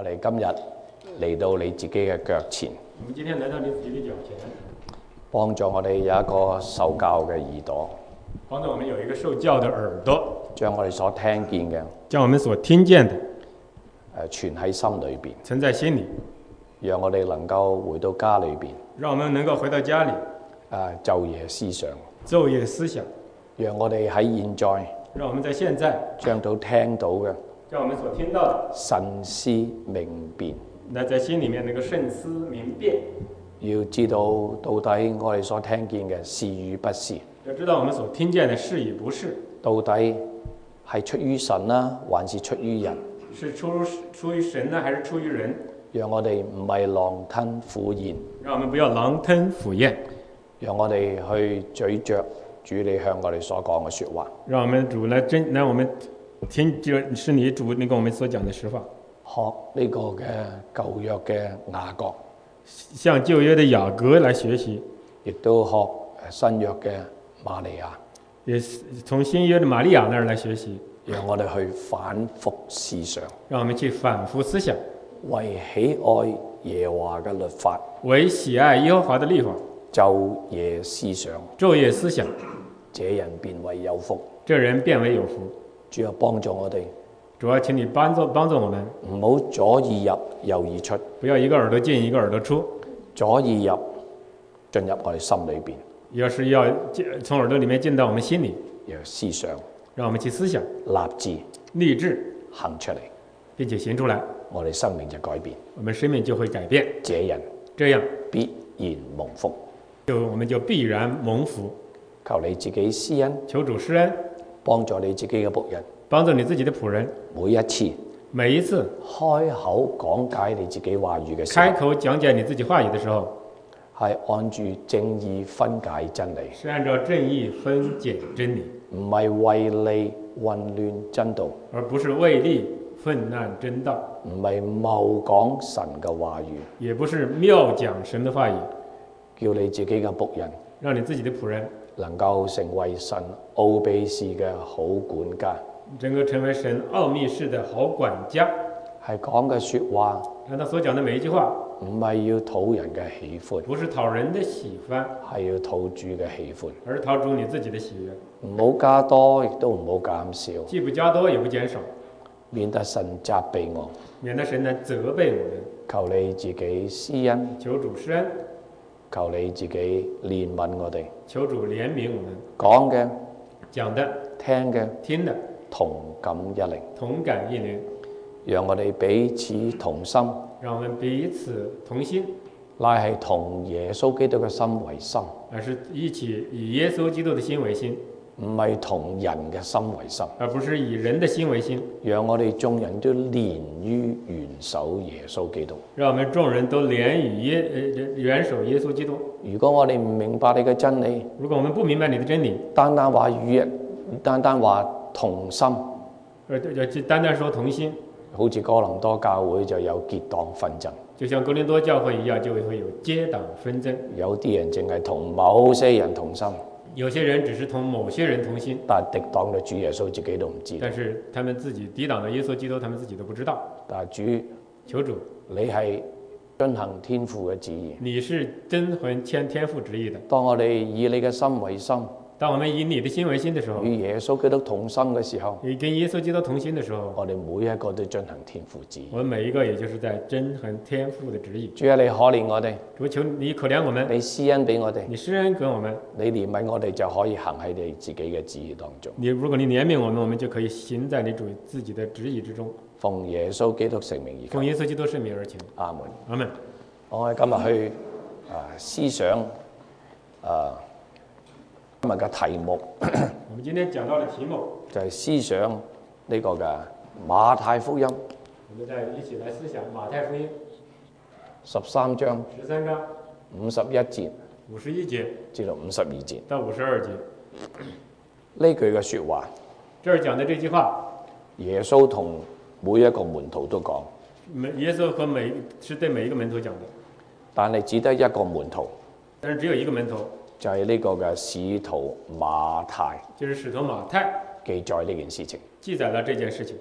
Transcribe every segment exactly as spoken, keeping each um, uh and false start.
哋今日嚟到你自己嘅腳前， 我們今天來到你自己的腳前， 幫助我哋有一個受教嘅耳朵， 幫助我們有一個受教的耳朵， 將我哋所聽見嘅將我們所聽見的誒存喺心裏邊， 存在心裡， 讓我哋能夠回到家裏邊， 讓我們能夠回到家裡， 誒晝夜思想， 晝夜思想， 讓我哋喺現在， 讓我們在現在將到聽到嘅將我們所聽到的慎思明辨， 那在心裡面能夠慎思明辨， 要知道到底我哋所聽見嘅是與不是， 要知道我們所聽見的是與不是， 到底係出於神啦，還是出於人？ 是出出於神呢，還是出於人？ 讓我哋唔係狼吞虎咽， 讓我們不要狼吞虎咽， 讓我哋去咀嚼主你向我哋所講嘅說話。 讓我們主來真，來我們聽，就是你主你跟我們所講的實話。 學呢個嘅舊約嘅雅各， 向舊約的雅各來學習， 亦都學新約嘅瑪利亞， 也從新約的瑪利亞那兒來學習， 讓我哋去反覆思想， 讓我們去反覆思想， 為喜愛耶和華嘅律法， 為喜愛耶和華的律法， 晝夜思想， 晝夜思想， 這人便為有福。 這人便為有福。 主要幫助我哋， 主要請你幫助幫助我們， 唔好左耳入右耳出， 不要一個耳朵進一個耳朵出， 左耳入進入我哋心裏邊， 要是要從耳朵裡面進到我們心裡， 要思想， 讓我們去思想， 立志立志行出嚟， 並且行出來， 我哋生命就改變， 我們生命就會改變。 這人這樣必然蒙福， 就我們就必然蒙福。 求你自己施恩， 求主施恩， 幫助你自己嘅僕人， 幫助你自己的僕人， 每一次每一次開口講解你自己話語嘅時候， 開口講解你自己話語的時候， 係按住正義分解真理， 是按照正義分解真理， 唔係為利混亂真道， 而不是為利混亂真道， 唔係謬講神嘅話語， 也不是謬講神的話語， 叫你自己嘅僕人讓你自己的僕人能夠成為神奧秘事嘅好管家， 能夠成為神奧秘事的好管家。 係講嘅說話， 按他所講的每一句話， 唔係要討人嘅喜歡， 不是討人的喜歡， 係要討主嘅喜歡。 而討主你自己的喜悅。 唔好加多，亦都唔好減少， 既不加多，也不減少， 免得神責備我。 免得神來責備我們。 求你自己施恩， 求主施恩， 求你自己憐憫我哋。 求主憐憫我們。 講嘅、 講的、 聽嘅， 聽的， 同感一靈， 同感一靈， 讓我哋彼此同心， 讓我們彼此同心， 乃係同耶穌基督嘅心為心， 而是一起以耶穌基督的心為心， 唔係同人嘅心為心， 而不是以人的心為心。 讓我哋眾人都連於元首耶穌基督。 讓我們眾人都連於耶呃元首耶穌基督。 如果我哋唔明白你嘅真理， 如果我們不明白你的真理， 單單話與人，單單話同心， 呃，就單單說同心， 好似哥林多教會就有結黨紛爭， 就像哥林多教會一樣，就會有結黨紛爭。 有啲人淨係同某些人同心， 有些人只是同某些人同心， 但係敵擋嘅主耶穌自己都唔知道。 但是他們自己抵擋的耶穌基督，他們自己都不知道。 但係主， 求主， 你係遵行天父嘅旨意。 你是遵循天天父旨意的。 當我哋以你嘅心為心， 當我們以你的心為心的時候， 與耶穌基督同心嘅時候， 你跟耶穌基督同心的時候， 我哋每一個都遵行天父旨意。 我們每一個也就是在遵循天父的旨意。 主啊，你可憐我哋， 主，求你可憐我們， 你施恩俾我哋， 你施恩給我們， 你憐憫我哋就可以行喺你自己嘅旨意當中。 你如果你憐憫我們，我們就可以行在你主自己的旨意之中。 奉耶穌基督聖名而求， 奉耶穌基督聖名而求。 阿門。 阿門。 我哋今日去啊思想啊今日嘅題目， 我們今天講到的題目就係思想呢個嘅馬太福音我們再一起來思想馬太福音十三章十三章五十一節五十一節至到五十二節到五十二節。 呢句嘅說話， 這兒講的這句話， 耶穌同每一個門徒都講， 每耶穌和每是對每一個門徒講的， 但係只得一個門徒， 但是只有一個門徒， 就係呢個嘅使徒馬太就是使徒馬太記載呢件事情。 記載了這件事情。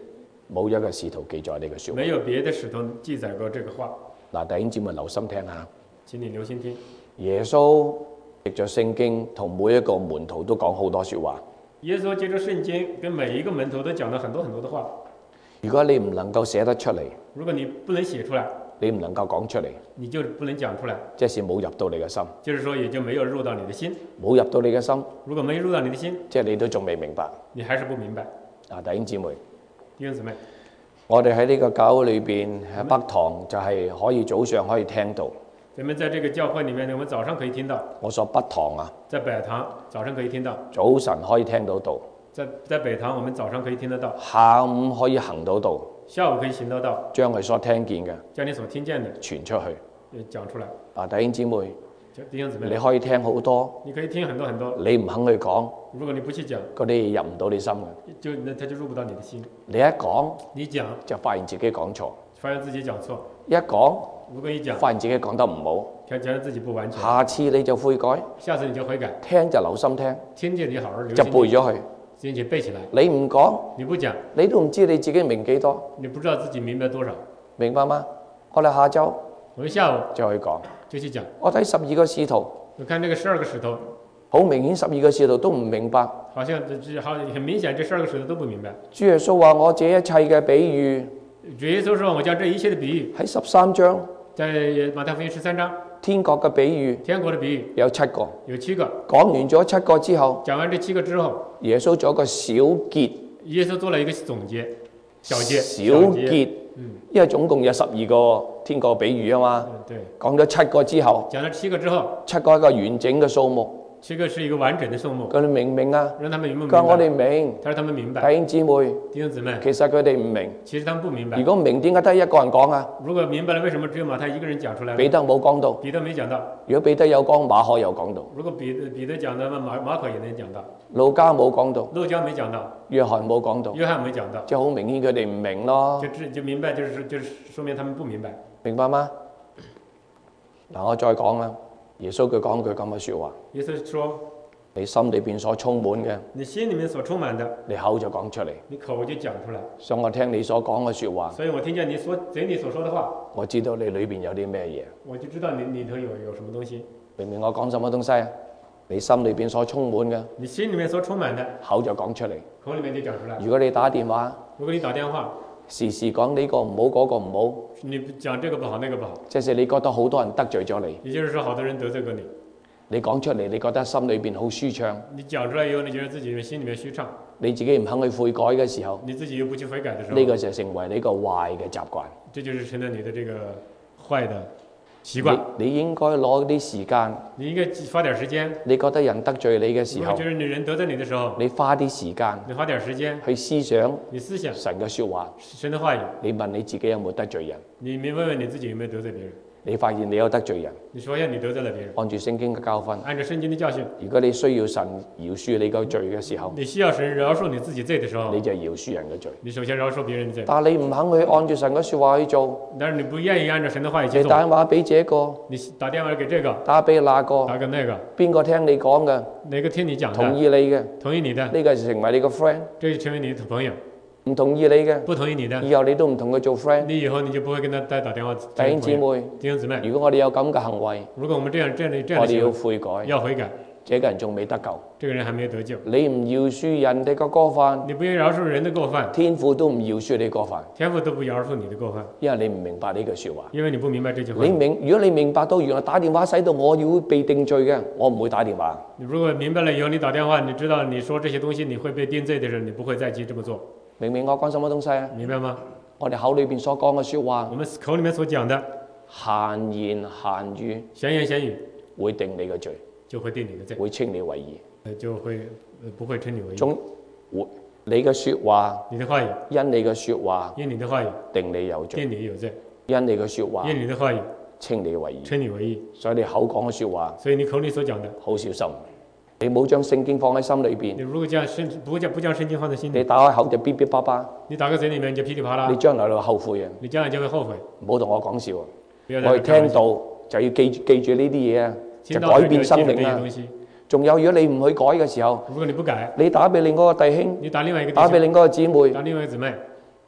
冇一個使徒記載呢個説話。 沒有別的使徒記載過這個話。 嗱，弟兄姊妹留心聽下， 請你留心聽。 耶穌藉着聖經同每一個門徒都講好多説話。 耶穌借着聖經跟每一個門徒都講了很多很多的話。 如果你唔能夠寫得出嚟， 如果你不能寫出來， 你唔能夠講出嚟， 你就不能講出來， 即是冇入到你嘅心。 就是說也就沒有入到你的心。 冇入到你嘅心， 如果沒入到你的心， 即係你都仲未明白。 你還是不明白。 啊，弟兄姊妹， 弟兄姊妹， 我哋喺呢個教會裏邊喺北堂就係可以早上可以聽到。 咱們在這個教會裡面呢，我們早上可以聽到。 我所北堂啊， 在北堂早上可以聽到。 早晨可以聽到道。 在在北堂，我們早上可以聽得到。 下午可以行到道。 下午可以行得到。 將佢所聽見嘅， 將你所聽見的傳出去， 講出來。 啊，弟兄姊妹， 弟兄姊妹， 你可以聽好多， 你可以聽很多很多。 你唔肯去講， 如果你不去講， 嗰啲嘢入唔到你心嘅， 就那他就入不到你的心。 你一講， 你講就發現自己講錯， 發現自己講錯。 一講， 如果一講， 發現自己講得唔好， 覺得自己不完全。 下次你就悔改， 下次你就悔改， 聽就留心聽， 聽見你好好留心就背咗佢。 先去背起來。 你唔講， 你不講， 你都唔知你自己明幾多， 你不知道自己明白多少， 明白嗎？我哋下週我們下午就去講， 就去講。 我睇十二個使徒， 我看這個十二個使徒， 好明顯十二個使徒都唔明白。 好像這這好很明顯，這十二個使徒都不明白。 主耶穌話：我這一切嘅比喻， 主耶穌說：我將這一切的比喻喺十三章， 在馬太福音十三章， 天國嘅比喻， 天國的比喻有七個， 有七個。 講完咗七個之後， 講完這七個之後， 耶穌做一個小結， 耶穌做了一個總結，小結， 小結， 嗯， 因為總共有十二個天國比喻啊嘛， 對， 講咗七個之後， 講了七個之後， 七個係一個完整嘅數目。 七個是一個完整的數目。 佢哋明唔明啊？ 讓他們明不明佢話我白？ 哋明， 他說他們明白。 弟兄姊妹， 弟兄姊妹， 其實佢哋唔明。 其實他們不明白。 如果唔明，點解得一個人講啊？ 如果明白了，為什麼只有馬太一個人講出來？ 彼得冇講到。 彼得沒講到。 如果彼得有講，馬可有講到。 如果彼得彼得講到，那馬馬可也能講到。 路加冇講到。 路加沒講到。 約翰冇講到。 約翰沒講到。 即係好明顯佢哋唔明咯。 就知就明白，就是就是說明他們不明白。 明白嗎？嗱，我再講啦。耶穌佢講句咁嘅説話。 耶穌說。 你心裏邊所充滿嘅， 你心裡面所充滿的， 你口就講出嚟， 你口就講出來。 所以我聽你所講嘅説話， 所以我聽見你所嘴裡所說的話， 我知道你裏邊有啲咩嘢， 我就知道你裡頭有有什麼東西。 明明我講什麼東西啊？你心裏邊所充滿嘅， 你心裡面所充滿的， 口就講出嚟， 口裡面就講出來。 如果你打電話， 如果你打電話， 時時講呢個唔好，嗰個唔好， 你講這個不好，那個不好， 即係你覺得好多人得罪咗你， 也就是說，好多人得罪過你。 你講出嚟，你覺得心裏邊好舒暢。 你講出來以後，你覺得自己心裡面舒暢。 你自己唔肯去悔改嘅時候， 你自己又不去悔改的時候， 呢個就成為你個壞嘅習慣。 這就是成了你的這個壞的習慣。 你你應該攞啲時間， 你應該花點時間。 你覺得人得罪你嘅時候， 如果覺得你人得罪你的時候， 你花啲時間， 你花點時間去思想， 你思想神嘅説話， 神的話語。 你問你自己有冇得罪人？ 你你問問你自己有沒有得罪別人？ 你發現你有得罪人， 你發現你得罪了別人。 按住聖經嘅教訓， 按照聖經的教訓， 如果你需要神饒恕你個罪嘅時候， 你需要神饒恕你自己罪的時候， 你就饒恕人嘅罪。 你首先饒恕別人的罪。 但係你唔肯去按住神嘅説話去做， 但是你不願意按照神的話語去你做。 打電話俾這個， 你打電話給這個， 打俾那個， 打給那個， 邊個聽你講嘅， 哪個聽你講的， 同意你嘅， 同意你的， 呢個就成為你個 friend。 這就成為你的朋友。 唔同意你嘅， 不同意你的， 以後你都唔同佢做 friend。 你以後你就不會跟他再打電話。 弟兄姊妹， 弟兄姊妹， 如果我哋有咁嘅行為， 如果我們這樣這樣這樣， 我哋要悔改， 要悔改。 這個人仲未得救， 這個人還沒有得救。 你唔饒恕人哋嘅過犯， 你不饒恕人的過犯， 天父都唔饒恕你過犯， 天父都不饒恕你的過犯， 因為你唔明白呢句説話。 因為你不明白這句話。 你明，如果你明白到原來打電話使到我要被定罪嘅，我唔會打電話。 如果明白了以後，你打電話，你知道你說這些東西你會被定罪的時候，你不會再去這麼做。 明唔明我講什麼東西啊？ 明白嗎？ 我哋口裏邊所講嘅説話， 我們口裡面所講的閒言閒語， 閒言閒語會定你嘅罪， 就會定你的罪， 會稱你為義， 就會不會稱你為義。 總會你嘅説話， 你的話語， 因你嘅説話， 因你的話語定你有罪， 定你有罪， 因你嘅説話， 因你的話語稱你為義， 稱你為義。 所以你口講嘅説話， 所以你口裡所講的， 好小心。你冇將聖經放喺心裏邊， 你如果將聖不將不將聖經放在心裡， 你打開口就嗶嗶巴巴， 你打個嘴裡面就噼里啪啦， 你將來就後悔啊！ 你將來就會後悔。 唔好同我講笑， 不要我哋聽到就要記住記住呢啲嘢啊，就改變生命啊！仲有，如果你唔去改嘅時候， 如果你不改， 你打俾另外一個弟兄， 你打另外一個弟兄， 打俾另外一個姊妹， 打另外一個姊妹，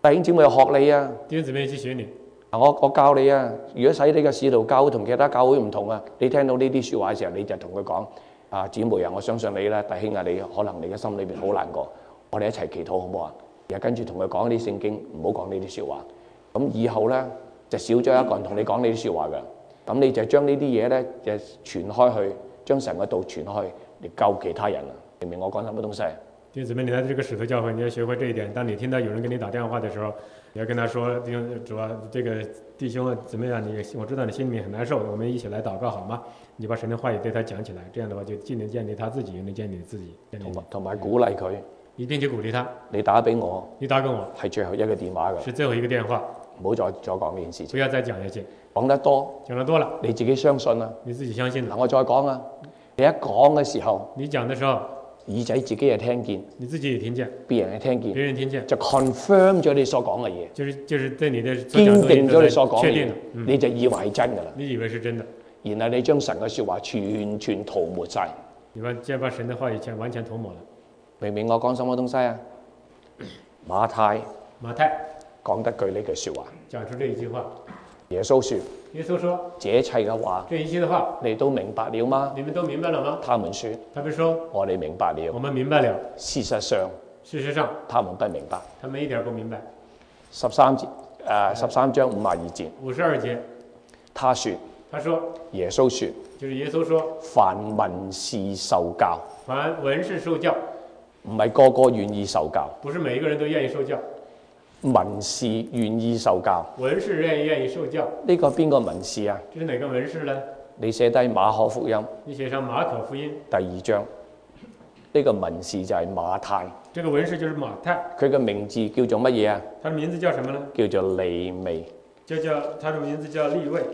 弟兄姊妹學你啊！ 弟兄姊妹一起學你。 我我教你啊！如果使你嘅使徒教會同其他教會唔同啊，你聽到呢啲説話嘅時候，你就同佢講：啊，姊妹啊，我相信你啦，弟兄啊，你可能你嘅心裏邊好難過，我哋一齊祈禱好唔好啊？然後跟住同佢講啲聖經，唔好講呢啲説話。咁以後咧就少咗一個人同你講呢啲説話㗎。咁你就將呢啲嘢咧就傳開去，將神嘅道傳開去，嚟救其他人啊！明唔明我講什麼東西？ 弟兄姊妹，你來這個使徒教會，你要學會這一點。當你聽到有人跟你打電話的時候，你要跟他說：“弟兄主啊，這個弟兄怎麼樣？你我知道你心裡面很難受，我們一起來禱告好嗎？”你把神的話語對他講起來，這樣的話就既能建立他自己，又能建立自己。 同埋同埋鼓勵佢， 你並且鼓勵他。 你打俾我， 你打給我， 係最後一個電話㗎。 是最後一個電話， 唔好再再講呢件事情。 不要再講下去。 講得多， 講得多了， 你自己相信啊！ 你自己相信。 嗱，我再講啊！你一講嘅時候， 你講的時候， 耳仔自己又聽見， 你自己也聽見， 別人又聽見， 別人聽見， 就 confirm 咗你所講嘅嘢， 就是就是對你的堅定咗你所講嘅嘢， 嗯、 你就以為係真㗎啦。 你以為是真的， 然後你將神嘅説話全全塗抹晒， 你把即係把神的話語全完全塗抹了。 明唔明我講什麼東西啊？馬太馬太講得句呢句説話， 講出這一句話。 耶穌說： 耶穌說， 這一切嘅話， 這一切的話， 你都明白了嗎？ 你們都明白了嗎？ 他們說： 他們說， 我哋明白了。 我們明白了。 事實上， 事實上， 他們不明白。 他們一點不明白。 十三節，誒、呃，十三章五十二節。 五十二節， 他說： 他說， 耶穌說， 就是耶穌說， 凡文士受教， 凡文士受教， 唔係個個願意受教， 不是每一個人都願意受教。 文士願意受教， 文士願意願意受教。 呢個邊個文士啊？ 這是哪個文士呢？ 你寫低馬可福音， 你寫上馬可福音第二章，呢個文士就係馬太。 這個文士就是馬太。 佢嘅名字叫做乜嘢啊？ 他的名字叫什麼呢？ 叫做利未。 就叫他的名字叫利未。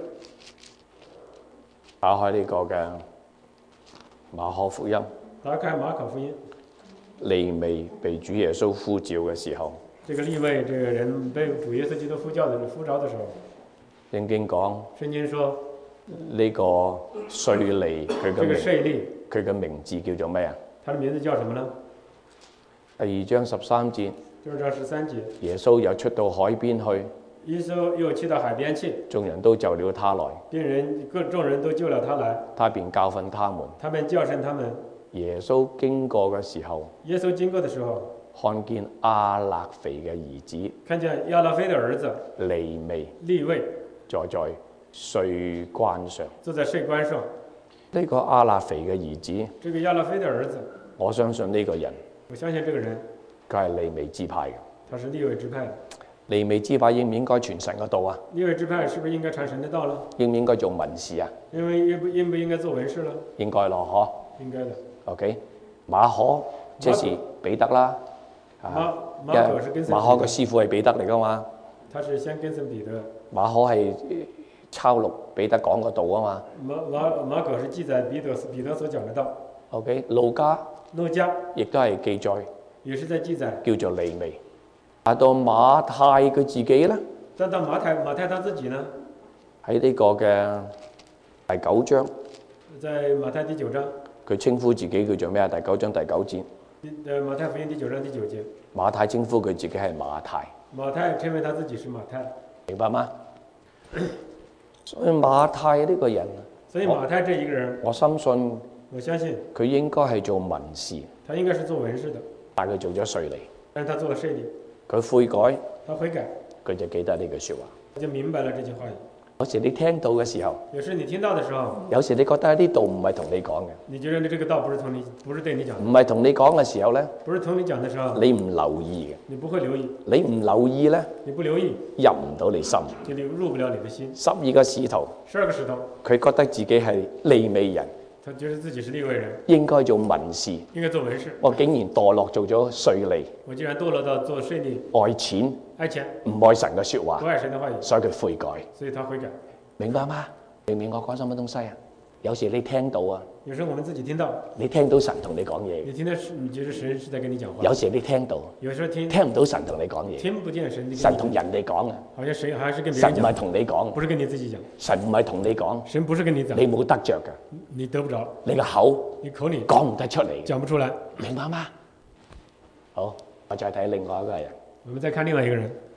打開呢個嘅馬可福音。 打開馬可福音。 利未被主耶穌呼召嘅時候。 這個利未這個人被主耶穌基督呼叫的呼召的時候， 聖經講， 聖經說呢個稅吏佢嘅這個稅吏佢嘅名字叫做咩啊？ 他的名字叫什麼呢？ 第二章十三節。 第二章十三節。 耶穌又出到海邊去。 耶穌又去到海邊去。 眾人都就了他來。 病人各眾人都救了他來。 他便教訓他們。 他便教訓他們。 耶穌經過嘅時候。 耶穌經過的時候。 看見亞勒腓嘅兒子， 看見亞勒腓的兒子利未， 利未坐在稅關上， 坐在稅關上。 呢個亞勒腓嘅兒子， 這個亞勒腓的兒子， 我相信呢個人， 我相信這個人， 佢係利未支派嘅。 他是利未支派的。 利未支派應唔應該傳神嘅道啊？ 利未支派是不是應該傳神的道呢？ 應唔應該做文士啊？ 因為應不應不應該做文士呢？ 應該咯， 嗬。應該的。 OK，馬可即是彼得啦。 馬馬可是跟馬可嘅師傅係彼得嚟噶嘛？ 他是先跟隨彼得。 馬可係抄錄彼得講個道啊嘛。 馬馬馬可是記載彼得彼得所講嘅道。 OK，路加路加亦都係記載， 也是在記載， 叫做利未。啊，到馬太佢自己咧， 但到馬太馬太他自己呢？ 喺呢個嘅第九章， 在馬太第九章， 佢稱呼自己叫做咩啊？第九章第九節。 誒，馬太福音第九章第九節。 馬太稱呼佢自己係馬太。 馬太稱為他自己是馬太。 明白嗎？所以馬太呢個人， 所以馬太這一個人， 我深信， 我相信佢應該係做文士。 他應該是做文士的， 但佢做咗稅吏。 但是他做了稅吏。 佢悔改， 他悔改， 佢就記得呢句説話。 他就明白了這句話語。 有時你聽到嘅時候， 有時你聽到的時候， 有時你覺得呢啲道唔係同你講嘅， 你覺得呢這個道不是同你，不是對你講的， 唔係同你講嘅時候咧， 不是同你講的時候， 你唔留意嘅， 你不會留意， 你唔留意咧， 你不留意， 入唔到你心， 就入不了你的心。 十二個使徒， 十二個使徒， 佢覺得自己係利未人， 他覺得自己是利未人， 應該做文士， 應該做文士， 我竟然墮落做咗稅吏， 我竟然墮落到做稅吏， 愛錢， 愛錢， 唔愛神嘅説話， 不愛神的話語， 所以佢悔改， 所以他悔改。 明白嗎？明唔明我講什麼東西啊？有時你聽到啊， 有時候我們自己聽到， 你聽到神同你講嘢， 你聽到是，你覺得神是在跟你講話。 有時你聽到， 有時候聽聽唔到神同你講嘢， 聽不見神的。 神同人哋講啊， 好像神還是跟別人講， 神唔係同你講， 不是跟你自己講， 神唔係同你講， 神不是跟你講， 你冇得着㗎， 你得不着， 你個口你口裏講唔得出嚟， 講不出來， 明白嗎？好，我再睇另外一個人， 我們再看另外一個人，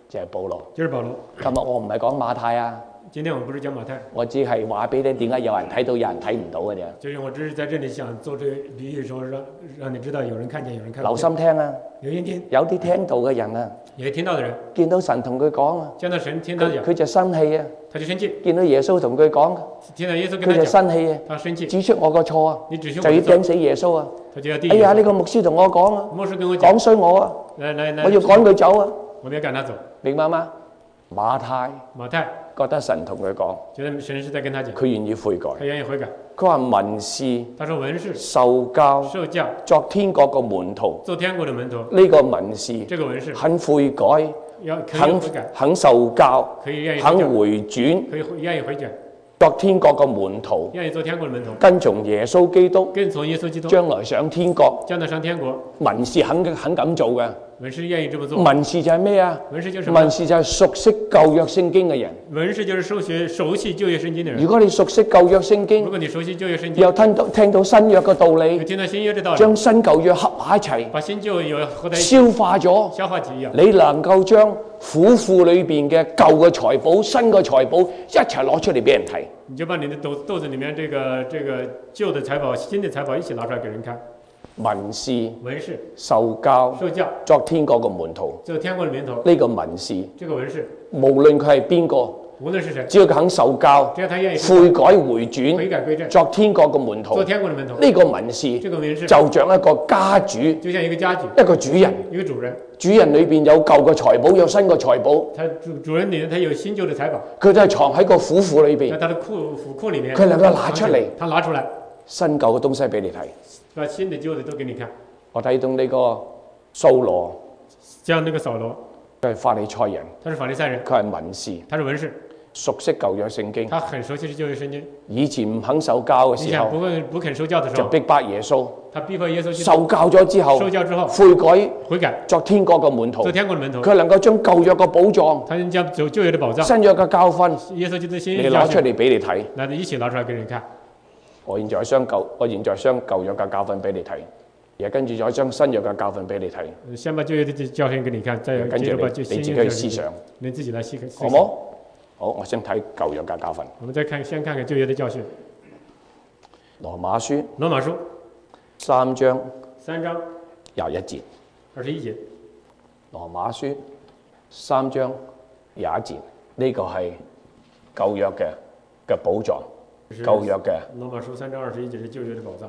就係保羅。 就是保羅。 今日我唔係講馬太啊， 今天我們不是講馬太， 我只係話俾你點解有人睇到，有人睇唔到嘅啫。 就是我只是在這裡想做這個比喻，說讓讓你知道有人看見，有人看不見。 留心聽啊！ 有一天有啲聽到嘅人啊， 有聽到的人見到神同佢講啊， 見到神聽到講， 佢佢就生氣啊； 他就生氣； 見到耶穌同佢講， 聽到耶穌跟佢就他講， 生氣啊， 他生氣， 指出我個錯啊， 你指出就要釘死耶穌啊！ 他就要定。 哎呀，呢個牧師同我講啊， 牧師跟我講， 講衰我啊， 來來來， 我要趕佢走啊， 我們要趕他走。 明白嗎？馬太馬太覺得神同佢講， 覺得神是在跟他講， 佢願意悔改。 他願意悔改。 佢話文士、 他說文士受教、 受教作天國個門徒， 做天國的門徒， 呢個文士這個文士肯悔改， 要可以肯悔改， 肯受教， 可以願意肯悔改， 回轉， 可以願意回轉， 作天國個門徒， 願意做天國的門徒， 跟從耶穌基督， 跟從耶穌基督， 將來上天國。 將來上天國。 文士肯肯咁做嘅。 文士願意這麼做。 文士就係咩啊？ 文士就是什麼？ 文士就係熟悉舊約聖經嘅人。 文士就是熟學熟悉舊約聖經的人。 如果你熟悉舊約聖如經， 果你熟悉舊約聖經， 又聽到聽到新約嘅道又理， 聽到新約的道理， 將新舊約合埋一齊， 把新舊約合在一起， 消化咗， 消化幾樣， 你能夠將府庫裏邊嘅舊嘅財寶、新嘅財寶一齊攞出嚟俾人睇。 你就把你的豆豆子裡面這個這個舊的財寶、新的財寶一起拿出來給人看。 文士文士受教， 受教， 作天國嘅門徒。 做天國的門徒。 呢個文士， 這個文士， 無論佢係邊個， 無論是誰， 只要佢肯受教、 只要他願意悔改回悔轉， 改歸正， 作天國嘅門徒做，天國的門徒。 呢個文士這個文士就像一個家主， 就像一個家主， 一個主人。 一個主人。 主人裏邊有舊嘅財寶，有新嘅財寶， 他主主人裡面他有新舊的財寶， 佢都係藏喺個府庫裏在邊， 他的庫府庫裡面， 佢能夠拿出嚟， 他拿出來， 新舊嘅東西俾你睇。 把新的舊的都給你看。 我睇到呢個掃羅， 像那個掃羅， 佢係法利賽人， 他是法利賽人， 佢係文士， 他是文士， 熟悉舊約聖經。 他很熟悉舊約聖經。 以前唔肯受教嘅時候你想不，肯不肯受教的時候， 就逼迫耶穌。 他逼迫耶穌基督。 受教咗之後， 受教之後悔改悔改， 作天國嘅門徒做，天國的門徒。 佢能夠將舊約嘅寶藏、 他能將舊舊約的寶藏、 新約嘅教訓， 耶穌基督的新你約教訓， 攞出嚟俾你睇。 來一起拿出來給人看。 我現在將舊，我現在將舊約嘅教訓俾你睇，而跟住再將新約嘅教訓俾你睇， 先把舊約的教訓給你看，再跟住你接着把你自己新約的去思想， 你自己來思思想。 好冇？好，我先睇舊約嘅教訓。 我們再看，先看看舊約的教訓。 羅馬書羅馬書三章三章廿一節。 二十一節。 羅馬書三章廿一節，呢、這個係舊約嘅嘅寶藏，舊約嘅羅馬書三章二十一節是舊約的寶藏。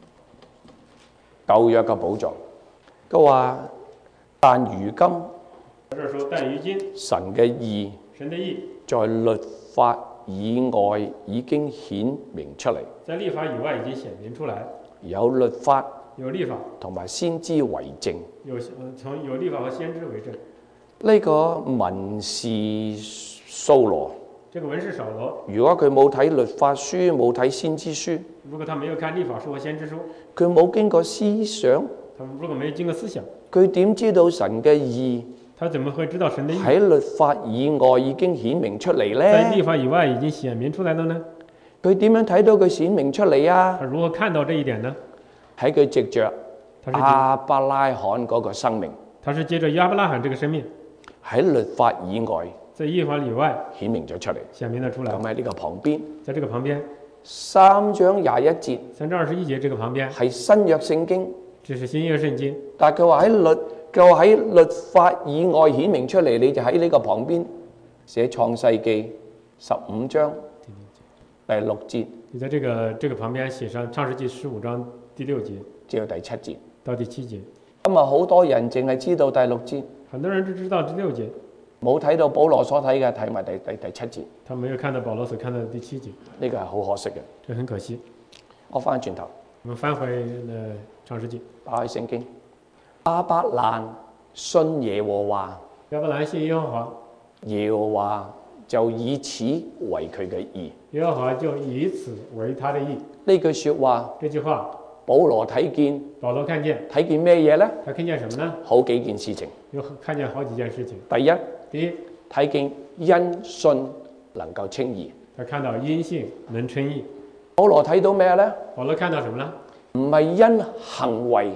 舊約嘅寶藏。佢話：但如今這說，但如今神嘅義神的義在律法以外已經顯明出嚟， 在立法以外已經顯明出來， 有律法有立法， 同埋先知為證。 有呃從有立法和先知為證。 呢、個文士掃羅， 這個文士掃羅， 如果佢冇睇律法書，冇睇先知書， 如果他沒有看立法書和先知書， 佢冇經過思想， 他如果沒有經過思想， 佢點知道神嘅義他怎麼會知道神的義喺律法以外已經顯明出嚟在立呢？ 法以外已經顯明出來了呢？ 佢點樣睇到佢顯明出嚟啊？ 他如何看到這一點呢？ 喺佢藉着他是亞伯拉罕嗰個生命他是接着亞伯拉罕這個生命， 喺律法以外在立法以外顯明咗出嚟。 顯明了出來咁。喺呢個旁邊， 在這個旁邊， 三章廿一節三章二十一節這個旁邊， 係新約聖經， 這是新約聖經。 但係佢話喺律，佢話喺律法以外顯明出嚟，你就喺呢個旁邊寫創世記十五章第六節你在這個這個旁邊寫上創世記十五章第六節至到第七節。 到第七節。 咁啊，好多人淨係知道第六節， 很多人只知道第六節， 冇睇到保羅所睇嘅，睇埋第第第七節。 他沒有看到保羅所看到的第七節， 呢個係好可惜嘅。 這很可惜。 我翻轉頭我們翻回了創世記， 打開聖經，亞伯蘭信耶和華， 亞伯蘭信耶和華， 耶和華就以此為佢嘅義。 耶和華就以此為他的義。 呢句説話， 這句話， 保羅睇見， 保羅看見， 睇見咩嘢呢？ 他看見什麼呢？ 好幾件事情。 有看見好幾件事情。 第一， 第一， 睇見因信能夠稱義。 他看到因信能稱義。 保羅睇到咩呢？ 保羅看到什麼呢？ 唔係因行為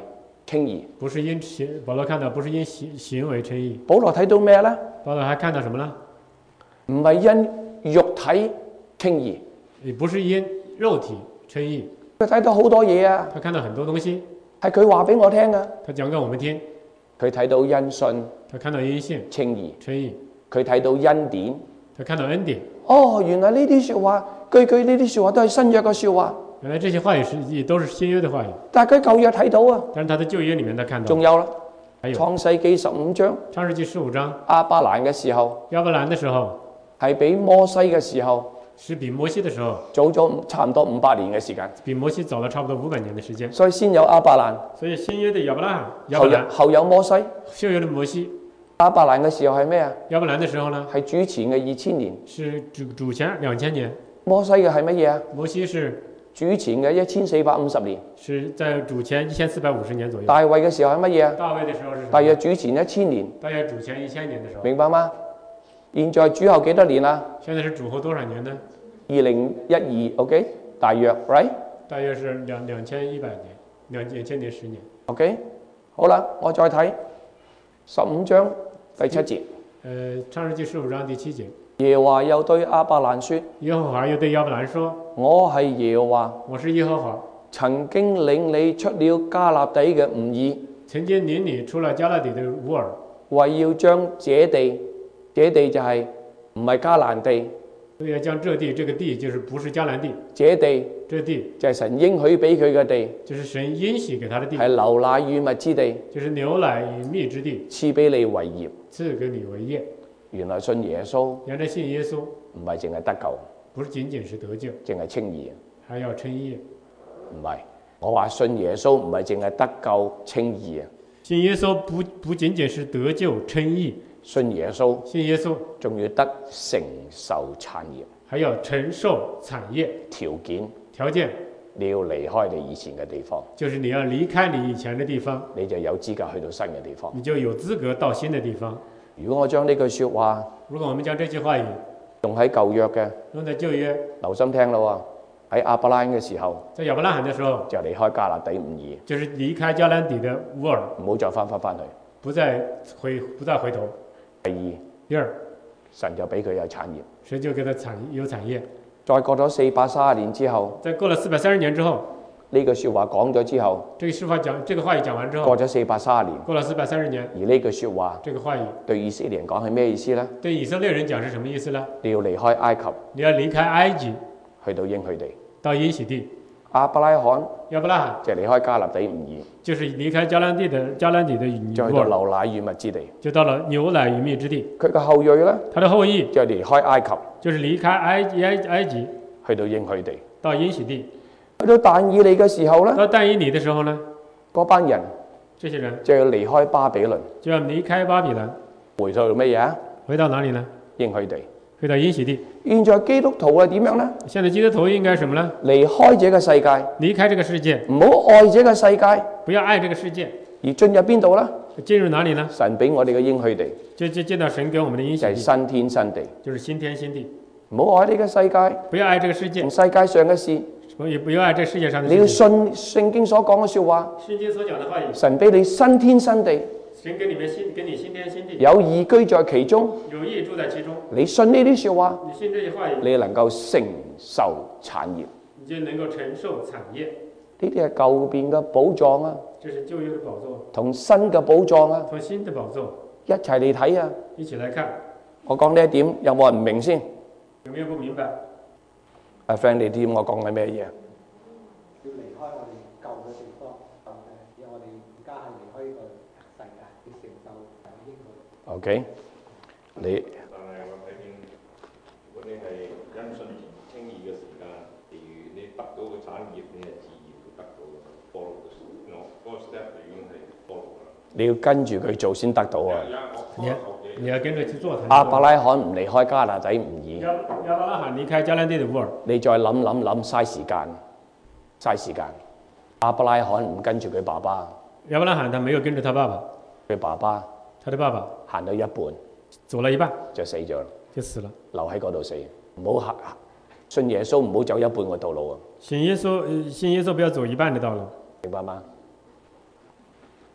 稱義。 不是因行，保羅看到不是因行行為稱義。 保羅睇到咩咧？ 保羅還看到什麼呢？ 唔係因肉體稱義， 也不是因肉體稱義。 佢睇到好多嘢啊！ 他看到很多東西， 係佢話俾我聽啊！ 他講給我們聽。 佢睇到因信他看到因信稱義， 稱義。 佢睇到恩典， 他看到恩典。 哦，原來呢啲説話，句句呢啲説話都係新約嘅説話。 原來這些話語是也都是新約的話語， 但係佢舊約睇到啊。 但是他在舊約裡面他看到。 仲有啦， 還有創世記十五章， 創世記十五章， 亞伯蘭嘅時候， 亞伯蘭的時候係比摩西嘅時候是比摩西的時候早咗差唔多五百年嘅時間， 比摩西早了差不多五百年的時間。 所以先有亞伯蘭， 所以新約的亞伯蘭，亞後有伯蘭後有摩西。 舊約的摩西。 亞伯蘭嘅時候係咩啊？ 亞伯蘭的時候呢， 係主前嘅二千年。 是主主前兩千年。 摩西嘅係乜嘢啊？ 摩西是主前嘅一千四百五十年。 是在主前一千四百五十年左右。 大衛嘅時候係乜嘢啊？ 大衛的時候是什麼？ 大約主前一千年。 大約主前一千年的時候。 明白嗎？現在主後幾多年啊？ 現在是主後多少年呢？ 二零一二 ，OK， 大約 ，right？ 大約是兩兩千一百年，兩兩千年十年。 OK， 好啦，我再睇十五章第七節。 呃，創世記十五章第七節。 耶和華又對亞伯蘭說： 耶和華又對亞伯蘭說： 我係耶和華， 我是耶和華， 曾經領你出了迦勒底嘅吾珥， 曾經領你出了迦勒底的烏爾， 為要將這地，這地就係唔係迦南地， 為要將這地，這個地就是不是迦南地， 這地這地就係神應許俾佢嘅地， 就是神應許給他的地， 係流奶與蜜之地， 就是牛奶與蜜之地， 賜俾你為業。 賜給你為業。 原來信耶穌原來信耶穌唔係淨係得救， 不是僅僅是得救， 淨係稱義， 還要稱義。 唔係，我話信耶穌唔係淨係得救稱義啊！ 信耶穌不不僅僅是得救稱義， 信耶穌信耶穌仲要得承受產業， 還要承受產業條件條件， 你要離開你以前嘅地方， 就是你要離開你以前的地方， 你就有資格去到新嘅地方。 你就有資格到新的地方。 如果我將呢句説話如果我們將這句話語用喺舊約嘅， 用在舊約， 留心聽咯喎，喺亞伯拉罕嘅時候在亞伯拉罕的時候， 就離開迦勒底吾珥， 就是離開迦南地的烏爾， 唔好再翻返翻去。 不再回不再回頭。 第二， 第二， 神就俾佢有產業。 神就給他產有產業。 再過咗四百三十年之後， 在過了四百三十年之後， 呢句説話講咗之後， 這個說話講，這個話語講完之後， 過咗四百三十年， 過了四百三十年， 而呢句説話這個話語對以色列人講係咩意思呢？ 對以色列人講是什麼意思呢？ 你要離開埃及， 你要離開埃及， 去到應許地。 到應許地。 亞伯拉罕亞伯拉罕就離開迦勒底吾珥， 就是離開迦南地的迦南地的就去到流奶與蜜之地。 就到了牛奶與蜜之地。 佢嘅後裔呢， 他的後裔就離開埃及， 就是離開埃及埃埃及， 去到應許地。 到應許地。 去到但以理嘅時候呢， 到但以理的時候呢， 嗰班人這些人就要離開巴比倫， 就要離開巴比倫， 回到乜嘢啊？ 回到哪裡呢？ 應許地。 回到應許地。 現在基督徒係點樣呢？ 現在基督徒應該什麼呢？ 離開這個世界， 離開這個世界， 唔好愛這個世界， 不要愛這個世界， 而進入邊度呢？ 進入哪裡呢？ 神俾我哋嘅應許地， 就就見到神給我們的應許地， 就係新天新地。 就是新天新地。 唔好愛呢個世界， 不要愛這個世界同，世界上嘅事。 也不要愛這世界上的你要事情。 信聖經所講嘅説話， 聖經所講的話語， 神俾你新天新地， 神給你們新，給你新天新地， 有義居在其中。 有義住在其中。 你信呢啲説話， 你信這些話語， 你能夠承受產業。 你就能夠承受產業。 呢啲係舊邊嘅寶藏啊， 這是舊約的寶座， 同新嘅寶藏啊， 同新的寶座一齊嚟睇啊！ 一起來看。 我講呢一點，有冇人唔明先？ 有沒有不明白？ 阿 friend，你知我講緊咩嘢？ 要離開我哋舊嘅地方，誒，要我哋而家係離開呢個世界，要承受神嘅應許。 OK，你但係我睇見，如果你係因信而稱義嘅時間，譬如你得到嘅產業，你係自然會得到嘅。follow 嘅，嗰個 step 已經係 follow 啦。 你要跟住佢做先得到啊！ 你要你要跟着去做。 亞伯拉罕唔離開迦勒底吾珥， 亞亞伯拉罕離開迦南地的烏爾， 你再諗諗諗，嘥時間，嘥時間。亞伯拉罕唔跟住佢爸爸， 亞伯拉罕他沒有跟着他爸爸， 佢爸爸他的爸爸行到一半走了一半就死咗啦， 就死了。 留喺嗰度死。唔好行信耶穌，唔好走一半嘅道路啊！ 信耶穌，呃信耶穌不要走一半的道路， 明白嗎？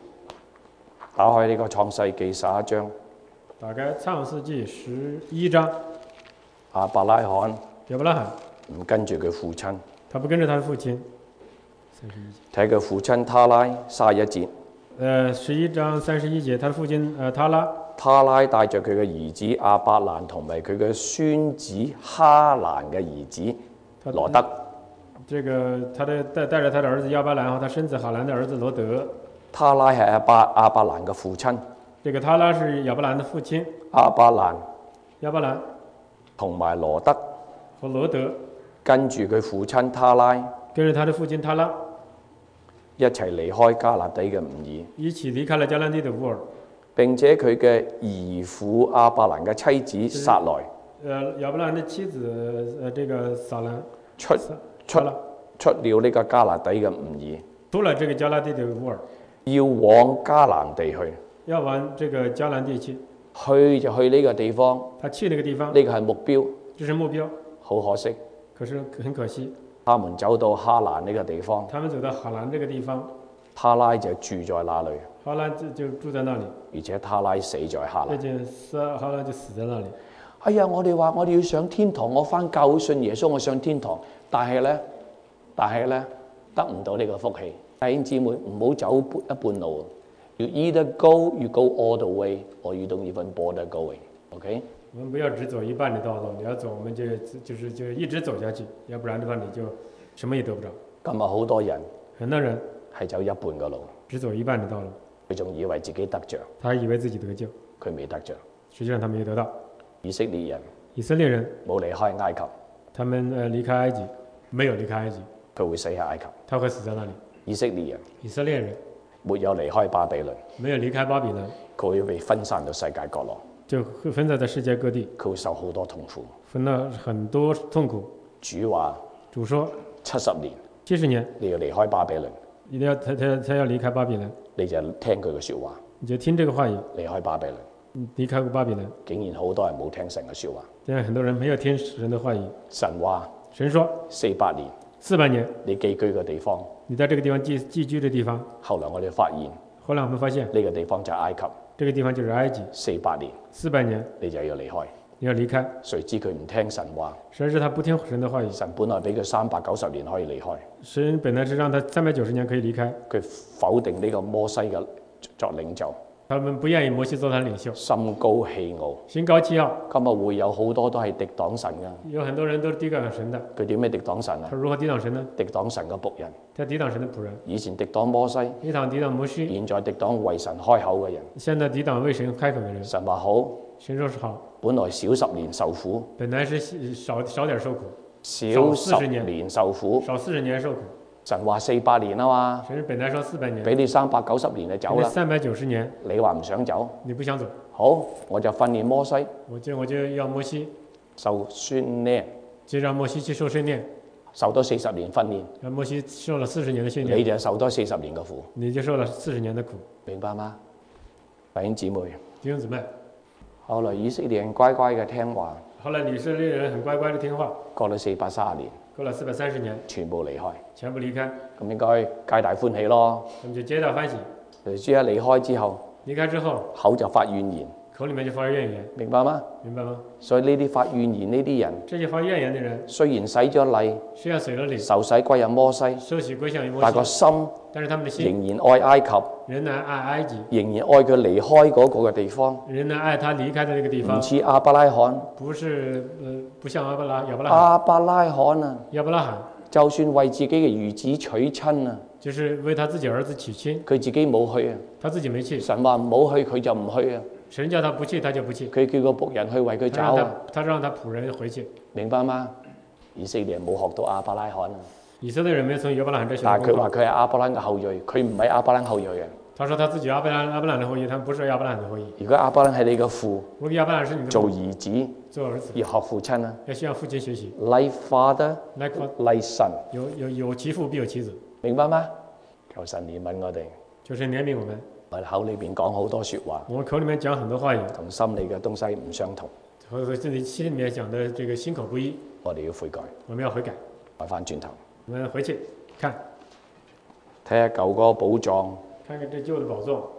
打開呢個創世記十一章， 打開創世記十一章， 亞伯拉罕亞伯拉罕唔跟住佢父親， 他不跟着他的父親。 睇佢父親他拉三十一節， 呃，十一章三十一節，他的父親呃他拉， 他拉帶着佢嘅兒子亞伯蘭同埋佢嘅孫子哈蘭嘅兒子他羅德， 這個他的帶帶着他的兒子亞伯蘭和他孫子哈蘭的兒子羅德。 他拉係亞伯亞伯蘭嘅父親， 這個他拉是亞伯蘭的父親， 亞伯蘭亞伯蘭同埋羅德和羅德跟住佢父親他拉跟着他的父親他拉一齊離開迦勒底嘅吾爾。 一起離開了迦南地的烏爾。 並且佢嘅兒婦亞伯蘭嘅妻子撒萊呃，亞伯蘭的妻子呃這個撒蘭出出撒拉出了呢個迦勒底嘅吾爾， 出了這個迦南地的烏爾， 要往迦南地去， 要往這個迦南地去。 去就去呢個地方， 他去那個地方， 呢個係目標。 這是目標。 好可惜， 可是很可惜， 他們走到哈蘭呢個地方， 他們走到哈蘭這個地方， 他拉就住在那裡， 哈蘭就就住在那裡， 而且他拉死在哈蘭。 這件事哈蘭就死在那裡。 哎呀，我哋話我哋要上天堂，我翻教會信耶穌，我上天堂，但係呢，但係呢，得唔到呢個福氣。弟兄姊妹，唔好走一半路。You either go, you go all the way, or you don't even bother going. OK？ 我們不要只走一半的道路，你要走，我們就就是就一直走下去，要不然的話你就什麼也得不着。 今日好多人很多人係走一半嘅路， 只走一半的道路， 佢仲以為自己得着， 他以為自己得救， 佢未得着。 實際上他沒有得到。 以色列人以色列人冇離開埃及， 他們呃離開埃及，沒有離開埃及， 佢會死喺埃及。 他會死在那裡。 以色列人以色列人沒有離開巴比倫， 沒有離開巴比倫， 佢會被分散到世界角落， 就會分散在世界各地， 佢會受好多痛苦。 分了很多痛苦。 主話主說七十年七十年你要離開巴比倫， 一定要他他他要離開巴比倫， 你就聽佢嘅説話， 你就聽這個話語， 離開巴比倫。 離開過巴比倫。 竟然好多人冇聽神嘅説話。 現在很多人沒有聽神的話語。 神話神說四百年四百年你寄居嘅地方， 你在這個地方寄寄居的地方， 後來我哋發現後來我們發現呢個地方就係埃及。 這個地方就是埃及。 四百年四百年你就要離開， 你要離開， 誰知佢唔聽神話？ 誰知他不聽神的話語？ 神本來俾佢三百九十年可以離開， 神本來是讓他三百九十年可以離開， 佢否定呢個摩西嘅作領袖， 他們不願意摩西做他領袖， 心高氣傲。 心高氣傲。 今日會有好多都係敵擋神嘅， 有很多人都是抵擋神的。 佢點樣敵擋神啊他？如何抵擋神呢？ 敵擋神嘅僕人， 他抵擋神的僕人， 以前敵擋摩西， 抵擋抵擋摩西， 現在敵擋為神開口嘅人。 現在抵擋為神開口的人。 神話好， 神說是好， 本來少十年受苦， 本來是少少點受苦， 少十年受苦。 少四十年受苦。 神話四百年啊嘛， 神本來說四百年， 俾你三百九十年就走啦。 三百九十年， 你話唔想走， 你不想走， 好，我就訓練摩西我就我就要摩西， 受訓練， 就讓摩西去受訓練， 受多四十年訓練， 讓摩西受了四十年的訓練， 你就受多四十年嘅苦， 你就受了四十年的苦。 明白嗎？弟兄姊妹， 弟兄姊妹， 後來以色列人乖乖嘅聽話， 後來以色列人很乖乖的聽話， 過咗四百三十年， 過了四百三十年， 全部離開， 全部離開， 咁應該皆大歡喜咯。 他們就皆大歡喜。 耶穌一離開之後， 離開之後， 口就發怨言， 口裡面就發怨言， 明白嗎？ 明白嗎？ 所以呢啲發怨言呢啲人， 這些發怨言的人， 雖然洗咗禮， 雖然洗了禮， 受洗歸入摩西， 受洗歸向於摩但個西， 心但是他們的心仍然愛埃及， 仍然愛埃及， 仍然愛佢離開嗰個嘅地方， 仍然愛他離開的那個地方唔。似亞伯拉罕。 不是呃，不像亞伯拉亞伯拉罕， 亞伯拉罕啊， 亞伯拉罕就算為自己嘅兒子娶親啊， 就是為他自己兒子娶親， 佢自己冇去啊。 他自己沒去， 神話唔好去，佢就唔去啊。 神叫他不去，他就不去。 佢叫個僕人去為佢找啊， 他讓他，他讓他僕人回去。 明白嗎？以色列人冇學到亞伯拉罕啊， 以色列人沒有從亞伯拉罕這學但係佢話功課。 佢係亞伯拉罕嘅後裔，佢唔係亞伯拉罕後裔啊。 他說他自己亞伯拉亞伯拉罕的後裔，他不是亞伯拉罕的後裔。 如果亞伯拉罕係你嘅父， 如果亞伯拉罕是你的做父兒子做兒子， 要學父親啊。 要向父親學習。 Like father, Like what- like son， 有有有其父必有其子， 明白嗎？求神憐憫我哋， 就是憐憫我們。 我哋口裏邊講好多説話， 我們口裡面講很多話語， 同心裏嘅東西唔相同， 和和自己心裡面講的這個心口不一， 我哋要悔改， 我們要悔改。 改翻轉頭， 我們回去看睇下舊嗰個寶藏。 看看這舊的寶藏，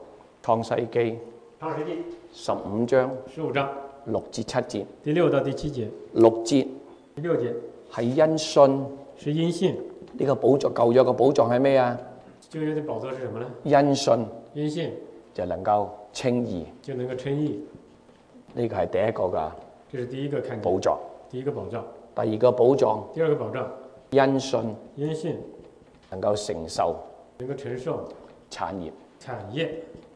創世記創世記十五章十五章六至七節， 第六到第七節， 六節第六節係因信。 是因信。 呢個寶藏舊約嘅寶藏係咩啊？ 舊約的寶座是什麼呢？ 因信因信就能夠稱義， 就能夠稱義， 呢個係第一個嘅這是第一個看見寶藏。 第一個寶藏。 第二個寶藏， 第二個寶藏， 因信因信能夠承受能夠承受產業。 產業。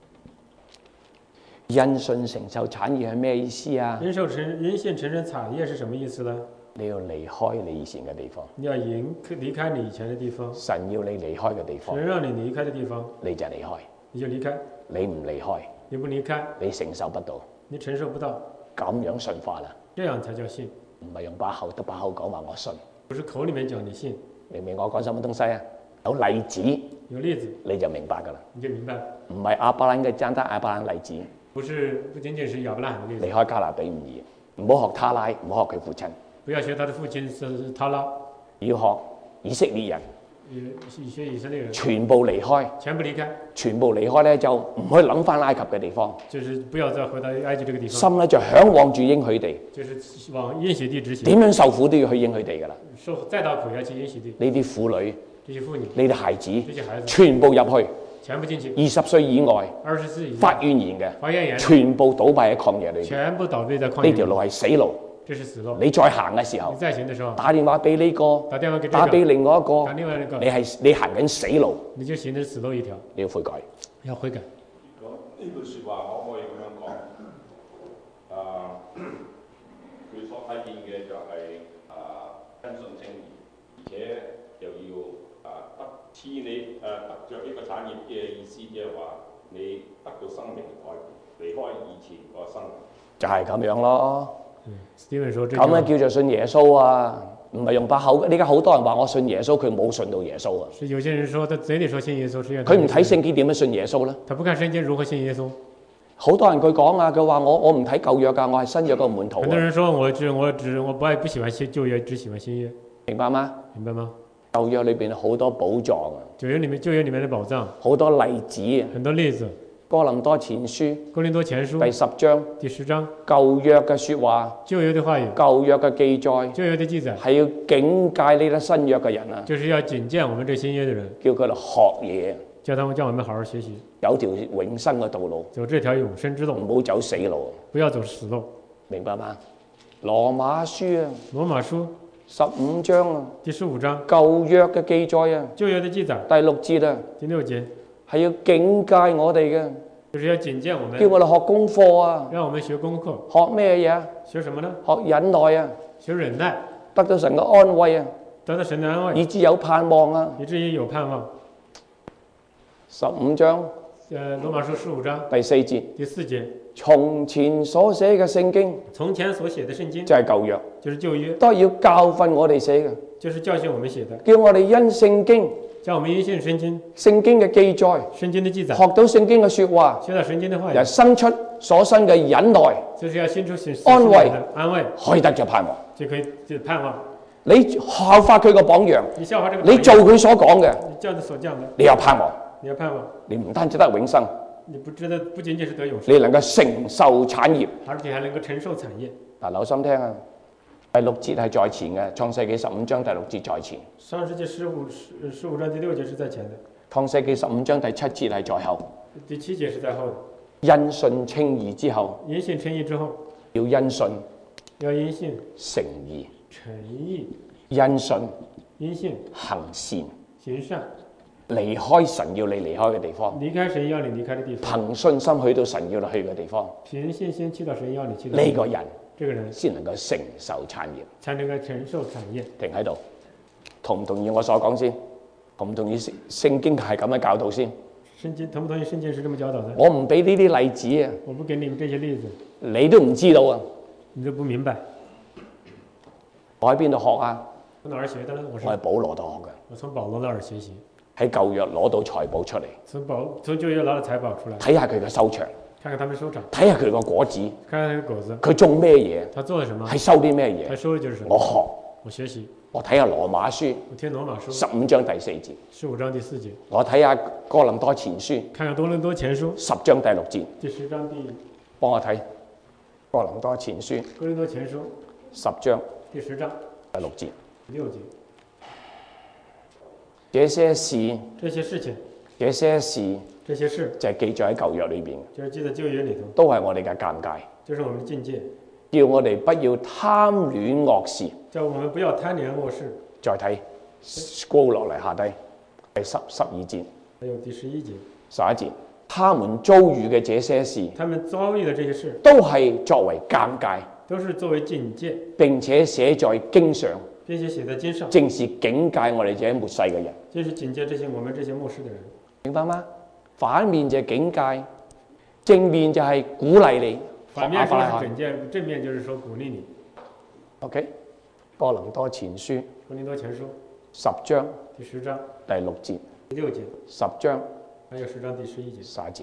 因信承受產業係咩意思啊？ 因受承因信承受產業是什麼意思呢？ 你要離開你以前嘅地方， 你要離離開你以前的地方， 神要你離開嘅地方， 神讓你離開的地方， 你就離開。 你就離開。 你唔離開， 你不離開， 你承受不到， 你承受不到， 咁樣信化啦。 這樣才叫信， 唔係用把口得把口講話我信。 不是口裡面講你信。 明唔明我講什麼東西啊？有例子有例子你就明白㗎啦。 你就明白， 唔係亞伯蘭嘅單單亞伯蘭例子， 不是不僅僅是亞伯拉罕的例子。 離開加拿比唔易，唔好學他拉，唔好學佢父親， 不要學他的父親是他拉， 要學以色列人， 以學以色列人， 全部離開， 全部離開， 全部離開咧就唔可以諗翻埃及嘅地方， 就是不要再回到埃及這個地方， 心咧就嚮往住應許地， 就是往應許地直行。 點樣受苦都要去應許地㗎啦。 受再到苦要去應許地。 呢啲婦女， 這些婦女， 呢啲孩子， 這些孩子， 全部入去， 全部進去。 二十歲以外二十歲以發上怨言嘅， 發怨言， 全部倒閉喺曠野裏邊。 全部倒閉在曠野。 呢條路係死路， 這是死路。 你再行嘅時候你，再行的時候， 打電話俾呢個， 打電話給這打俾個， 另外一個打，另外一個， 你係你行緊死路， 你就行的死路一條， 你要悔改。 要悔改。 咁呢句説話可唔可以咁樣講？啊，佢所體現嘅就係、啊因信稱義，而且又要啊得賜你誒得着呢個產業嘅意思，即係話你得到生命嘅改變，離開以前個生命。 就係咁樣咯。 Steven 說這咁樣叫做信耶穌啊，唔係用把口。呢家好多人話我信耶穌，佢冇信到耶穌啊。 是有些人說他嘴裡說信耶穌，實際上佢唔睇聖經點樣信耶穌咧？ 他不看聖經如何信耶穌。 好多人佢講啊，佢話我我唔睇舊約㗎，我係新約個門徒啊。 很多人說我只我只我不愛不喜歡新舊約，只喜歡新約， 明白嗎？ 明白嗎？ 舊約裏邊好多寶藏啊， 舊約裡面舊約裡面的寶藏， 好多例子啊。 很多例子。 哥林多前書哥林多前書第十章第十章舊約嘅説話， 舊約的話語， 舊約嘅記載舊約的記載， 係要警戒呢啲新約嘅人啊， 就是要警戒我們這新約的人， 叫佢哋學嘢， 叫他們叫我們好好學習， 有條永生嘅道路， 走這條永生之路， 唔好走死路， 不要走死路。 明白嗎？羅馬書啊， 羅馬書十五章啊， 第十五章舊約嘅記載啊， 舊約的記載第六節啊， 第六節， 係要警戒我哋嘅， 就是要警戒我們， 叫我哋學功課啊， 讓我們學功課， 學咩嘢啊？ 學什麼呢？ 學忍耐啊， 學忍耐， 得到神嘅安慰啊， 得到神的安慰， 以致有盼望啊。 以至於有盼望。 十五章呃，羅馬書十五章第四節， 第四節， 從前所寫嘅聖經從前所寫的聖經就係舊約， 就是舊約， 都係要教訓我哋寫嘅， 就是教訓我們寫的， 叫我哋因聖經、 叫我們因信聖經， 聖經嘅記載， 聖經的記載， 學到聖經嘅説話， 學到聖經的話語， 又生出所生嘅忍耐， 就是要sinh出所安慰生的安慰， 可以得着盼望。 就可以就盼望。 你效法佢個榜樣， 你效法這個榜樣， 你做佢所講嘅， 你照着所講的， 你有盼望。 你要盼望， 你唔單止得永生， 你不知道不僅僅是得永生， 你能夠承受產業。 而且還能夠承受產業。 嗱，留心聽啊！第六節係在前嘅，創世記十五章第六節在前， 上世紀十五十十五章第六節是在前的， 創世記十五章第七節係在後。 第七節是在後的。 因信稱義之後， 因信稱義之後， 要因信要因信成義， 誠意， 因信因信行善， 行善， 離開神要你離開嘅地方， 離開神要你離開的地方， 憑信心去到神要你去嘅地方， 憑信心去到神要你去的呢、 地方， 個人這個人先能夠承受產業。 才能夠承受產業。 停喺度，同唔同意我所講先？同唔同意聖聖經係咁樣教導先？ 聖經同不同意聖經是這麼教導的？ 我唔俾呢啲例子啊， 我不給你們這些例子， 你都唔知道啊！ 你都不明白。 我喺邊度學啊？ 從哪兒學的呢？我是我喺保羅度學嘅， 我從保羅那兒學習， 喺舊約攞到財寶出嚟， 從保從舊約拿了財寶出來， 睇下佢嘅收場， 看看他們收場， 睇下佢個果子， 看看那個果子， 佢種咩嘢， 他做了什麼， 係收啲咩嘢， 他收的就是什麼， 我學我學習， 我睇下羅馬書我聽羅馬書十五章第四節， 十五章第四節， 我睇下哥林多前書看看多倫多前書十章第六節， 第十章第幫我睇哥林多前書哥林多前書十章第十章第六節。 六節， 這些事， 這些事情， 這些事這些事， 就係記載喺舊約裏邊， 就是記在舊約裡頭， 都係我哋嘅尷尬， 就是我們的境界， 叫我哋不要貪戀惡事。 叫我們不要貪戀惡事。 再睇 scroll 落嚟下低，第十十二節、 還有第十一節， 十一節，他們遭遇嘅這些事， 他們遭遇的這些事， 都係作為尷尬， 都是作為境界， 並且寫在經上， 並且寫在經上， 正是警戒我哋這些末世嘅人。 這是警戒這些我們這些末世的人。 明白嗎？反面就係警戒，正面就係鼓勵你。 反面就是警戒，正面就是說鼓勵你。 OK， 哥林多前書哥林多前書十章第十章第六節， 第六節， 十章還有十章第十一節， 十一節，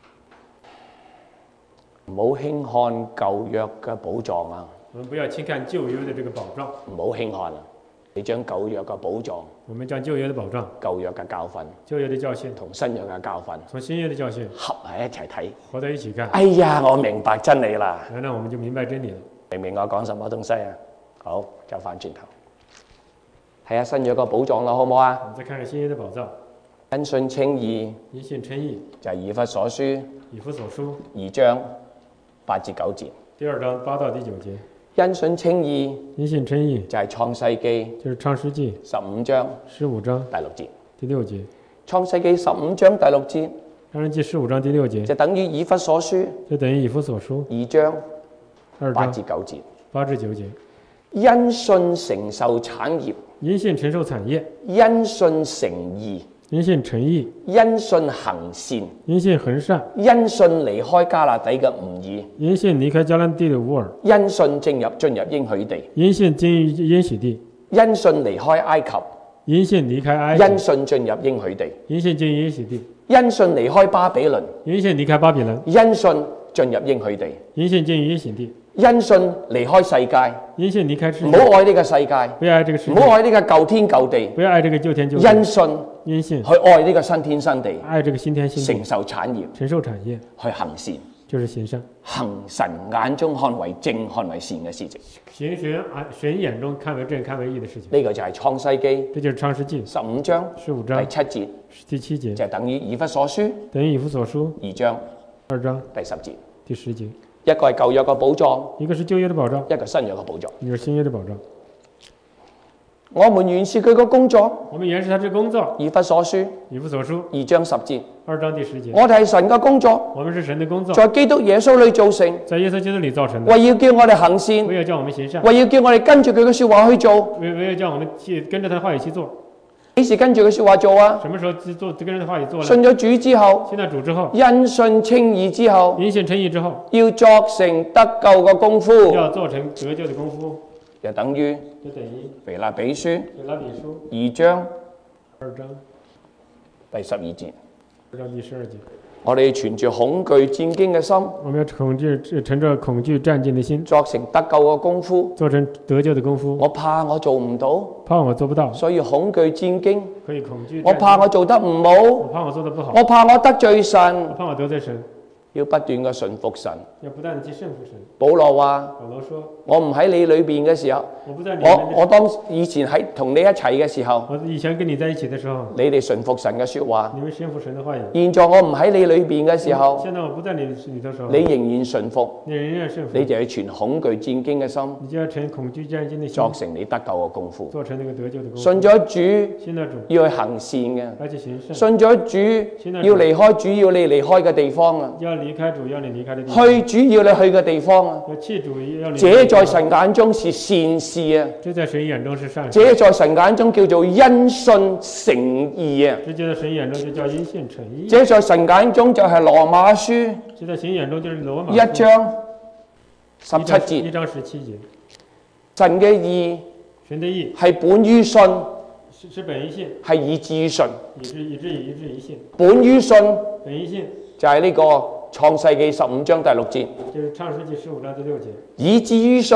唔好輕看舊約嘅寶藏啊！ 我們不要輕看舊約的這個寶藏， 唔好輕看啊！你將舊約嘅寶藏、 我們將舊約的寶藏、 舊約嘅教訓舊約的教訓同新約嘅教訓從新約的教訓合喺一齊睇。 合在一起看， 哎呀，我明白真理啦！ 那那我們就明白真理了。 明唔明我講什麼東西啊？好，就翻轉頭睇下新約個寶藏啦，好唔好啊？ 我們再看看新約的寶藏， 因信稱義因信稱義， 就係以弗所書以弗所書二章八至九節。 第二章八到第九節， 因信稱義因信稱義就係創世記就是創世記十五章十五章第六節。 第六節， 創世記十五章第六節創世記十五章第六節就等於以弗所書就等於以弗所書二章二八至章九節。 八至九節， 因信承受產業， 因信承受產業， 因信成義， 因信成義， 因信行善， 因信行善， 因信離開迦勒底嘅吾爾， 因信離開迦勒地的烏爾， 因信進入進入應許地， 因信進入應許地， 因信離開埃及， 因信離開埃因及， 信進入應許地， 因信進入應許地， 因信離開巴比倫， 因信離開巴比倫， 因信進入應許地， 因信進入應許地， 因信離開世界， 因信離開世唔界， 好愛呢個世界， 不要愛這個世唔界， 好愛呢個舊天舊地， 不要愛這個舊天舊地， 因信因信去愛呢個新天新地， 愛這個新天新地， 承受產業， 承受產業去行善， 就是行善， 行神眼中看為正看為善嘅事情。 行神啊神眼中看為正看為義的事情， 呢個就係創世記這就是創世記十五章第十五章七節， 第七節， 就係等於以弗所書等於以弗所書二章二章第十節。 第十節， 一個係舊約嘅寶藏， 一個是舊約的寶藏， 一個新約嘅寶藏。 一個是新約的寶藏。 我們原是佢嘅工作， 我們原是他這工作， 以弗所書以弗所書二章十節。 二章第十節， 我哋係神嘅工作， 我們是神的工作， 在基督耶穌裏造成， 在耶穌基督裏造成的， 為要叫我哋行善， 為要叫我們行善， 為要叫我哋跟住佢嘅説話去做。 為為要叫我們去跟着他的話語去做。 幾時跟住佢説話做啊？ 什麼時候去做跟着他的話語做了？ 信咗主之後， 信了主之後， 因信稱義之後， 因信稱義之後， 要作成得救嘅功夫， 要做成得救的功夫， 就等於就等於腓立比書腓立比書二章二章第十二節。 二章第十二節。 我哋存住恐懼戰驚嘅心， 我們要恐懼，乘着恐懼戰兢的心， 作成得救嘅功夫。 做成得救的功夫。 我怕我做唔到， 怕我做不到， 所以恐懼戰驚。 可以恐懼。 我怕我做得唔我好， 怕我做得不好， 我怕我得罪我神， 怕我得罪神， 要不斷嘅順服神。 要不斷地去順服神。 保羅話： 保羅說， 我唔喺你裏邊嘅時候， 我不在你我我當以前喺同你一齊嘅時候， 我以前跟你在一起的時候， 你哋順服神嘅説話。 你們順服神的話語。 現在我唔喺你裏邊嘅時候， 現在我不在你裏頭的時候， 你仍然順服， 你仍然順服， 你就要存恐懼戰驚嘅心， 你就要存恐懼戰兢的心， 作成你得救嘅功夫。 做成那個得救的功夫。 信咗主信了主， 要去行善嘅， 而且行善， 信咗主要離開主要你離開嘅地方啊， 要離開主要你離開的地方， 去主要你去嘅地方啊。 要去主要你離開的地方。 這在神眼中是善事啊！ 這在神眼中是善事。 這在神眼中叫做因信成義啊！ 這就在神眼中就叫因信成義。 這在神眼中就係羅馬書這在神眼中就是羅馬書一章十七節， 一章十七節。 神嘅義神的義係本於信， 是是本於信， 係以至於信。 以至以至以至於信。 本於信本於信就係呢個創世記十五章第六節， 就是創世記十五章第六節。 以至於信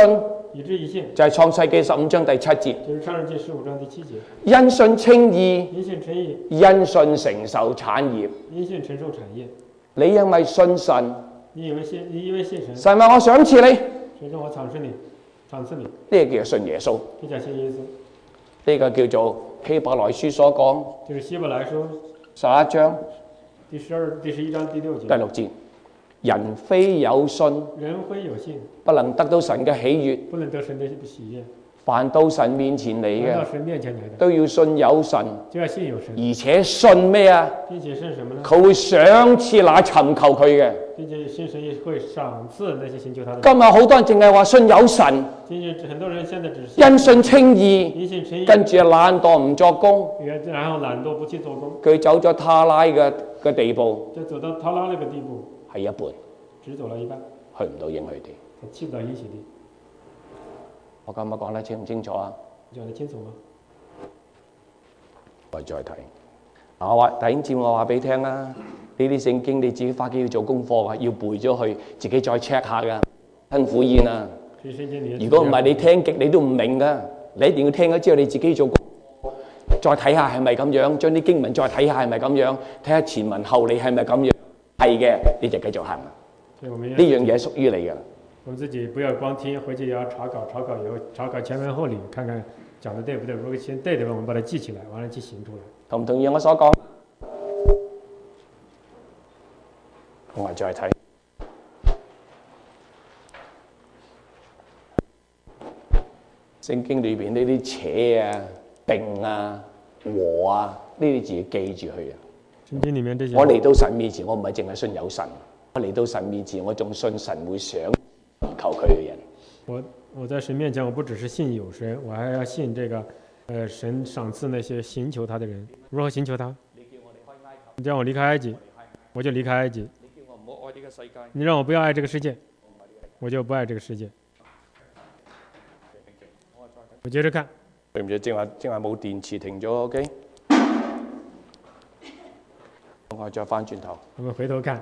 以致以信， 就係創世記十五章第七節， 就是創世記十五章第七節。 因信稱義， 因信稱義， 因信承受產業。 因信承受產業。 你因為信神， 你因為信，你因為信神， 神話我賞賜你， 神說我賞賜你，賞賜你， 呢個叫做信耶穌。 這叫信耶穌。 呢個叫做希伯來書所講， 就是希伯來書十一章第十二、第十一章第六節。 第六節，人非有信， 人非有信， 不能得到神嘅喜悅。 不能得神的喜悅。 凡到神面前嚟嘅， 凡到神面前來的， 都要信有神， 就要信有神， 而且信咩啊？ 並且信什麼呢？ 佢會賞賜那尋求佢嘅。 並且信神也會賞賜那些尋求他的。 今日好多人淨係話信有神， 今日很多人現在只是因信稱義， 因信稱義， 跟住懶惰唔作工， 然後懶惰不去做工， 佢走咗他拉嘅嘅地步， 就走到他拉那個地步， 係一半， 只走了一半， 去唔到應許地。 他去不到應許地。 我今日講得清唔清楚啊？ 講得清楚嗎？ 我再睇。我話弟兄姊妹，我話俾你聽啦，呢啲聖經你自己返屋企要做功課啊，要背咗佢，自己再 check 下噶，辛苦煙啊！如果唔係你聽極你都唔明噶，你一定要聽咗之後你自己做功課，再睇下係咪咁樣，將啲經文再睇下係咪咁樣，睇下前文後理係咪咁樣，係嘅你就繼續行。呢樣嘢屬於你噶。 我們自己不要光聽，回去也要查稿，查稿以後查稿前文後理，看看講得對不對。如果先對的話，我們把它記起來，完了去行出來。 同唔同意我所講？我話再睇聖經裏邊呢啲且啊、並啊、和啊呢啲字記住佢啊。 聖經裡面這些， 我嚟到神面前，我唔係淨係信有神，我嚟到神面前，我仲信神會賞求佢嘅人。我我在神面前，我不只是信有神，我還要信這個，呃，神賞賜那些尋求他的人。如何尋求他？你叫我離開埃及，我就離開埃及。 你叫我唔好愛呢個世界， 你讓我不要愛這個世界，我就不愛這個世界。我接着看。 對唔住，正話正話冇電池停咗 ，OK。我再翻轉頭。 我們回頭看。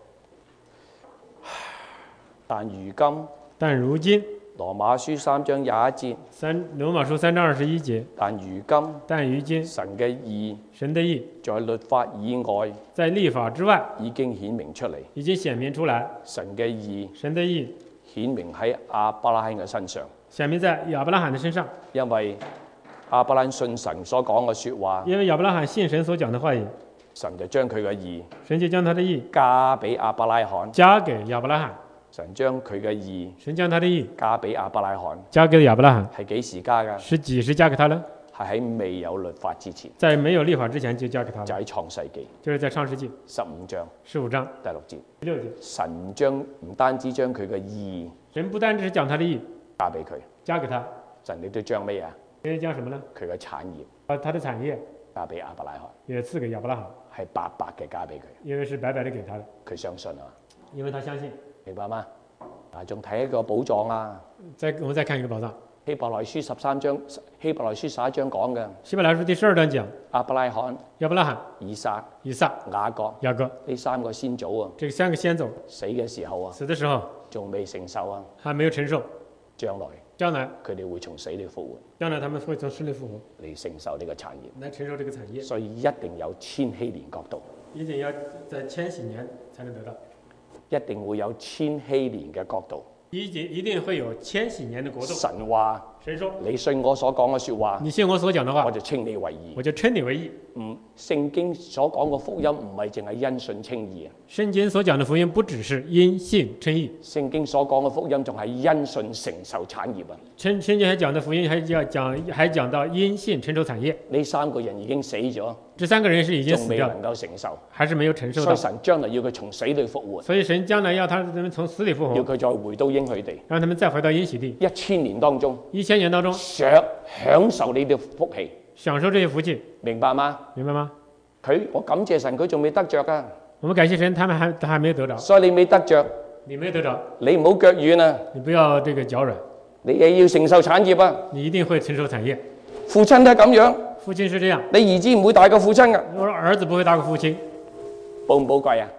但如今， 但如今， 羅馬書三章廿一節。 三羅馬書三章二十一節。 但如今， 但如今， 神嘅義， 神的義， 在律法以外， 在律法之外， 已經顯明出嚟。 已經顯明出來。 神嘅義， 神的義， 顯明喺亞伯拉罕嘅身上。 顯明在亞伯拉罕的身上。 因為亞伯拉罕信神所講嘅説話。 因為亞伯拉罕信神所講的話語。 神就將佢嘅義， 神就將他的義加俾亞伯拉罕。 加給亞伯拉罕。 神將佢嘅義， 神將他的義加俾亞伯拉罕， 加給亞伯拉罕。 係幾時加㗎？ 是幾時加給他呢？ 係喺未有律法之前， 在沒有律法之前就加給他。 就喺創世記， 就是在創世記十五章， 十五章第六節。 第六節， 神將唔單止將佢嘅義， 神不單止將他的義加俾佢， 加給他， 神亦都將咩啊？ 神將什麼呢？ 佢嘅產業， 把他的產業加俾亞伯拉罕， 也賜給亞伯拉罕， 係白白嘅加俾佢， 因為是白白的給他的。 佢相信啊， 因為他相信。 明白嗎？啊，仲睇一個寶藏啊！ 再我們再看一個寶藏， 希伯來書十三章，希伯來書十一章講嘅。 希伯來書第十二段講亞伯拉罕、 亞伯拉罕、 以撒、 以撒、 雅各、 雅各呢三個先祖啊， 這三個先祖死嘅時候啊， 死的時候仲未承受啊， 還沒有承受， 將來將來佢哋會從死裏復活， 將來他們會從死裏復活嚟承受呢個產業， 來承受這個產業， 所以一定有千禧年國度， 一定要在千禧年才能得到， 一定會有千禧年嘅國度。 一定一定會有千禧年的國度。 神話， 神說： 你信我所講嘅説話， 你信我所講的話， 我就稱你為義。 我就稱你為義。 唔，聖經所講嘅福音唔係淨係因信稱義啊。 聖經所講的福音不只是因信稱義， 聖經所講嘅福音仲係因信承受產業啊。 聖聖經還講的福音還要講還講到因信承受產業。 呢三個人已經死咗， 這三個人是已經仲未死掉， 能夠承受， 還是沒有承受到。 所以神將來要佢從死裏復活， 所以神將來要他們從死裏復活， 要佢再回到應許地， 讓他們再回到應許地。 一千年當中， 一千年當中享享受呢啲福氣， 享受這些福氣， 明白嗎？ 明白嗎？ 佢我感謝神，佢仲未得着啊， 我們感謝神，他們還他還沒有得着， 所以你未得着， 你沒得着， 你唔好腳軟啊， 你不要這個腳軟， 你亦要承受產業啊。 你一定會承受產業。 父親都係咁樣， 父親是這樣， 你兒子唔會大過父親噶， 我說兒子不會大過父親， 寶唔寶貴啊？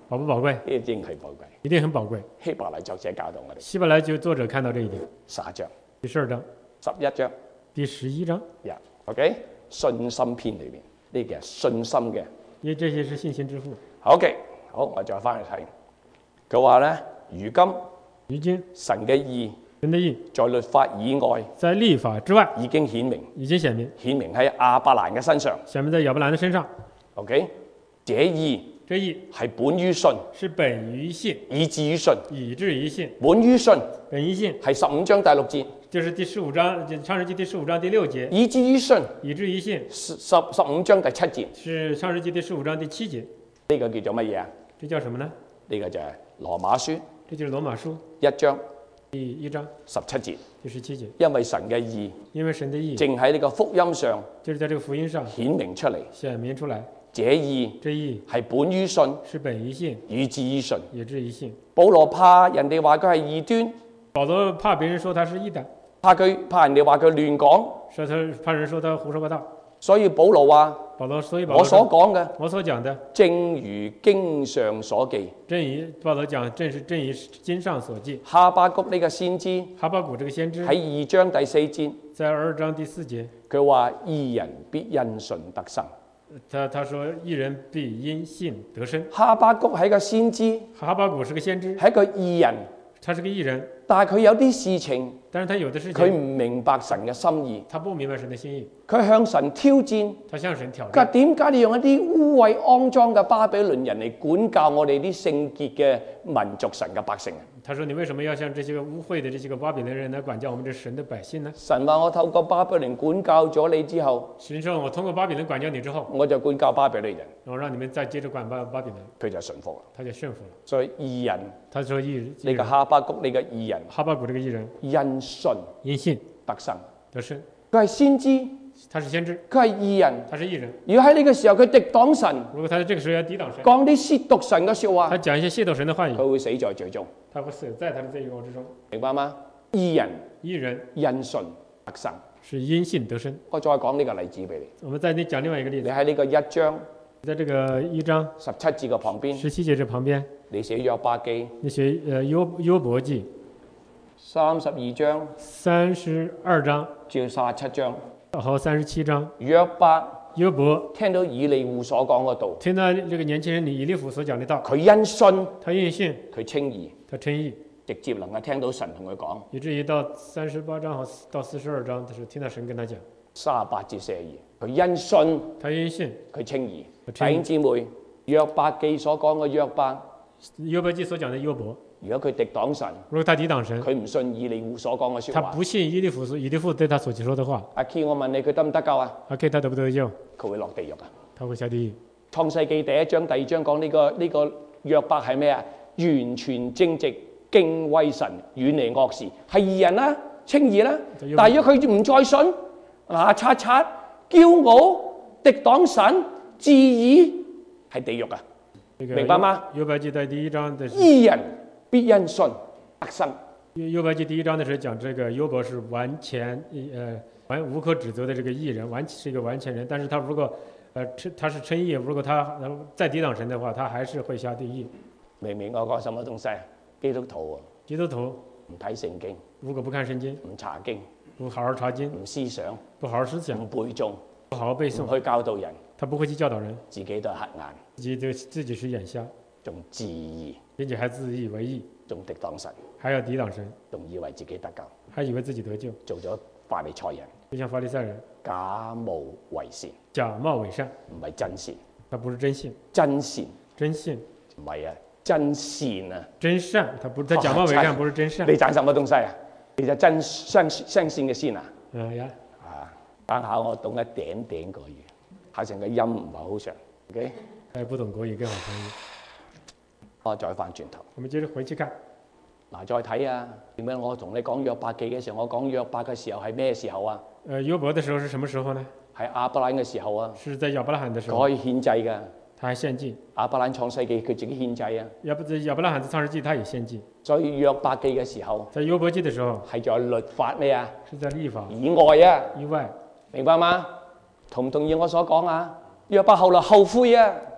寶不寶貴？ 一定係寶貴。 一定很寶貴。 希伯來作者教導我哋。 希伯來就作者看到這一點。 十章。 第十二章。 十一章。 第十一章。 呀、yeah, ，OK， 信心篇裏邊呢個係信心嘅。 因為這些是信心之父。 OK， 好，我再翻去睇。佢話咧，如今， 如今神嘅義， 神的義在律法以外， 在律法之外已經顯明， 已經顯明， 顯明喺亞伯蘭嘅身上。 顯明在亞伯蘭的身上。 OK， 這義， 這義係本於信， 是本於信， 以至於信， 以至於信， 本於信， 本於信， 係十五章第六節。 就是第十五章，創世記第十五章第六節， 以至於信， 以至於信， 十十五章第七節， 是創世記第十五章第七節。 呢個叫做乜嘢啊？ 這叫什麼呢？ 呢個就係羅馬書， 這就是羅馬書一章第一章十七節。 第十七節， 因為神嘅義， 因為神的義， 正喺呢個福音上， 就是在這個福音上顯明出嚟， 顯明出來。 這義， 這義係本於信， 是本於信， 以至於信， 以至於信。 保羅怕人哋話佢係異端， 保羅怕別人說他是異端， 怕佢怕人哋話佢亂講， 說他怕人說他胡說八道。 所以保羅話： 保羅所以保羅我所講嘅， 我所講的， 正如經上所記。 正如保羅講，正是正如經上所記。 哈巴谷呢個先知， 哈巴谷這個先知喺二章第四節， 在二章第四節， 佢話義人必因信得生。 他他說義人必因信得生。 哈巴谷係個先知， 哈巴谷是個先知， 係一個義人， 他是個義人， 但係佢有啲事情， 但是他有的事佢情， 唔明白神嘅心意， 他不明白神的心意， 佢向神挑戰。 他向神挑佢話戰。 點解你用一啲污穢骯髒嘅巴比倫人嚟管教我哋啲聖潔嘅民族神嘅百姓啊？ 他說：你為什麼要向這些個污穢的這些個巴比倫人來管教我們這神的百姓呢？ 神話我透過巴比倫管教咗你之後， 神說：我通過巴比倫管教你之後， 我就管教巴比倫人， 然後讓你們再接着管巴巴比倫， 佢就順服啦。 他就順服了。 所以義人他說義：義呢個人哈巴谷呢個義人哈巴谷這個義人因信因信得生， 得生， 佢係先知， 他是先知， 佢係義人。 他是義人。 如果喺呢個時候佢敵擋神， 如果他在這個時候要抵擋神， 講啲褻瀆神嘅説話， 他講一些褻瀆神的話語， 佢會死在罪中， 他會死在他的罪惡之中。 明白嗎？義人義人因信得生。 是因信得生。 我再講呢個例子俾你， 我們再講另外一個例子， 你喺呢個一章在這個一章十七節嘅旁邊， 十七節這旁邊， 你寫約伯記你學呃約約伯記三十二章三十二章至三十七章， 和三十七章， 約伯約伯聽到以利戶所講嗰度， 聽到這個年輕人以利戶所講的道， 佢因信， 他因信， 佢稱義， 他稱義， 直接能夠聽到神同佢講。 以至於到三十八章和到四十二章的時候，聽到神跟他講， 三十八至四十二，佢因信， 他因信， 佢稱義。 佢稱義弟兄姊妹，約伯記所講嘅約伯， 約伯記所講的約伯， 如果佢敵擋神， 如果他抵擋神， 佢唔信以利戶所講嘅説話， 他不信以利戶所以利戶對他所說的話， 阿 K，我問你佢得唔得救啊？ 阿 K 他得不得救？ 佢會落地獄啊！ 他會下地獄。 創世記第一章、第二章講呢、個呢、個約伯係咩啊？完全正直、敬畏神、遠離惡事，係義人啦、稱義啦。但係如果佢唔再信，牙刷刷、驕傲、敵擋神、自義，係地獄啊！ 這個明白嗎？ 約伯記在第一章的時候， 義人必因信得生。 約約伯記第一章的時候講這個約伯是完全呃完無可指責的這個義人，完是一個完全人。但是他如果呃稱他是稱義，如果他再抵擋神的話，他還是會下地獄。 明唔明我講什麼東西啊？基督徒啊， 基督徒唔睇聖經， 如果不看聖經， 唔查經， 不好好查經， 唔思想， 不好好思唔想， 背誦， 不好好背誦， 唔去教導人， 他不會去教導人， 自己都係黑眼， 自己就自己是眼瞎， 仲自義， 並且還自以為義， 仲敵擋神， 還要抵擋神， 仲以為自己得救， 還以為自己得救， 做咗法利賽人， 就像法利賽人假冒為善， 假冒偽善， 唔係真善， 他不是真信， 真善真信唔係啊，真善啊！ 真善，他不是他假冒偽善，不是真善你。賺什麼東西啊？你就真相相善嘅善啊！ 嗯呀， 啊，等下我懂一點點國語，考成個音唔係好長，OK？ 他也不懂國語，更好翻譯。 我再翻轉頭， 我們接着回去看， 嗱再睇啊！點解我同你講約伯記嘅時候，我講約伯嘅時候係咩時候啊？ 呃，約伯的時候是什麼時候呢？ 係亞伯蘭嘅時候啊！ 是在亞伯拉罕的時候， 佢可以獻祭㗎。 他還獻祭。 亞伯蘭創世記佢自己獻祭啊！ 亞伯亞伯拉罕在創世記他也獻祭。 所以約伯記嘅時候， 在約伯記的時候係在律法咩啊？ 是在律法以外啊！ 以外， 明白嗎？同唔同意我所講啊？約伯後來後悔啊！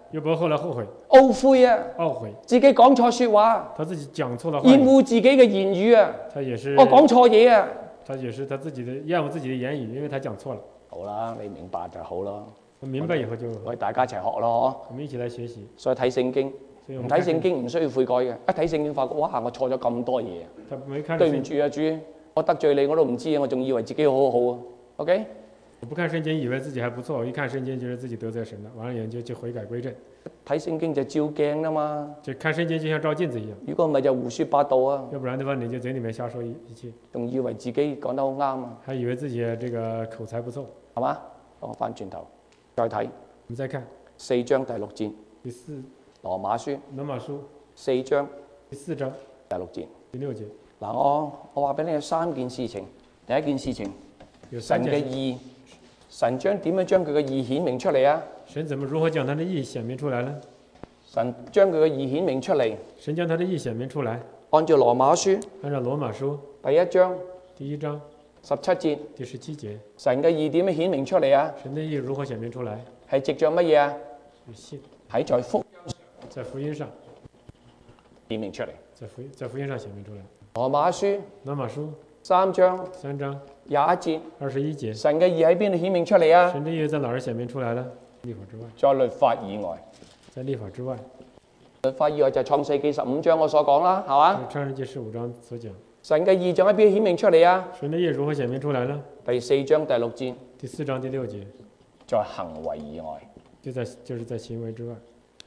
約伯後來後悔， 懊悔啊， 懊悔， 自己講錯説話， 他自己講錯了話厭語， 惡自己嘅言語啊， 他也是我講錯嘢啊。 他也是他自己的厭惡自己的言語，因為他講錯了。 好啦，你明白就好啦。 我明白以後就我哋大家一齊學咯， 我們一起來學習。 所以睇聖經，唔睇所以我們看聖經唔需要悔改嘅，一睇聖經發覺哇，我錯咗咁多嘢， 他沒看聖經， 對唔住啊主，我得罪你我都唔知啊，我仲以為自己好好啊。OK， 我不看聖經以為自己還不錯，我一看聖經覺得自己得罪神了，完了以後就就悔改歸正。 睇聖經就照鏡啦嘛， 就看聖經就像照鏡子一樣， 如果唔係就胡說八道啊， 要不然的話你就嘴裡面瞎說一一切， 仲以為自己講得好啱啊， 還以為自己這個口才不錯。 係嘛？我翻轉頭再睇我們再看四章第六節， 第四羅馬書羅馬書四章第四章第六節。 第六節嗱，我我話俾你有三件事情。第一件事情， 有神嘅三件事。 義，神將點樣將佢嘅義顯明出嚟啊？ 神怎麼如何將他的義顯明出來呢？ 神將佢嘅義顯明出嚟， 神將他的義顯明出來， 按照羅馬書按照羅馬書第一章第一章十七節， 第十七節， 神嘅義點樣顯明出嚟啊？ 神的義如何顯明出來？ 係藉着乜嘢啊？ 是信， 係在福在福音上顯明出嚟。 在福音在福音上顯明出來。 羅馬書羅馬書三章三章廿一節， 二十一節， 神嘅義喺邊度顯明出嚟啊？ 神的義在哪兒顯明出來呢？律法之外， 在律法以外， 在律法之外。 律法以外就係創世記十五章我所講啦，係嘛？ 創世記十五章所講， 神嘅義仲喺邊度顯明出嚟啊？ 神的義如何顯明出來呢？ 第四章第六節， 第四章第六節， 在行為以外。 就在就是在行為之外。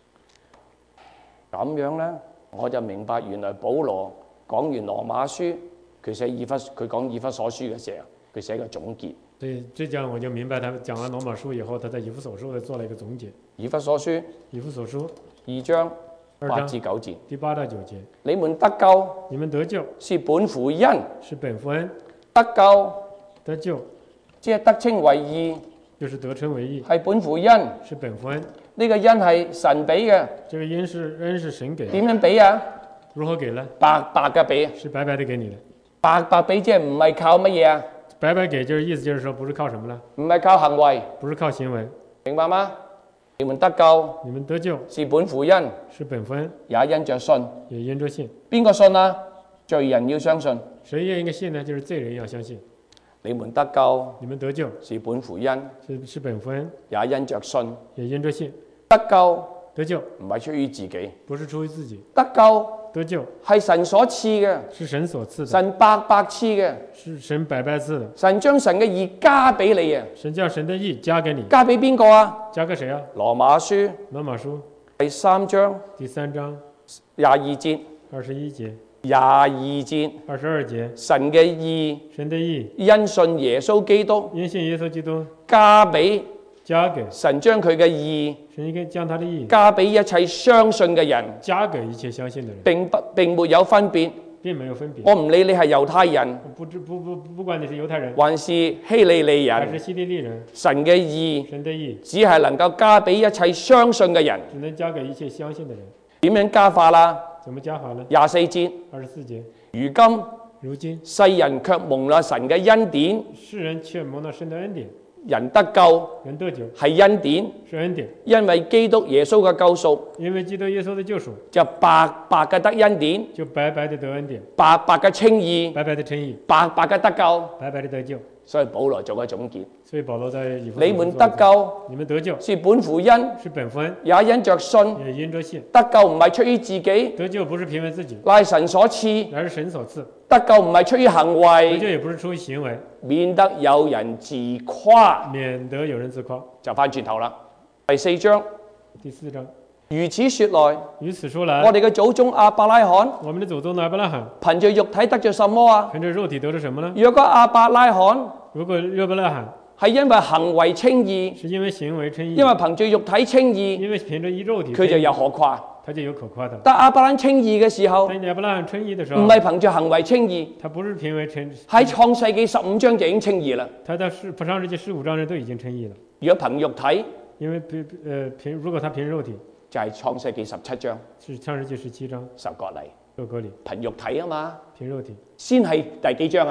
咁樣呢，我就明白原來保羅講完羅馬書，佢寫以弗佢講以弗所書嘅時候，佢寫個總結。 所以這樣我就明白，他講完羅馬書以後，他在以弗所書做了一個總結。 以弗所書以弗所書二章八二章至九節， 第八到九節， 你們得救你們得救是本乎恩， 是本乎恩， 得救得救即係得稱為義， 就是得稱為義， 係本乎恩。 是本乎恩。 呢個恩係神俾嘅， 這個恩是恩是神給的， 點樣俾啊？ 如何給呢？ 白白嘅俾， 是白白的給你的。 白白俾即係唔係靠乜嘢啊？ 白白給就是意思就是說不是靠什麼呢？ 唔係靠行為， 不是靠行為。 明白嗎？你們得救你們得救是本乎恩， 是本乎恩， 也因着信。 也因着信。 邊個信啊？罪人要相信。 誰也應該信呢？就是罪人要相信。 你們得救你們得救是本乎恩， 是是本乎恩， 也因着信。 也因着信。 得救得救唔係出於自己， 不是出於自己， 得救得救係神所賜嘅， 是神所賜的， 神白白賜嘅， 是神白白賜的。 神將神嘅義加俾你啊！ 神將神的義加給你， 加俾邊個啊？ 加給誰啊？ 羅馬書羅馬書第三章第三章廿二節， 二十一節、 廿二節， 二十二節， 神嘅義神的義因信耶穌基督因信耶穌基督加俾加給神，將佢嘅義神應該將他的義加俾一切相信嘅人， 加給一切相信的人， 並不並沒有分別。 並沒有分別。 我唔理你係猶太人， 不知不不不管你是猶太人還是希利利人， 還是希利利人， 神嘅義神的義只係能夠加俾一切相信嘅人。 只能加給一切相信的人。 點樣加法啦？ 怎麼加法呢？ 廿四節， 二十四節， 如今如今世人卻蒙了神嘅恩典， 世人卻蒙了神的恩典， 人得救人得救係恩典， 是恩典， 因為基督耶穌嘅救贖因為基督耶穌的救贖， 就白白嘅得恩典， 就白白的得恩典， 白白嘅稱義， 白白的稱義， 白白嘅得救。 白白的得救。 所以保羅做個總結： 所以保羅在以弗所你們得救你們得救是本乎恩， 是本乎恩， 也因着信。 也因着信。 得救唔係出於自己， 得救不是憑藉自己， 乃神所賜； 乃是神所賜。 得救唔係出於行得為， 救也不是出於行為， 免得有人自誇。 免得有人自誇。 就翻轉頭啦，第四章。 第四章， 如此說來， 於此說來， 我哋嘅祖宗亞伯拉罕我們的祖宗亞伯拉罕憑着肉體得着什麼啊？ 憑着肉體得着什麼呢？ 若果亞伯拉罕如果亞伯拉罕係因為行為稱義， 是因為行為稱義， 因為憑住肉體稱義， 因為憑着一肉體， 佢就有可誇。 他就有可誇的。 但亞伯蘭稱義嘅時候， 但亞伯拉罕稱義的時候， 唔係憑住行為稱義， 他不是憑為稱， 喺創世記十五章就已經稱義啦。 他在十上世紀十五章人都已經稱義了。 如果憑肉體， 因為憑呃憑如果他憑肉體， 就係創世記十七章是上世紀十七章受割禮， 受割禮， 憑肉體啊嘛， 憑肉體， 先係第幾章啊？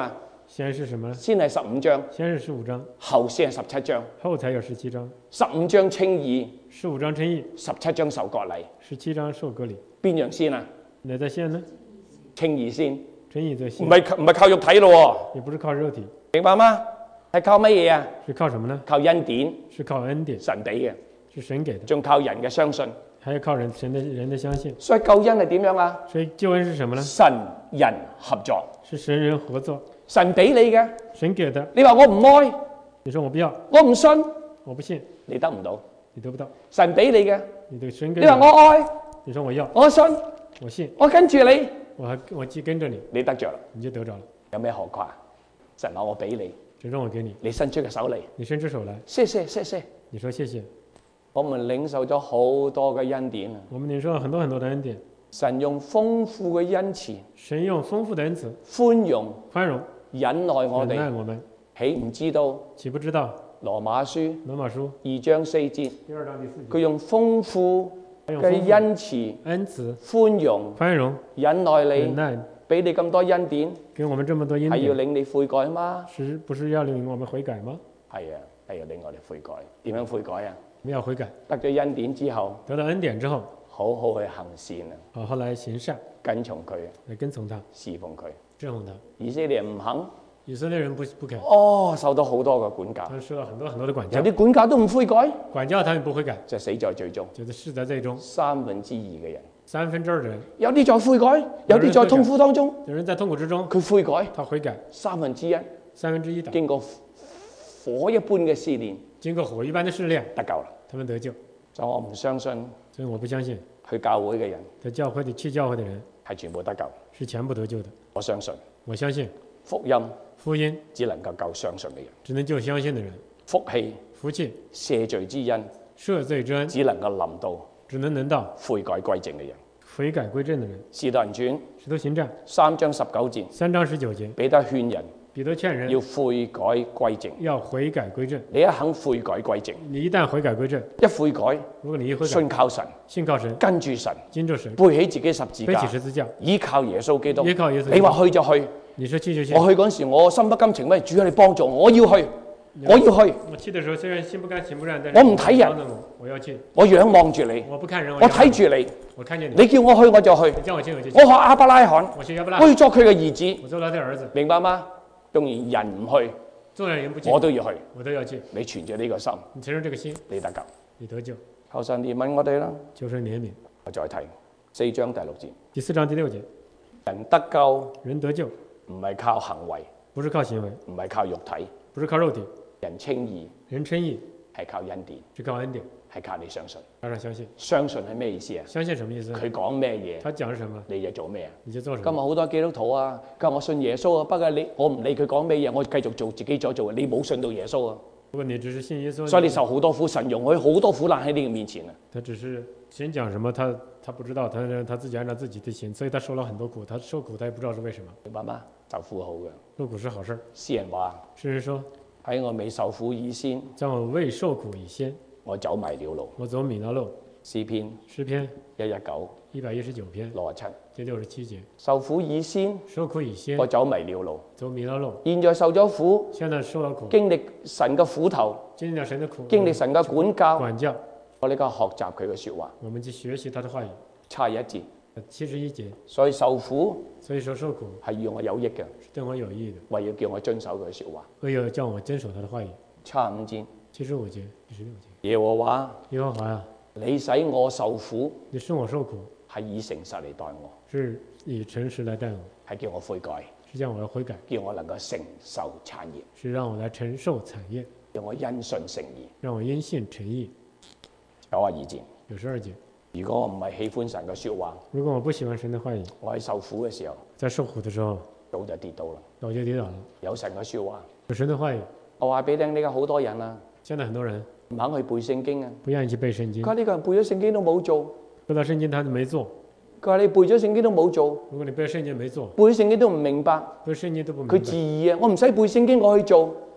先是什么？ 先係十五章， 先是十五章， 後先係十七章。 後才有十七章。 十五章稱義， 十五章稱義， 十七章受割禮。 十七章受割禮。 邊樣先啊？ 哪在先呢？ 稱義先， 稱義在先。 唔係唔係靠肉體咯喎， 也不是靠肉體， 明白嗎？係靠乜嘢啊？ 是靠什麼呢？ 靠恩典， 是靠恩典， 神俾嘅， 是神給的， 仲靠人嘅相信。 還要靠人神的人的相信。 所以救恩係點樣啊？ 所以救恩是什麼呢？ 神人合作， 是神人合作， 神俾你嘅。 神給的。 你話我唔愛， 你說我不要， 我唔信， 我不信， 你得唔到。 你得不到。 神俾你嘅， 你對神給你話的， 我愛， 你說我要， 我信， 我信， 我跟住你， 我還我既跟着你， 你得着啦。 你就得着了。 有咩可誇？神話我俾你， 神讓我給你， 你伸出個手嚟， 你伸出手來， 謝謝謝謝。 你說謝謝。 我們領受咗好多嘅恩典啊！ 我們領受了很多很多的恩典， 神用豐富嘅恩慈， 神用豐富的恩慈寬容、 寬容忍耐我忍耐哋， 我們， 豈唔知道豈不知道羅馬書羅馬書二章四節， 第二章第四節， 佢用豐富他用豐嘅富恩慈、 恩慈寬容、 寬容忍耐你， 忍耐， 俾你咁多恩典， 給我們這麼多恩係要典， 令你悔改嗎？ 是不是要令我們悔改嗎？ 係啊，係要令我哋悔改。點樣悔改啊？ 我們要悔改， 得咗恩典之後， 得到恩典之後， 好好去行善啊， 好好來行善， 跟從佢， 來跟從他， 侍奉佢。 侍奉他。 以色列唔肯， 以色列人不不肯， 哦，受到好多嘅管教他，們受到很多很多的管教有，啲管教都唔悔改， 管教他們不悔改， 就死在最終。 就是死在最終。 三分之二嘅人， 三分之二的人， 有啲在悔改，有啲在痛苦當中， 有人在痛苦之中， 佢悔改。 他悔改， 三分之一三分之一的經過火一般嘅試煉， 經過火一般的試煉， 得救啦。 他們得救。 所以我唔相信所以我不相信去教會嘅人在教會裡去教會的人係全部得救。 是全部得救的。 我相信我相信福音福音只能夠救相信嘅人， 只能救相信的人， 福氣福氣赦罪之恩赦罪之恩只能夠臨到只能臨到悔改歸正嘅人。 悔改歸正的人。 使徒行傳使徒行傳三章十九節， 三章十九節， 彼得勸人彼得勸人要悔改歸正。 要悔改歸正。 你一肯悔改歸正， 你一旦悔改歸正， 一悔改如果你一悔改， 信靠神， 信靠神， 跟住神， 跟着神， 背起自己十字背起架， 十字架， 依靠耶穌基督。 依靠耶穌基督你話去就去， 你說去就去。 我去嗰陣時，我心不甘情不願，主啊，你幫助我，我要去，我要去， 我去的時候雖然心不甘情不願，但是我唔睇人幫助我，我要去。 我仰望住你， 我不看人， 我仰望睇住你， 我看見你， 你叫我去我就去。 你叫我去我就去。 我學亞伯拉罕， 我學亞伯拉我要作佢嘅兒子， 我做他的兒子。 明白嗎？縱然人唔去， 縱然人不去， 我都要去。 我都要去。 你存住呢個心， 你承認這個心， 你得救。 你得救。 求神憐憫我哋啦。 求神憐憫。 我再睇四章第六節， 第四章第六節， 人得救人得救唔係靠行為， 不是靠行為， 唔係靠肉體， 不是靠肉體， 人稱義人稱義係靠恩典， 是靠恩典， 係靠你相信。 加上相信。 相信係咩意思啊？ 相信什麼意思呢？ 佢講咩嘢， 他講什麼， 你就做咩啊？ 你就做什今日麼。 好多基督徒啊，今日我信耶穌啊，不過你我唔理佢講咩嘢，我繼續做自己所做嘅。你冇信到耶穌啊， 如果你只是信耶穌， 所以你受好多苦，神容許好多苦難喺你嘅面前啊。 他只是神講什麼，他他不知道，他他自己按照自己的行，所以他受了很多苦。他受苦，他也不知道是為什麼。 明白嗎？受苦好嘅。 受苦是好事。 詩人話詩人說， 喺我未受苦以先， 在我未受苦以先， 我走迷了路。 我走迷了路。 詩篇詩篇一一九一百一十九篇六十七， 第六十七節， 受苦以先， 受苦以先， 我走迷了路。 走迷了路。 現在受咗苦， 現在受了苦， 經歷神嘅苦頭， 經歷了神的苦， 經歷神嘅管教， 管教， 我呢個學習佢嘅説話， 我們去學習他的話語。 差一節。 七十一節， 所以受苦所以說受苦係與我有益嘅， 是對我有益的， 為要叫我遵守佢嘅説話。 為要叫我遵守他的話語。 差五節， 七十五節，第十六節， 耶和華， 耶和華呀， 你使我受苦， 你使我受苦， 係以誠實嚟待我， 是以誠實來待我， 係叫我悔改， 是叫我要悔改， 叫我能夠承受產業， 是讓我來承受產業， 叫我因信成義。 讓我因信成義。 九十二節， 九十二節， 如果我唔係喜歡神嘅説話， 如果我不喜歡神的話語， 我喺受苦嘅時候在受苦的時候， 早就跌倒啦。 早就跌倒了。 有神嘅説話， 有神的話語， 我話俾你聽，呢家好多人啊， 現在很多人唔肯去背聖經啊。 不願意去背聖經佢，話呢個人背咗聖經都冇做， 背到聖經他都沒做。 佢話你背咗聖經都冇做， 如果你背聖經沒做， 背咗聖經都唔明白， 背聖經都不明佢白， 自義啊！我唔使背聖經，我去做。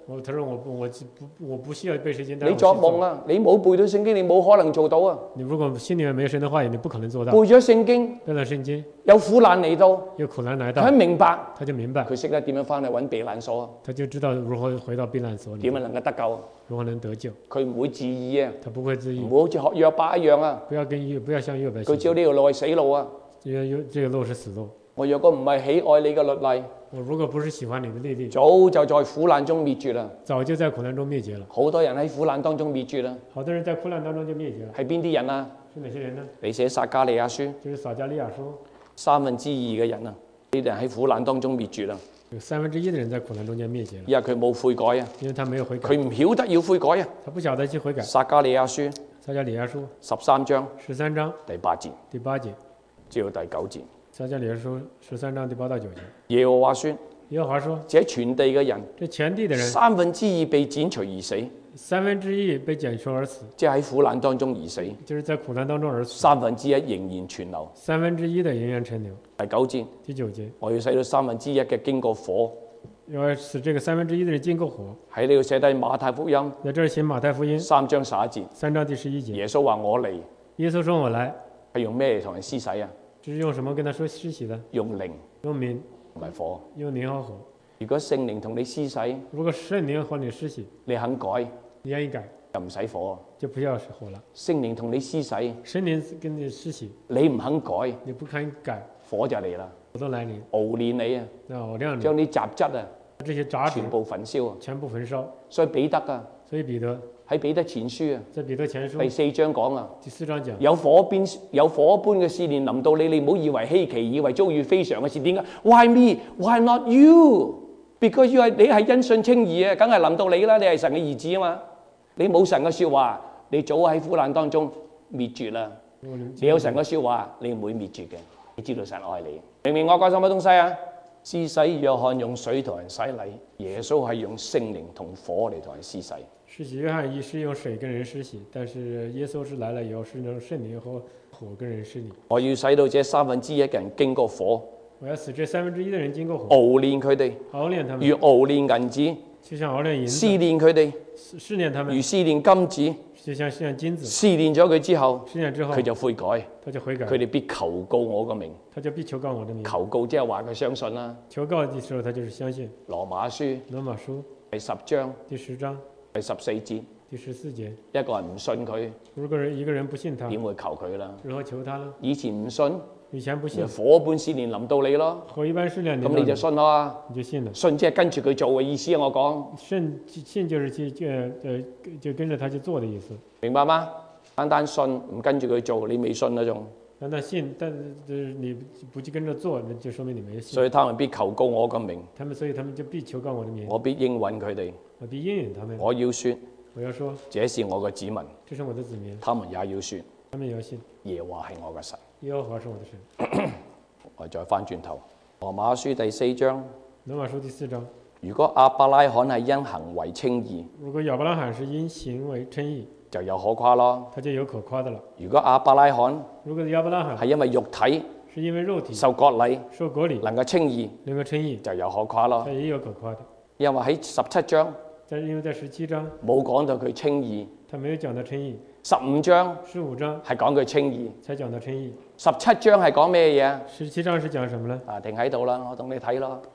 我他說我不我不我不需要背聖經，但你是我去做。 作夢啊，你冇背到聖經，你冇可能做到啊。 你如果心裡面沒有神的話語，你不可能做到。 背咗聖經， 背了聖經， 有苦難嚟到， 有苦難來到， 佢明白， 他就明白， 佢識得點樣翻去揾避難所啊， 他就知道如何回到避難所裡， 點樣能夠得救啊。 如何能得救。 佢唔會自義啊， 他不會自義， 唔會好似學約伯一樣啊。 不要跟約不要像約伯， 佢知道呢條路係死路啊。 因為有這個路是死路。 我若果唔係喜愛你嘅律例， 我如果不是喜歡你的律例， 早就在苦難中滅絕啦。 早就在苦難中滅絕了。 好多人喺苦難當中滅絕啦。 好多人在苦難當中就滅絕了。 係邊啲人啊？ 是哪些人呢？ 你寫撒迦利亞書， 就是撒迦利亞書， 三分之二嘅人啊，呢啲人喺苦難當中滅絕啦， 有三分之一的人在苦難中間滅絕了， 因為佢冇悔改啊， 因為他沒有悔改， 佢唔曉得要悔改啊。 他不曉得去悔改。 撒迦利亞書撒迦利亞書十三章十三章第八節第八節， 至到第九節， 撒迦利亞書十三章第八到九節， 耶和華說： 耶和華說， 這全地嘅人， 這全地的人三分之二被剪除而死， 三分之一被剪除而死， 即係喺苦難當中而死， 就是在苦難當中而死， 三分之一仍然存留。 三分之一的仍然存留。 第九節， 第九節， 我要使到三分之一嘅經過火。 要使這個三分之一的人經過火。 喺呢度寫低馬太福音在這兒寫馬太福音三章十一節， 三章第十一節， 耶穌話我嚟耶穌說我來係用咩嚟同人施洗啊？ 這是用什麼跟他說施洗的？ 用靈用名， 唔係火。 用靈和火。 如果聖靈同你施洗， 如果聖靈和你施洗， 你肯改你願意改， 就唔使火。 就不要火了。 聖靈同你施洗， 聖靈跟你施洗， 你唔肯改， 你不肯改， 火就嚟啦， 火都來臨， 熬煉你啊， 那我讓你將啲雜質啊這些雜質全部焚燒啊。 全部焚燒。 所以彼得啊所以彼得喺彼得前書啊在彼得前第書四章講啊， 第四章講， 有火邊有火般嘅試煉臨到你，你唔好以為稀奇，以為遭遇非常嘅事。點解 ？Why me? Why not you? Because you 係你係因信稱義啊，梗係臨到你啦，你係神嘅兒子啊嘛。你冇神嘅説話，你早喺苦難當中滅絕啦。你有神嘅説話，你唔會滅絕嘅。你知道神愛你，明唔明我講什麼東西啊？施洗約翰用水同人洗禮，耶穌係用聖靈同火嚟同人施洗。 施洗約翰一是用水跟人施洗，但是耶穌是來了以後是用聖靈和火跟人施禮。 我要使到這三分之一嘅人經過火， 我要使這三分之一的人經過火， 熬煉佢哋， 熬煉他們， 如熬煉銀子， 就像熬煉銀試子， 煉佢哋， 試試煉他們， 如試煉金子。 就像試煉金子， 試煉咗佢之後， 試煉之後佢就悔改， 他就悔改， 佢哋必求告我個名。 他就必求告我的名。 求告即係話佢相信啦。 求告的時候，他就是相信。 羅馬書羅馬書第十章第十章第十四節， 第十四節， 一個人唔信佢， 如果人一個人不信他， 點會求佢啦？ 如何求他呢？ 以前唔信， 以前不信咪，火般試煉臨到你咯， 火一般試煉， 咁你就信啦。 你就信了。 信即係跟住佢做嘅意思啊！我講信信就是去就呃就跟着他去做的意思。 明白嗎？單單信唔跟住佢做，你未信啊仲。 單單信，但就是你不去跟着做，那就說明你沒信。 所以他們必求告我個名， 他們所以他們就必求告我的名， 我必應允佢哋。 我必應允他們。 我要說， 我要說， 這是我嘅子民， 這是我的子民， 他們也要說， 他們也要信， 耶和華係我嘅神。 耶和華是我的神。 我再翻轉頭，羅馬書第四章， 羅馬書第四章， 如果亞伯拉罕係因行為稱義， 如果亞伯拉罕是因行為稱義， 就有可誇咯。 他就有可誇的了。 如果亞伯拉罕如果亞伯拉罕係因為肉體是因為肉體受割禮受割禮能夠稱義， 能夠稱義， 就有可誇咯他。也有可誇的。 因為喺十七章但是因為在十七章， 冇講到佢稱義， 他沒有講到稱義， 十五章十五章係講佢稱義， 才講到稱義。 十七章係講咩嘢啊？ 十七章是講什麼呢？ 啊，停喺度啦，我同你睇咯。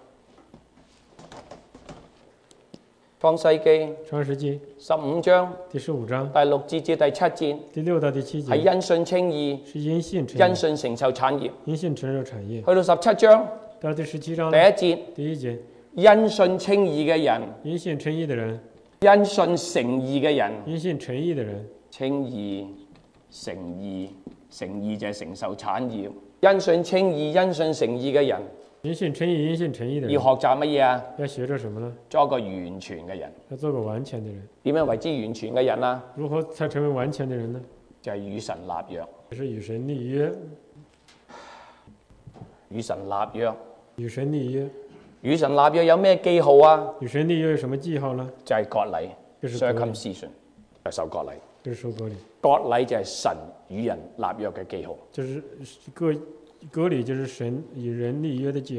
創世記創世記十五章第十五章第六節至第七節第六到第七節係因信稱義， 是因信稱義， 因信承受產業。 因信承受產業。 去到十七章到第十七章第一節， 第一節， 因信稱義嘅人， 因信稱義的人， 因信成義嘅人， 因信稱義的人， 稱義成義，成義就係承受產業。因信稱義，因信成義嘅人因信稱義，因信稱義的人要學習乜嘢啊？ 要學着什麼呢？ 做一個完全嘅人。 要做個完全的人。 點樣為之完全嘅人啊？ 如何才成為完全的人呢？ 就係與神立約。 就是與神立約， 與神立約， 與神立約， 與神立約有咩記號啊？ 與神立約有什麼記號呢？ 就係割禮就是割禮 ，circumcision，係受割禮。 就是受割禮。 割禮就係神與人立約嘅記號。 就是割割禮就是神與人立約的記號。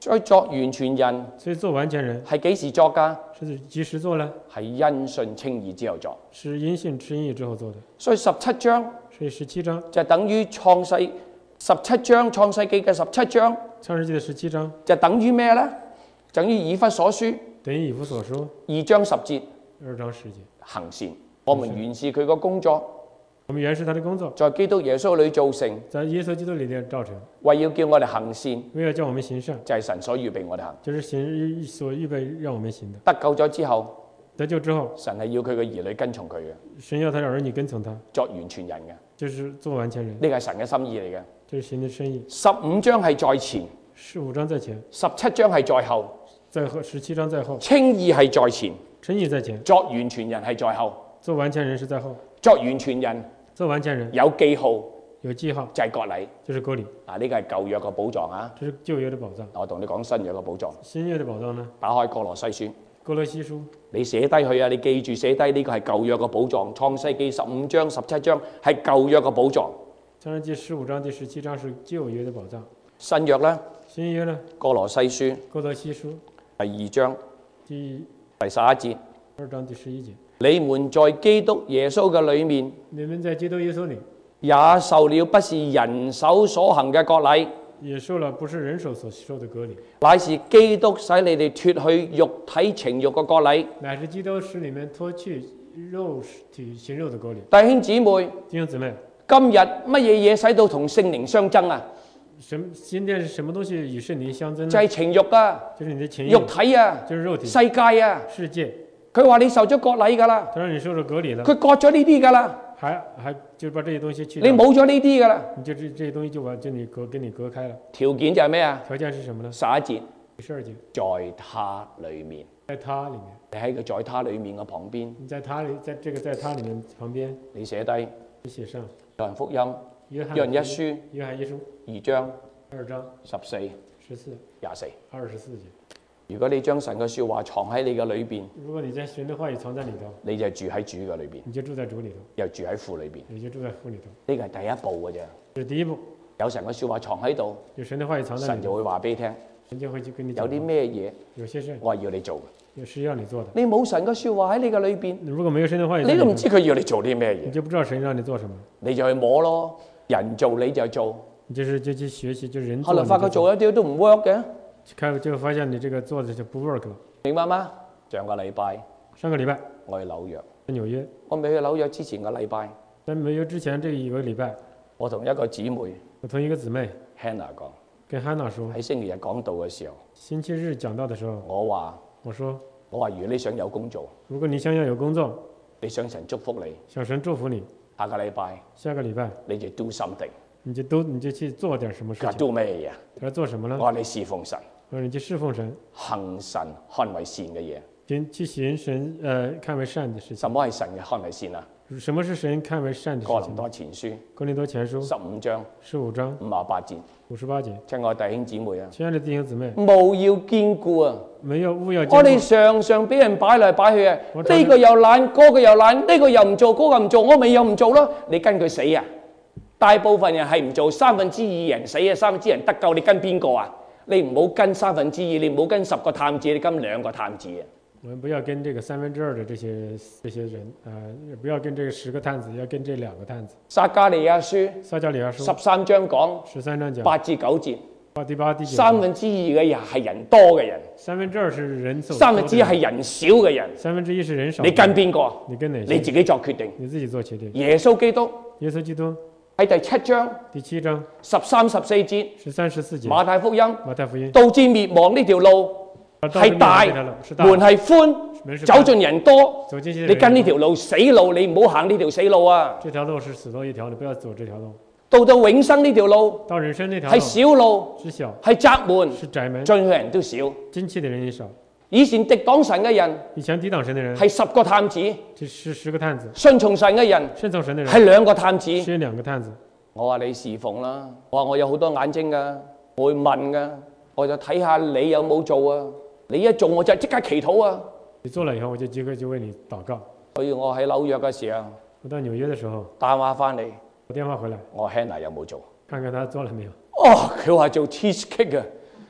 所以作完全人所以做完全人係幾時作㗎？ 是幾時做呢？ 係因信稱義之後作。 是因信稱義之後做的。 所以十七章所以十七章就等於創世十七章創世記嘅十七章， 創世記嘅十七章就等於咩呢？等於以弗所書等於以弗所書二章十節二章十節行善。我們原是佢個工作， 我們原是他的工作， 在基督耶穌裏造成， 在耶穌基督裏面造成， 為要叫我哋行善， 為了叫我們行善， 就係神所預備我哋行。 就是神所預備讓我們行的。 得救咗之後， 得救之後， 神係要佢嘅兒女跟從佢嘅， 神要他的兒女跟從他， 作完全人嘅。 就是做完全人， 呢個係神嘅心意嚟嘅。 這是神的生意。 十五章係在前， 十五章在前， 十七章係在後， 在後，十七章在後， 稱義係在前， 稱義在前， 作完全人係在後。 做完全人是在後， 作完全人做完全人有記號， 有記號， 就係割禮。 就是割禮。 嗱，呢個係舊約嘅寶藏啊！ 這是舊約的寶藏。 我同你講新約嘅寶藏。 新約的寶藏呢？ 打開哥羅西書， 哥羅西書， 你寫低佢啊！你記住寫低呢個係舊約嘅寶藏。創世記十五章、十七章係舊約嘅寶藏。 創世記十五章、第十七章是舊約的寶藏。 新約呢？ 新約呢？ 哥羅西書哥羅西書第二章第第十一節。 二章第十一節。 你們在基督耶穌嘅裏面， 你們在基督耶穌裏也受了不是人手所行嘅割禮， 也受了不是人手所受的割禮， 乃是基督使你哋脱去肉體情慾嘅割禮。 乃是基督使你們脱去肉體形肉的割禮。 弟兄姊妹， 弟兄姊妹， 今日乜嘢嘢使到同聖靈相爭啊？ 什今天是什麼東西與聖靈相爭呢？ 就係情慾啊， 就是你的情肉慾， 體啊， 就是肉體， 世界啊。 世界。 佢話你受咗割禮㗎啦， 他讓你受咗割禮了， 佢割咗呢啲㗎啦， 還還就把這些東西去你掉， 冇咗呢啲㗎啦。 你就這這些東西就把就你隔跟你隔開了。 條件就係咩啊？ 條件是什麼呢？ 十一節， 第十二節， 在他裡面， 在他裡面， 你喺個在他裡面嘅旁邊， 你在他裡，在這個在他裡面旁邊， 你寫低你寫上約翰福音約翰約翰一書約翰一書二章二章十四十四廿四。 二十四節。 如果你將神嘅説話藏喺你嘅裏邊， 如果你將神的話語藏在裡頭， 你就住喺主嘅裏邊， 你就住在主裡頭， 又住喺父裏邊。 你就住在父裡頭。 呢個係第一步嘅啫。 這是第一步， 有神嘅説話藏喺度， 有神的話語藏在裡頭， 神就會話俾你聽， 神就會去跟你講有啲咩嘢有些事我係要你做嘅。 也是要你做的。 你冇神嘅説話喺你嘅裏邊， 如果沒有神的話語在裡頭， 你都唔知佢要你做啲咩嘢， 你就不知道神讓你做什麼， 你就去摸咯。人做你就做， 你就是就去學習，就是人後做你就來發覺做一啲都唔 work 嘅， 開就發現你這個做的就不 work 了。 明白嗎？上個禮拜上個禮拜我去紐約， 在紐約， 我未去紐約之前個禮拜， 在紐約之前這一個禮拜， 我同一個姊妹我同一個姊妹 Hannah 講， 跟 Hannah 說， 喺星期日講道嘅時候， 星期日講道的時候， 我話我說， 我話如果你想有工做， 如果你想要有工作， 你想神祝福你， 想神祝福你， 下個禮拜下個禮拜你就 do something。 你就都你就去做點什麼事佢話情。 do 咩嘢啊？ 他說做什麼呢？ 我話你侍奉神， 我說你去侍奉神， 行神看為善嘅嘢。 行去行神呃看為善的事情。 什麼係神嘅看為善啊？ 什麼是神看為善的事情？ 哥林多前書哥林多前書十五章十五章五十八節， 五十八節。 親愛弟兄姊妹啊， 親愛的弟兄姊妹， 務要堅固啊！ 沒有勿要我哋堅固。 常常俾人擺嚟擺去啊！ 我常呢個又懶，嗰個又懶，呢個又唔做，嗰個唔做，我咪又唔做咯。你跟佢死啊！大部分人係唔做，三分之二人死啊，三分之一人得救。你跟邊個啊？你唔好跟三分之二，你唔好跟十個探子，你跟兩個探子啊！ 我們不要跟這個三分之二的這些這些人啊、呃，不要跟這個十個探子，要跟這兩個探子。 撒迦利亞書撒迦利亞書十三章講十三章講八至九節， 第八第九節。 三分之二嘅人係人多嘅人， 三分之二是人手， 三分之一係人少嘅人。 三分之一是人少的。 你跟邊個？ 你跟哪些？ 你自己作決定。 你自己做決定。 耶穌基督耶穌基督喺第七章第七章十三十四節， 十三十四節。 馬太福音馬太福音導致滅亡呢條路係大，門係寬，走進人多。 走進些人你跟呢條路死路，你唔好行呢條死路啊！ 這條路是死路一條，你不要走這條路。 到到永生呢條路到人生那條係路小路， 是小， 係窄門， 是窄門， 進去人都少。 進去的人也少。 以前敵擋神嘅人以前抵擋神的人係十個探子， 這是十個探子， 順從神嘅人順從神的人係兩個探子。 是兩個探子。 我話你侍奉啦，我話我有好多眼睛噶，我會問噶，我就睇下你有冇做啊。你一做我就即刻祈禱啊。 你做了以後，我就即刻就為你禱告。 所以我喺紐約嘅時候我到紐約的時候打電話翻嚟， 我電話回來， 我 Hannah 有冇做？ 看看他做了沒有。 哦，佢話做 cheesecake 啊，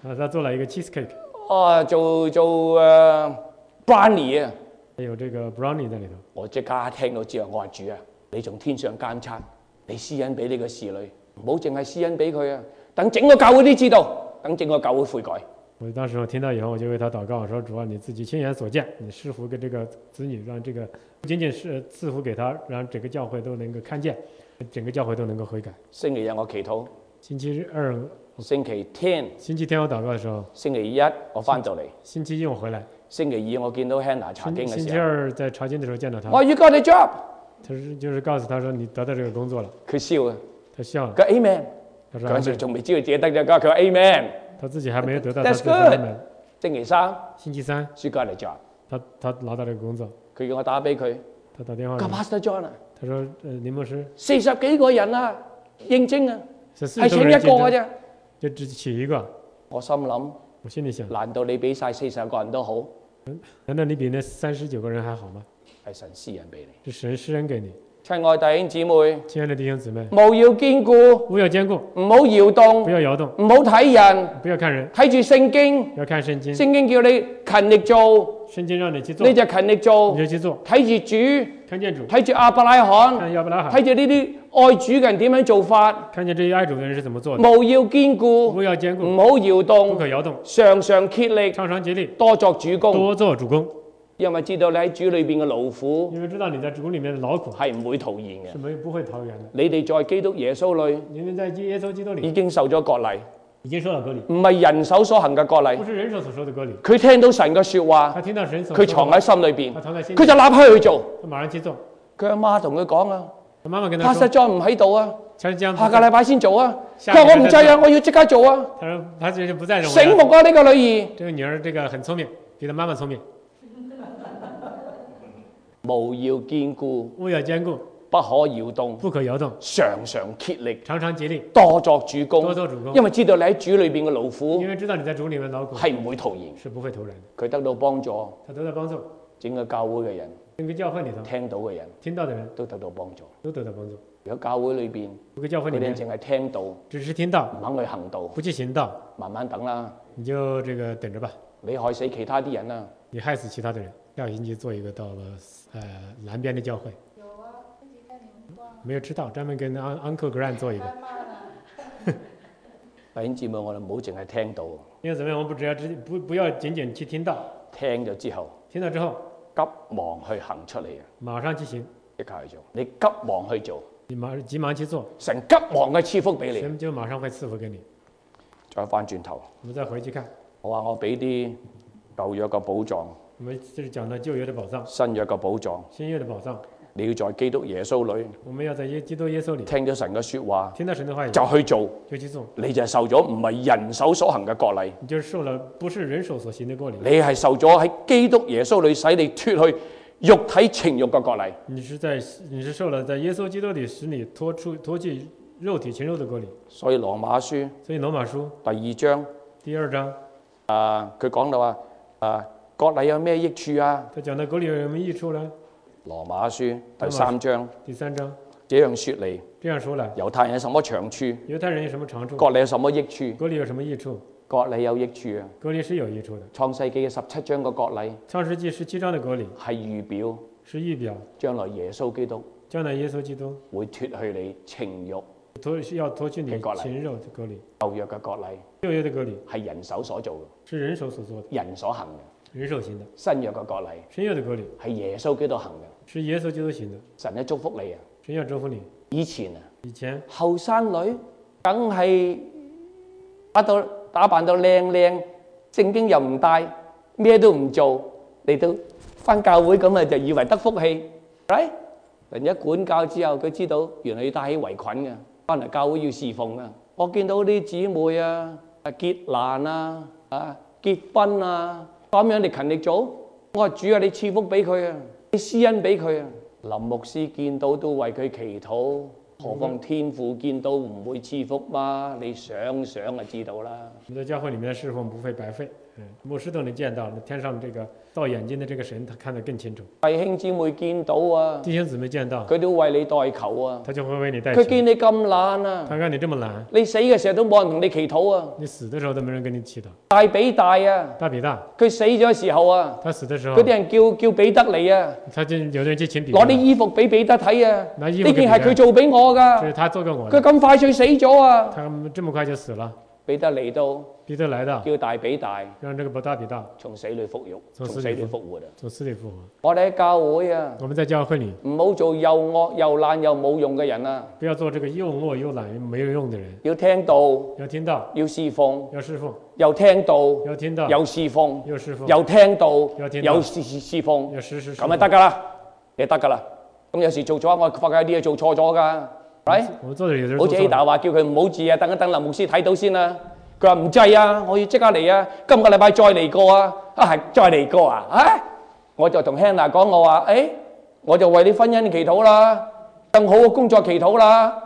啊，他做了一个 cheesecake， 啊，做做誒 brownie 啊！ 還有這個 brownie 在裡頭。 我即刻聽到之後，我話主啊，你從天上監察，你施恩俾呢個侍女，唔好淨係施恩俾佢啊！等整個教會都知道，等整個教會悔改。 我當時我聽到以後，我就為他禱告，我說主啊，你自己親眼所見，你賜福給這個子女，讓這個不僅僅是賜福給他，讓整個教會都能夠看見，整個教會都能夠悔改。 星期日我祈禱， 星期二， 星期天， 星期天我禱告的時候， 星期一我翻到嚟， 星期一我回來， 星期二我見到 Hannah 查經嘅星期時候， 二在查經的時候見到他， 我 You got a job， 他是就是告訴他說你得到這個工作了， 佢笑啊， 他笑了， 佢 Amen， 他說嗰陣時仲未知道自己得咗，佢話 Amen， 他自己還沒有得到，他 That's 說 good。 Amen。 星期三星期三 You got a job， 他他拿到這個工作， 佢叫我打俾佢， 他打電話個給我 Pastor John 啊， 他說呃林牧師四十幾個人啊，應徵啊， 是四係請一十多個人競爭， 個嘅啫。 就只取一個， 我心諗， 我心裡想， 難道你俾晒四十個人都好？ 難道你比那三十九個人還好嗎？ 係神施恩俾你。 是神施恩給你， 親愛弟兄姊妹， 親愛的弟兄姊妹， 務要堅固， 務要堅固， 唔好搖動不，要搖動， 唔好睇人， 不要看人， 睇住聖經。 要看聖經， 聖經叫你勤力做， 聖經讓你去做， 你就勤力做你。就去做， 睇住主， 看見主， 睇住亞伯拉罕， 看亞伯拉罕， 睇住呢啲愛主嘅人點樣做法。 看見這些愛主的人是怎麼做的， 務要堅固， 務要堅固， 唔好搖不動， 可搖動， 常常竭力， 常常竭力， 多作主工。 多做主工， 因為知道你喺主裏邊嘅勞苦因為知道你在主裡面的勞苦係唔會徒然嘅是。沒不會桃園的， 你哋在基督耶穌裏你們在耶穌基督裡已經受咗割禮， 已經受了割禮， 唔係人手所行嘅割禮不。是人手所受的割禮， 佢聽到神嘅説話他，聽到神所說的佢藏喺心裏邊他，藏在心裡， 佢就立刻去做。 他馬上去做， 佢阿媽同佢講啊， 他媽媽跟他說， 帕實在唔喺度啊， 他是這樣子下個禮拜先做啊。 下個禮拜佢話我唔制啊，我要即刻做啊。 他說他這是不在人， 醒目啊，呢個女兒， 這個女兒這個很聰明，比他媽媽聰明， 務要堅固， 務要堅固， 不可搖動， 不可搖動， 常常竭力， 常常竭力， 多作主工多。做主工， 因為知道你喺主裏邊嘅勞苦因為知道你在主裡面勞苦係唔會徒然， 是不會徒然的， 佢得到幫助， 他得到幫助， 整個教會嘅人、 整個教會裡頭聽到嘅人聽到的人都得到幫助。 都得到幫助。 如果教會裏邊如果教會裡面佢哋淨係聽到，唔只是聽到， 肯去行道， 不去行道， 慢慢等啦， 你就這個等着吧， 你害死其他啲人啦。 你害死其他的人。下個星期做一個到了呃南邊的教會， 有啊，自己在你們逛。 沒有知道，專門跟 Uncle Grant 做一個。 太慢了。 弟兄姊妹，我哋唔好淨係聽到， 因為怎麼樣，我們不只要只不不要僅僅去聽到， 聽咗之後聽到之後急忙去行出嚟啊！ 馬上去行， 即刻去做，你急忙去做， 你馬急忙去做， 神急忙嘅賜福俾你。 神就馬上會賜福給你。 再翻轉頭， 我們再回去看， 我話我俾啲舊約嘅寶藏、 我們這是講到舊約的寶藏， 新約嘅寶藏， 新約的寶藏。 你要在基督耶穌裏我們要在耶基督耶穌裡聽咗神嘅説話， 聽到神的話語， 就去做， 就去做， 你就係受咗唔係人手所行嘅割禮， 你就受了不是人手所行的割禮， 你係受咗喺基督耶穌裏使你脱去肉體情慾嘅割禮。 你是在你是受了在耶穌基督裡使你脱出脱去肉體情肉的割禮。 所以羅馬書所以羅馬書第二章第二章， 啊，佢講到話啊，割禮有咩益處啊？ 他講到割禮有什麼益處呢？ 羅馬書第三章第三章這樣説嚟， 這樣說來， 猶太人有什麼長處？ 猶太人有什麼長處？ 割禮有什麼益處？ 割禮有什麼益處？ 割禮有益處啊！ 割禮是有益處的。 創世記嘅十七章嘅割禮創世紀十七章的割禮係預表是預表將來耶穌基督將來耶穌基督會脱去你情慾。 脱要脱去你嘅割禮情肉的割禮。 舊約嘅割禮舊約的割禮係人手所做嘅， 是人手所做的， 人所行嘅； 人手行的。 新約嘅割禮新約的割禮係耶穌基督行嘅。 是耶穌基督行的。 神一祝福你啊！ 神要祝福你。 以前啊， 以前後生女梗係打到打扮到靚靚，聖經又唔帶，咩都唔做，嚟到翻教會咁啊，就以為得福氣，right？人一管教之後，佢知道原來要帶起圍裙嘅，翻嚟教會要侍奉啊！我見到啲姊妹啊，啊結難啊，啊結婚啊，咁樣你勤力做，我話主啊，你賜福俾佢啊，你施恩俾佢啊！林牧師見到都為佢祈禱，何況天父見到唔會賜福嗎？你想想就知道啦。 我們在教會裡面的侍奉不會白費， 嗯，牧師都能見到，天上這個造眼睛的這個神，他看得更清楚。 弟兄姊妹見到啊， 弟兄姊妹見到， 佢都為你代求啊。 他就會為你代求。 佢見你咁懶啊， 他看你這麼懶， 你死嘅時候都冇人同你祈禱啊。 你死的時候都沒人跟你祈禱。 大比大啊， 大比大， 佢死咗嘅時候啊， 他死的時候， 嗰啲人叫叫彼得嚟啊， 他就有人去請彼得， 攞啲衣服俾彼得睇啊。 拿衣服呢件係佢做俾我這㗎， 是他做給我佢的， 咁快脆死咗啊。 他這麼快就死了。 彼得嚟到， 彼得來到， 叫大比大讓這個大比大從死裏復活，從死從死裏裏復活啊！ 從死裏復活。 我哋喺教會啊， 我們在教會裏唔好做又惡又懶又冇用嘅人啊！ 不要做這個又惡又懶又沒有用的人， 要聽道， 要聽到， 要侍奉， 要侍奉， 又聽道， 要聽到， 又侍奉， 又侍奉， 又聽道， 又聽道又侍侍奉， 要實施侍咁奉， 咪得㗎啦，你得㗎啦。咁有時做咗，我發覺有啲嘢做錯咗㗎，係我們做的有的好似做錯 Ada 了， 話叫佢唔好住啊，等一等林牧師睇到先啦。佢話唔制啊，我要即刻嚟啊！今個禮拜再嚟過啊！啊係再嚟過啊！啊，我就同 Hannah 講，我話誒，我就為你婚姻祈禱啦，更好嘅工作祈禱啦。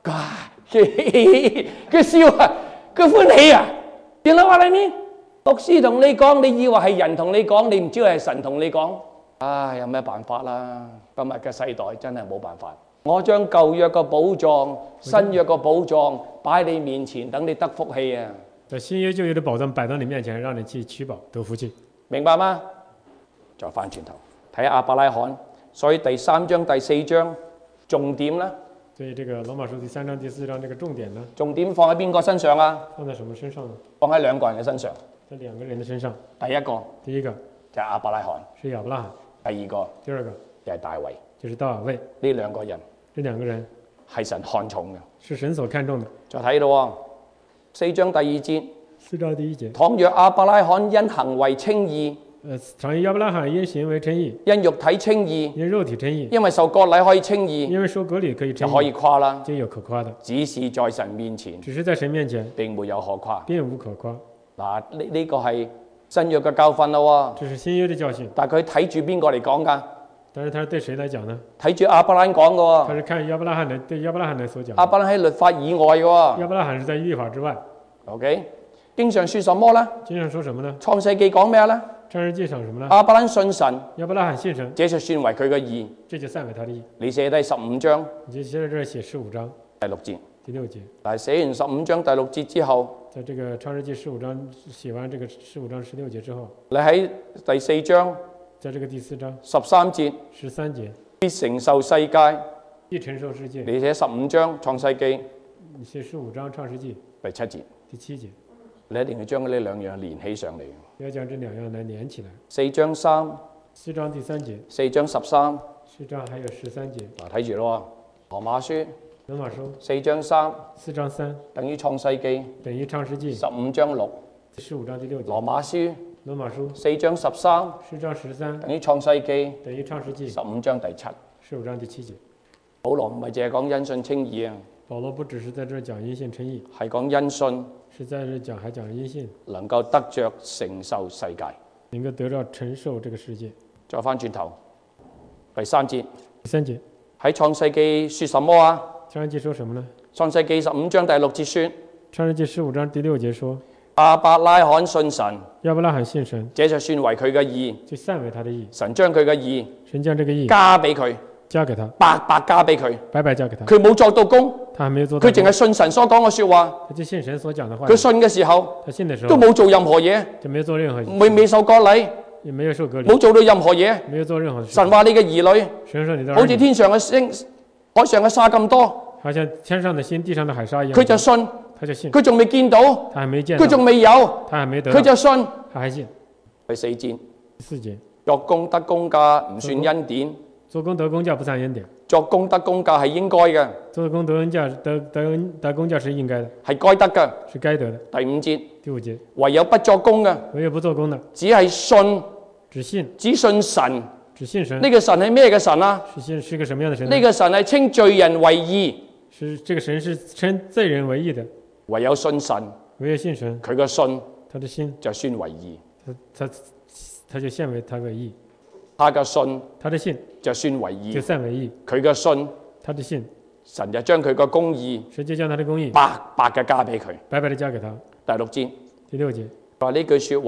佢佢笑啊，佢歡喜啊！原來話你咩？牧師同你講，你以為係人同你講，你唔知係神同你講。唉，有咩辦法啦？今日嘅世代真係冇辦法。我將舊約嘅寶藏、新約嘅寶藏擺你面前，等你得福氣啊！ 在新約舊約的寶藏擺到你面前，讓你去取寶得福氣， 明白嗎？再翻轉頭睇下亞伯拉罕，所以第三章、第四章重點啦， 所以這個羅馬書第三章、第四章這個重點呢， 重點放喺邊個身上啊？ 放在什麼身上呢？ 放喺兩個人嘅身上。 在兩個人的身上。 第一個第一個就係亞伯拉罕， 是亞伯拉罕， 第二個第二個就係大衛。 就是大衛。 呢兩個人這兩個人係神看重嘅。 是神所看重的。 再睇到喎，四章第二節， 四章第一節， 倘若亞伯拉罕因行為稱義， 呃，倘若亞伯拉罕因行為稱義， 因肉體稱義， 因肉體稱義， 因為受割禮可以稱義， 因為受割禮可以稱就可以義， 誇啦。 就有可誇的。 只是在神面前只是在神面前並沒有可誇。 並無可誇。 嗱，呢呢個係新約嘅教訓咯喎。 這是新約的教訓。 但係佢睇住邊個嚟講㗎？ 但是他是對誰來講呢？ 睇住亞伯蘭講嘅喎。 他是看亞伯拉罕的，對亞伯拉罕來所講的。 亞伯蘭喺律法以外嘅喎。 亞伯拉罕是在律法之外。 OK，經常説什麼呢？ 經常說什麼呢？ 創世記講咩呢？ 創世記講什麼呢？ 亞伯蘭信神， 亞伯拉罕信神， 這就算為佢嘅義。 這就算為他的義。 你寫低十五章你就寫在這兒寫十五章第六節。 第六節。 但係寫完十五章第六節之後， 在這個創世記十五章寫完這個十五章十六節之後， 你喺第四章在這個第四章十三節十三節必承受世界。 必承受世界。 你寫十五章創世記你寫十五章創世記第七節， 第七節， 你一定要將呢兩樣連起上嚟。 要將這兩樣來連起來。 四章三， 四章第三節， 四章十三， 四章還有十三節。 嗱睇住咯，羅馬書羅馬書四章三四章三等於創世記等於創世記十五章六， 十五章第六節。 羅馬書羅馬書四章十三四章十三等於創世記等於創世記十五章第七。 十五章第七節。 保羅唔係淨係講因信稱義啊， 保羅不只是在這講因信稱義， 係講因信是在這講還講因信能夠得着承受世界。 能夠得到承受這個世界。 再翻轉頭，第三節第三節喺創世記說什麼啊？ 創世記說什麼呢？ 創世記十五章第六節說： 創世記十五章第六節說， 亞伯拉罕信神， 亞伯拉罕信神， 這就算為佢嘅義。 就算為他的義。 神將佢嘅義神將這個義加俾佢， 加給他， 白白加俾佢。 白白加給他。 佢冇作到功， 他還沒有做到功， 佢淨係信神所講嘅說話。 他就信神所講的話。 佢信嘅時候他信的時候都冇做任何嘢， 就沒有做任何事， 未未受割禮， 也沒有受割禮， 冇做到任何嘢。 沒有做任何事。 神話你嘅兒女神說你的兒女好似天上嘅星、海上嘅沙咁多， 好像天上的星、地上的海沙一樣。 佢就信， 他就信， 佢仲未見到， 他還沒見到， 佢仲未有， 他還沒得到， 佢就信。 他還信。 第四節， 第四節， 作功得功價唔算恩典， 做功德工價不算恩典， 作功得功價係應該嘅， 做功德恩價得得恩得工價是應該的， 係該得嘅。 是該得的。 第五節， 第五節， 唯有不作功嘅， 唯有不做功的， 只係信， 只信只信神。 只信神。 呢個神係咩嘅神啊？ 是信是個什麼樣的神呢？ 呢個神係稱罪人為義， 是這個神是稱罪人為義的， 唯有信神， 唯有信神， 佢嘅信他的心， 就算為義， 他他他就獻為他為義， 他嘅信他的信就算為就義， 算為義， 佢嘅信他的信神就將佢個公義神就將他的公義白白嘅加俾佢。 白白的加給他。 第六節， 第六節， 話呢句說話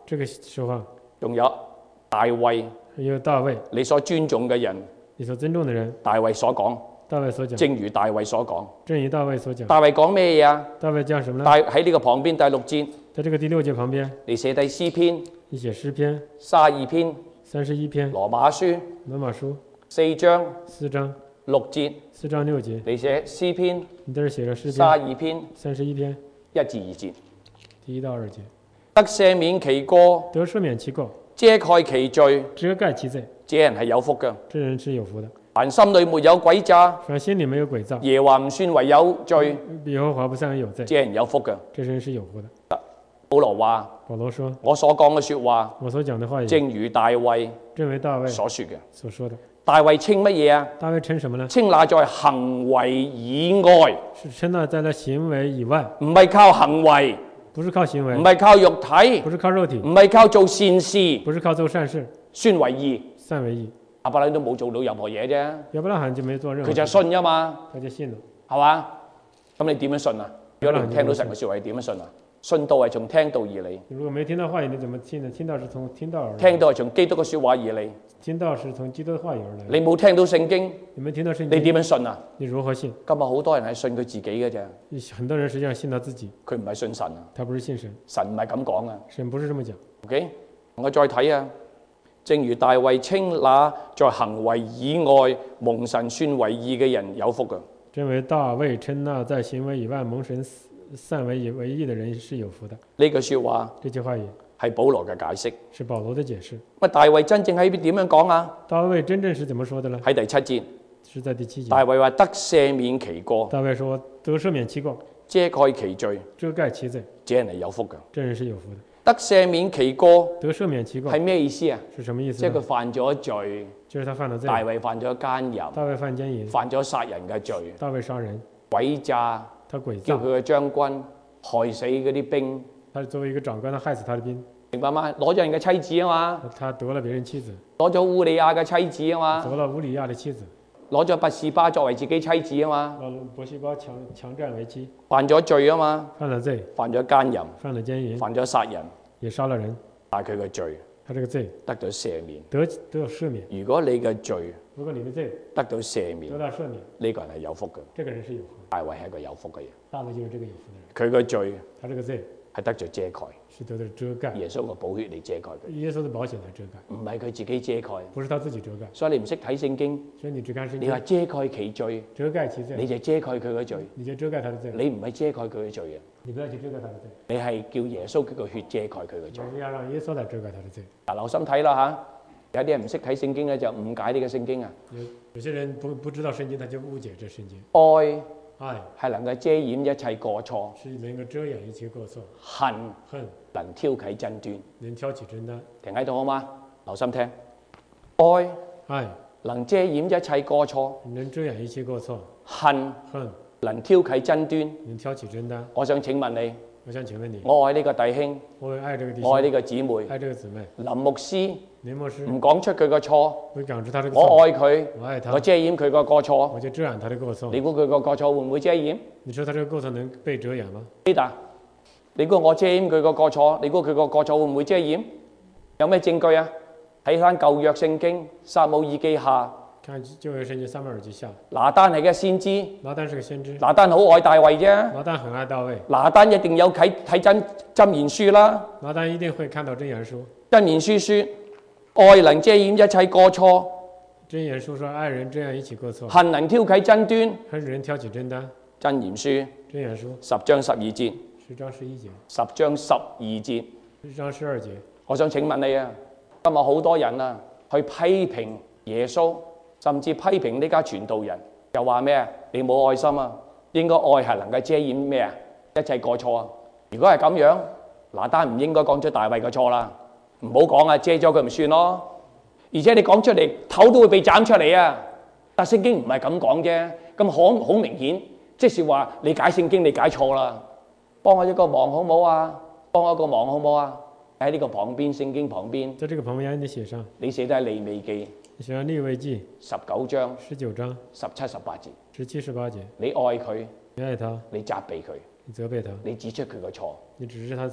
這個說話， 仲有大衛， 還有大衛， 你所尊重嘅人， 你所尊重的人， 大衛所講， 大衛所講， 正如大衛所講。 正如大衛所講。 大衛講咩嘢啊？ 大衛講什麼呢？ 大喺呢個旁邊第六節， 在這個第六節旁邊， 你寫低詩篇你寫詩篇三十二篇， 三十一篇， 羅馬書羅馬書四章四章六節， 四章六節， 你寫詩篇你在這寫了詩三篇十二篇三十一篇一至二節， 第一到二節， 得赦免其過， 得赦免其過， 遮蓋其罪， 遮蓋其罪， 這人係有福嘅。 這人是有福的。 凡心裏沒有詭詐， 凡心裡沒有詭詐， 耶和華唔算為有罪， 耶和華不算為有罪， 這人有福嘅。 這人是有福的。 保羅話： 保羅說， 我所講嘅説話， 我所講的話也正如大衛正為大衛所說嘅。 所說的。 大衛稱乜嘢啊？ 大衛稱什麼呢？ 稱那在行為以外， 是稱那在那行為以外， 唔係靠行為， 不是靠行為， 唔係靠肉體， 不是靠肉體， 唔係靠做善事， 不是靠做善事， 算為義。 算為義。 亞伯拉罕都冇做到任何嘢啫， 亞伯拉罕就沒做任何事， 佢就信啫嘛， 他就信了， 係嘛？咁你點樣信啊？如果你唔聽到神嘅説話，你點樣信啊？信道係從聽道而嚟， 如果沒聽到話語，你怎麼信呢？聽到是從聽道而來， 聽道係從基督嘅説話而嚟。 聽到是從基督的話語而來。 你冇聽到聖經， 你沒聽到聖經， 你點樣信啊？ 你如何信？ 今日好多人係信佢自己嘅啫， 很多人實際上信他自己， 佢唔係信神啊。 他不是信神， 神唔係咁講啊。 神不是這麼講。 OK，我再睇啊。正如大衛稱那在行為以外蒙神算為義嘅人有福嘅。 正為大衛稱那在行為以外蒙神算為為義的人是有福的。 呢句説話這句話也係保羅嘅解釋。 是保羅的解釋。 咁大衛真正喺邊點樣講啊？ 大衛真正是怎麼說的呢？ 喺第七節， 是在第七節。 大衛話得赦免其過， 大衛說得赦免其過， 遮蓋其罪， 遮蓋其罪， 這人係有福嘅。 這人是有福的。 得赦免其過， 得赦免其過係咩意思啊？ 是什麼意思即係呢？ 佢犯咗罪， 就是他犯了罪。 大衛犯咗奸淫， 大衛犯奸淫， 犯咗殺人嘅罪， 大衛殺人， 詭詐， 他詭詐， 叫佢嘅將軍害死嗰啲兵， 他作為一個長官，他害死他的兵， 明白嗎？攞咗人嘅妻子啊嘛， 他得了別人妻子， 攞咗烏利亞嘅妻子啊嘛， 得了烏利亞的妻子， 攞咗拔示巴作為自己妻子啊嘛， 攞拔示巴強強佔為妻， 犯咗罪啊嘛， 犯了罪， 犯咗奸淫， 犯了奸淫， 犯咗殺人， 也殺了人， 但係佢嘅罪他這個罪得到赦免。 得得赦免。 如果你嘅罪如果你的罪得到赦免， 得到赦免， 呢個人係有福嘅。 這個人是有福的。 大衛係一個有福嘅人， 大衛就是這個有福的人， 佢嘅罪他這個罪係得咗遮蓋， 是得到遮蓋， 耶穌嘅寶血嚟遮蓋佢， 耶穌的保險來遮蓋， 唔係佢自己遮蓋。 不是他自己遮蓋。 所以你唔識睇聖經， 所以你只看聖經， 你話遮蓋其罪， 遮蓋其罪， 你就遮蓋佢嘅罪， 你就遮蓋他的罪， 你唔係遮蓋佢嘅罪啊， 你不要去遮蓋他的罪， 你係叫耶穌佢個血遮蓋佢嘅罪。 你是要讓耶穌來遮蓋他的罪。 嗱，留心睇啦嚇，有啲人唔識睇聖經咧，就誤解呢個聖經啊。 有有些人不不知道聖經，他就誤解這聖經。 愛愛係能夠遮掩一切過錯， 是能夠遮掩一切過錯， 恨恨能挑起爭端。 能挑起爭端。 停喺度好嗎？留心聽，愛愛能遮掩一切過錯， 能遮掩一切過錯， 恨恨能挑起爭端。 能挑起爭端。 我想請問你， 我想請問你， 我愛呢個弟兄， 我愛這個弟我愛呢兄， 個姊妹， 愛這個姊妹， 林牧師林牧師唔講出佢個錯， 會講出他這個我錯， 愛佢， 我愛他我，遮掩佢個過錯。 我就遮掩他的過錯。 你估佢個過錯會唔會遮掩？ 你說他這個過錯能被遮掩嗎？ Peter，你估我遮掩佢個過錯？你估佢個過錯會唔會遮掩？有咩證據啊？睇翻舊約聖經撒母耳記下， 看舊約聖經撒母耳記下， 拿單係嘅先知， 拿單是個先知， 拿單好愛大衛啫。 拿單很愛大衛， 拿單一定有睇睇真箴言書啦。 拿單一定會看到箴言書。 箴言書說，愛能遮掩一切過錯， 箴言書說愛人遮掩一切過錯， 恨能挑起爭端。 恨人挑起爭端。 箴言書箴言書十章十二節， 十章十一節， 十章十二節。 十章十二節。 我想請問你啊，今日好多人啊，去批評耶穌，甚至批評呢家傳道人，又話咩啊？你冇愛心啊！應該愛係能夠遮掩咩啊？一切過錯啊！如果係咁樣，拿單唔應該講出大衛嘅錯啦，唔好講啊，遮咗佢咪算咯。而且你講出嚟，頭都會被斬出嚟啊！但聖經唔係咁講啫，咁好好明顯，即是話你解聖經你解錯啦。幫我一個忙好唔好啊？幫我一個忙好唔好啊？喺呢個旁邊，聖經旁邊， 在這個旁邊你寫上， 你寫低利未記你寫上利未記十九章十九章十七十八節， 十七十八節。 你愛佢， 你愛他， 你責備佢， 你責備他， 你指出佢個錯， 你指示他錯，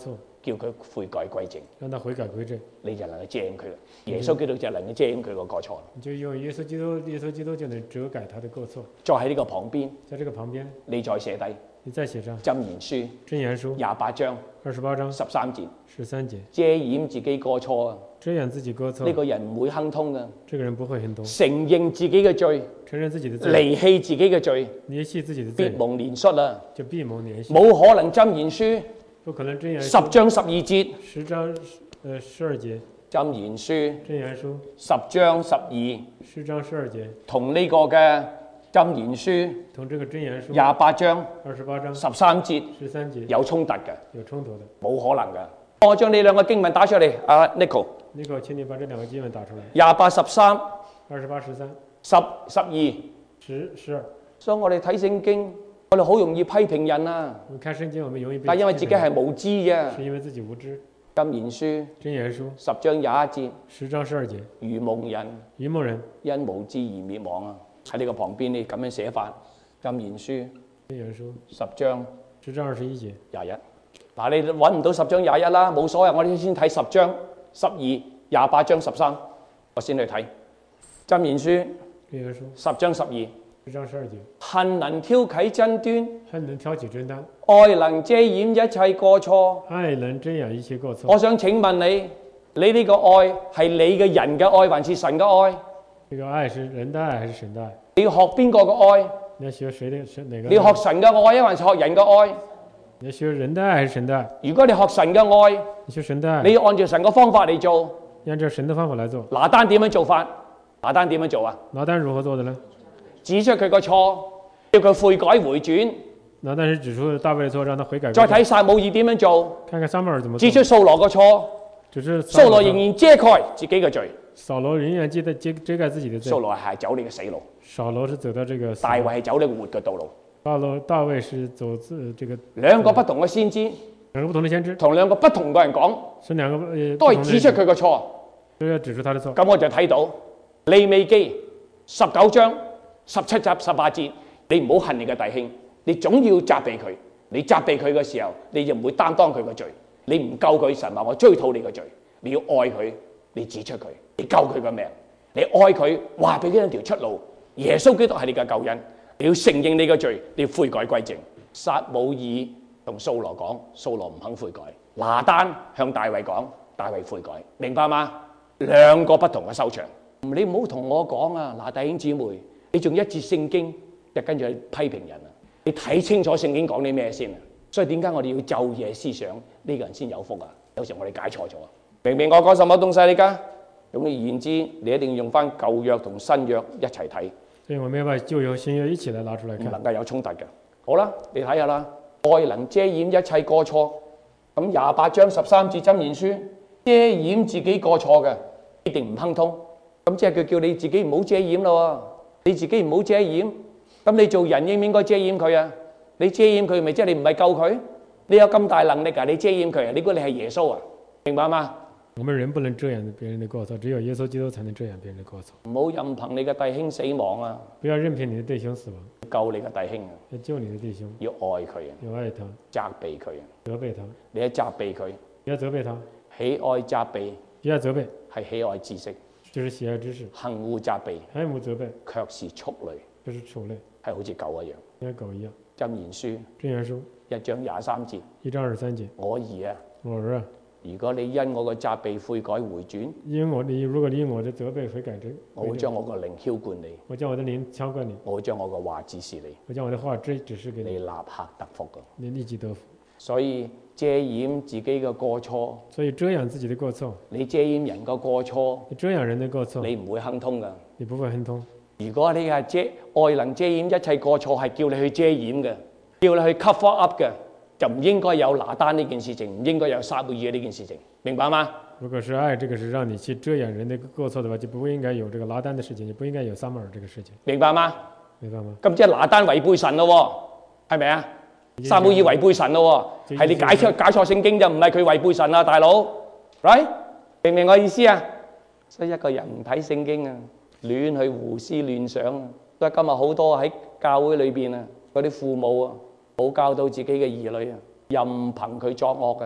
叫佢悔改歸正， 讓他悔改歸正， 你就能夠遮掩佢啦。耶穌基督就能夠遮掩佢個過錯。 你就用耶穌基督，耶穌基督就能遮蓋他的過錯。 再喺呢個旁邊， 在這個旁邊， 你再寫低你再寫上箴言書箴言書廿八章二十八章十三節， 十三節， 遮掩自己過錯啊！ 遮掩自己過錯。 呢個人唔會亨通噶， 這個人不會亨通。 承認自己嘅罪， 承認自己的罪， 離棄自己嘅罪， 離棄自己的必罪， 蒙憐恤啦。 就必蒙憐恤。 冇可能箴言書不可能箴言十書章十二節， 十章呃十二節， 箴言書箴言書十章十二， 十章十二節， 同呢個嘅箴言書同這個箴言書廿八章二十八章十三節十三節有衝突嘅， 有衝突的。 冇可能嘅。我將呢兩個經文打出嚟，阿 Nico， 那個，請你把這兩個經文打出來。 廿八十三， 二十八十三， 十十二。 十十二。 所以我哋睇聖經，我哋好容易批評人啊， 我們看聖經，我們容易被批評， 但因為自己係無知啫。 是因為自己無知。 箴言書箴言書十章廿一節， 十章十二節， 愚蒙人愚蒙人因無知而滅亡啊！喺呢個旁邊你咁樣寫法，箴言書箴言書十章十章二十一節廿一。嗱，你揾唔到十章廿一啦，冇所謂，我哋先睇十章十二、廿八章十三，我先去睇箴言書箴言書十章十二。 十章十二節， 恨能挑起爭端， 恨能挑起爭端， 愛能遮掩一切過錯。 愛能遮掩一切過錯。 我想請問你，你呢個愛係你嘅人嘅愛，還是神嘅愛？ 這個愛是人的愛還是神的愛？ 你要學邊個嘅愛？ 你要學誰的神哪個？ 你要學神嘅愛，還是學人嘅愛？ 你要學人的愛還是神的愛？ 如果你學神嘅愛， 你學神的愛， 你要按照神嘅方法嚟做。 你按照神的方法來做。 拿單點樣做法？拿單點樣做啊？ 拿單如何做的呢？ 指出佢個錯，叫佢悔改回轉。 拿單是指出大衛的錯，讓他悔改。 再睇撒母耳點樣做？ 看看撒母耳怎麼做。 指出掃羅個錯， 只是掃羅仍然遮蓋自己嘅罪。 掃羅仍然遮蓋遮遮蓋自己的罪。 掃羅係走你嘅死路， 掃羅是走到這個。 大衛係走呢個活嘅道路。 大羅大衛是走自這個。 兩個不同嘅先知， 兩個不同的先知， 同兩個不同嘅人講， 是兩個呃都係指出佢個錯， 都要指出他的錯。 咁我就睇到利未記十九章十七集十八節，你唔好恨你嘅弟兄，你總要責備佢。你責備佢嘅時候，你就唔會擔當佢嘅罪。你唔救佢，神話我追討你嘅罪。你要愛佢，你指出佢，你救佢嘅命，你愛佢，話俾佢一條出路。耶穌基督係你嘅救恩，你要承認你嘅罪，你要悔改歸正。撒母耳同掃羅講，掃羅唔肯悔改。拿單向大衛講，大衛悔改，明白嗎？兩個不同嘅收場。你唔好同我講啊！嗱，弟兄姊妹，你仲一節聖經就跟住去批評人啊！你睇清楚聖經講啲咩先啊！所以點解我哋要晝夜思想呢、這個人先有福啊？有時候我哋解錯咗，明唔明我講什麼東西？你而家總而言之，你一定要用翻舊約同新約一齊睇。 所以我們要把舊約新約一起來拿出來看， 唔能夠有衝突嘅。好啦，你睇下啦，愛能遮掩一切過錯。咁廿八章十三節箴言書，遮掩自己過錯嘅，一定唔亨通。咁即係佢叫你自己唔好遮掩咯，你自己唔好遮掩。咁你做人應唔應該遮掩佢啊？你遮掩佢，咪即係你唔係救佢？你有咁大能力啊？你遮掩佢啊？你估你係耶穌啊？明白嗎？ 我們人不能遮掩別人的過錯，只有耶穌基督才能遮掩別人的過錯。 唔好任憑你嘅弟兄死亡啊！ 不要任憑你的弟兄死亡， 救你嘅弟兄啊！ 要救你的弟兄， 要愛佢啊！ 要愛他， 責備佢啊！ 責備他， 你一責備佢， 不要責備他， 喜愛責備不要責備， 係喜愛知識。 就是喜愛知識； 恨惡責備， 恨惡責備， 卻是畜類， 就是畜類， 係好似狗一樣。 像狗一樣。 箴言書箴言書一章廿三節， 一章二十三節， 我兒啊， 我兒啊， 如果你因我個責備悔改回轉， 因我你如果你因我的責備悔改之， 我會將我個靈澆灌你， 我將我的靈澆灌你， 我會將我個話指示你， 我將我的話指指示給你， 你立刻得福噶。 你立即得福。 所以遮掩自己嘅過錯， 所以遮掩自己的過錯， 你遮掩人個過錯， 你遮掩人的過錯， 你唔會亨通噶。 你不會亨通。 如果你係遮愛能遮掩一切過錯，係叫你去遮掩嘅，叫你去 cover up 嘅，就唔應該有拿單呢件事情，唔應該有撒母耳呢件事情，明白嗎？ 如果是愛，這個是讓你去遮掩人的過錯的話，就不應該有這個拿單的事情，也不應該有撒母耳這個事情， 明白嗎？ 明白嗎？ 咁即係拿單違背神咯，係咪啊？撒母耳違背神咯，係你解錯解錯聖經就唔係佢違背神啊，大佬 ，right？ 明唔明我意思啊？所以一個人唔睇聖經啊，亂去胡思亂想啊，所以今日好多喺教會裏邊啊，嗰啲父母啊，冇教到自己嘅兒女啊，任憑佢作惡啊，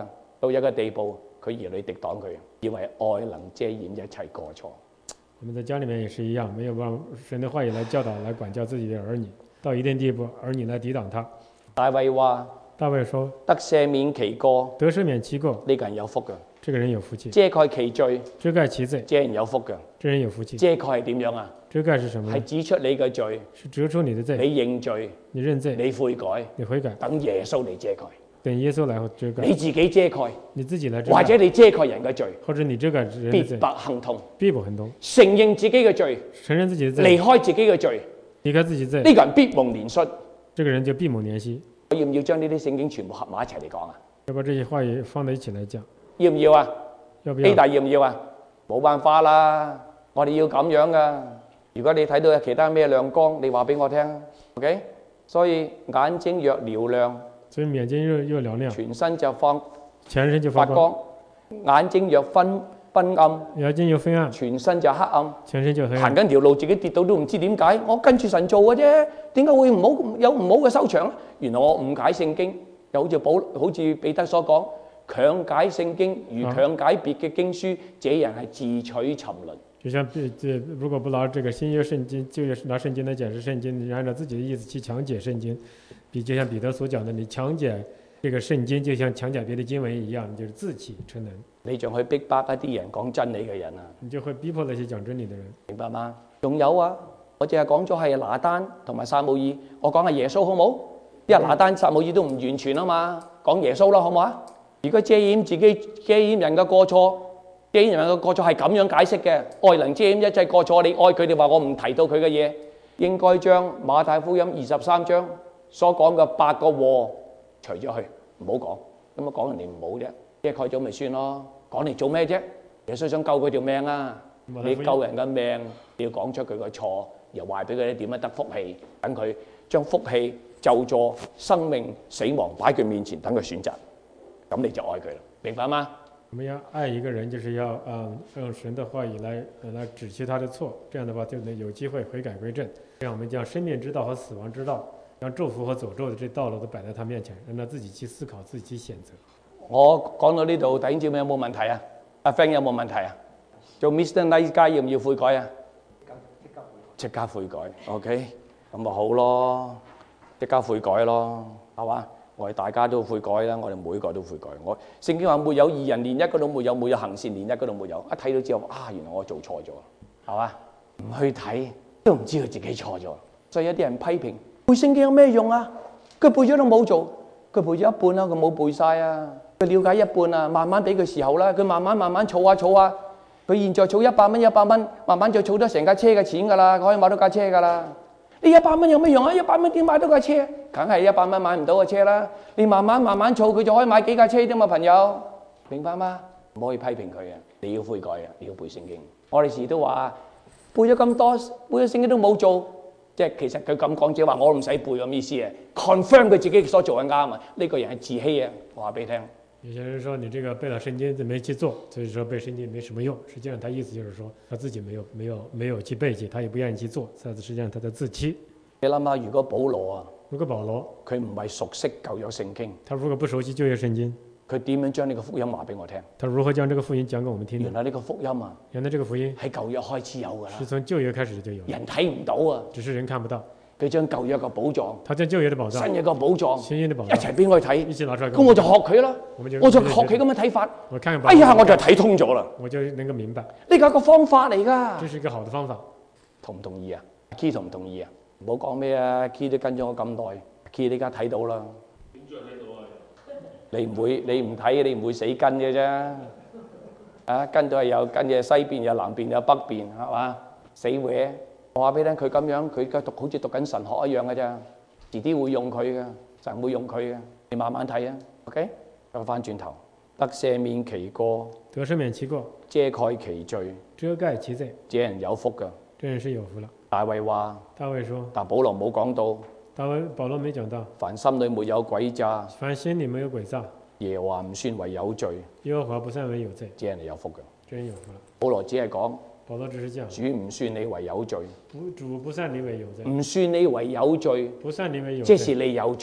到一個地步，佢兒女敵擋佢，以為愛能遮掩一切過錯。 我們在家裡面也是一樣，沒有讓神的話語來教導、來管教自己的兒女，到一定地步，兒女來抵擋他。 大衛話： 大衛說： 得赦免其過， 得赦免其過， 呢個人有福嘅； 這個人有福氣； 遮蓋其罪， 遮蓋其罪， 這人有福嘅。 這人有福氣。 遮蓋係點樣啊？ 遮蓋是什麼係呢？ 指出你嘅罪， 是指出你的罪， 你認罪， 你認罪， 你悔改， 你悔改， 等耶穌嚟遮蓋， 等耶穌來遮蓋， 你自己遮蓋， 你自己來遮蓋， 或者你遮蓋人嘅罪， 或者你遮蓋人的必罪， 不行痛。 必不亨通。 承認自己嘅罪， 承認自己的罪， 離開自己嘅罪， 離開自己的罪， 呢個人必蒙憐恤。 這個人就必蒙憐惜。 我要唔要將呢啲聖經全部合埋一齊嚟講啊？ 要把這些話語放在一起來講， 要唔要啊？A 要不要？ 大要唔要啊？冇辦法啦，我哋要咁樣噶。如果你睇到有其他咩亮光，你話俾我聽 ，OK？所以眼睛若嘹亮， 所以眼睛又又嘹亮， 全身就放全身就發發光； 光；眼睛若昏昏暗， 眼睛又昏暗， 全身就黑暗。 全身就黑暗。 行緊條路，自己跌倒都唔知點解，我跟住神做嘅啫，點解會唔好有唔好嘅收場咧？原來我誤解聖經，又好似保好似彼得所講，強解聖經如強解別嘅經書，這人係自取沉淪。 就像這如果不拿這個新約聖經，就拿聖經來解釋聖經，你按照自己的意思去強解聖經，比就像彼得所講的，你強解這個聖經，就像強解別的經文一樣，你就是自欺稱能。 你仲去逼迫一啲人講真理嘅人啊？ 你就會逼迫那些講真理的人， 明白嗎？仲有啊，我淨係講咗係拿單同埋撒母耳，我講係耶穌好冇？因為拿單撒母耳都唔完全啊嘛，講耶穌啦，好唔好啊？如果遮掩自己、遮掩人嘅過錯。遮掩人嘅過錯係咁樣解釋嘅，愛能遮掩一切過錯。你愛佢哋話我唔提到佢嘅嘢，應該將馬太福音二十三章所講嘅八個禍除咗去，唔好講。咁啊講人哋唔好啫，遮蓋咗咪算咯。講嚟做咩啫？耶穌想救佢條命啊！你救人嘅命，你要講出佢嘅錯，又話俾佢哋點樣得福氣，等佢將福氣、咒詛、生命、死亡擺佢面前，等佢選擇，咁你就愛佢啦，明白嗎？ 我們要愛一個人，就是要嗯用神的話語來來指出他的錯，這樣的話就能有機會悔改歸正。這樣我們將生命之道和死亡之道，將祝福和詛咒的這道路都擺在他面前，讓他自己去思考，自己去選擇。 我講到呢度，弟兄姊妹有冇問題啊？阿 Frank 有冇問題啊？做 Mister Nice Guy 要唔要悔改啊？即刻悔改 ，OK， 咁咪好咯，即刻悔改咯，係嘛？我哋大家都悔改啦，我哋每個都悔改。我聖經話沒有義人，連一個都沒有；沒有行善，連一個都沒有。一睇到之後，啊，原來我做錯咗，係嘛？唔去睇都唔知道自己錯咗。所以有啲人批評背聖經有咩用啊？佢背咗都冇做，佢背咗一半啦，佢冇背晒啊。佢了解一半啊，慢慢俾佢時候啦，佢慢慢慢慢儲下儲下，佢現在儲一百蚊一百蚊，慢慢就儲得成架車嘅錢㗎啦，可以買到架車㗎啦。你一百蚊有咩用啊？一百蚊點買到架車？梗係一百蚊買唔到架車啦！你慢慢慢慢儲，佢就可以買幾架車啫嘛，朋友，明白嗎？唔可以批評佢啊！你要悔改啊！你要背聖經。我哋時都話背咗咁多，背咗聖經都冇做，即係其實佢咁講，即係話我唔使背咁意思啊 ！confirm 佢自己所做嘅啱啊！呢個人係自欺啊！我話俾你聽。 有些人說你這個背了聖經沒去做，所以說背聖經沒什麼用。實際上他意思就是說他自己沒有沒有沒有去背記，他也不願意去做，實際上他在自欺。 你諗下，如果保羅啊， 如果保羅佢唔係熟悉舊約聖經， 他如果不熟悉舊約聖經， 佢點樣將呢個福音話俾我聽？ 他如何將這個福音講給我們聽呢？ 原來呢個福音啊， 原來這個福音喺舊約開始有㗎啦， 是從舊約開始就有， 人睇唔到啊， 只是人看不到。 佢將舊約嘅寶藏， 他將舊約的寶藏、 新約嘅寶藏， 新約的寶一藏齊俾我睇， 一起拿出來， 咁我就學佢啦， 我們就我就學佢咁嘅睇法。 我看看， 哎呀，我就睇通咗啦， 我就能夠明白， 呢個係個方法嚟㗎。 這是一個好的方法。 同唔同意啊 ？Key 同唔同意啊？唔好講咩啊 ！Key 都跟咗我咁耐 ，Key 你而家睇到啦。 點知睇到啊？ 你唔會，你唔睇，你唔會死跟嘅啫。啊，跟到係有跟嘅西邊，有南邊，有北邊，係嘛？死搲！我話俾你聽，佢咁樣，佢而家讀好似讀緊神學一樣嘅咋，遲啲會用佢嘅，神會用佢嘅。你慢慢睇啊 ，OK？再翻轉頭，得赦免其過， 得赦免其過， 遮蓋其罪， 遮蓋其罪， 這人有福㗎。 這人是有福了。 大衛話， 大衛說， 但保羅冇講到， 大衛保羅沒講到， 凡心裏沒有詭詐， 凡心裏沒有詭詐， 耶和華唔算為有罪， 耶和華不算為有罪， 這人係有福嘅。 這人有福了。 保羅只係講， 保羅只是講， 主唔算你為有罪， 主不算你為有罪， 唔算你為有罪， 不算你為有罪， 即是你有罪，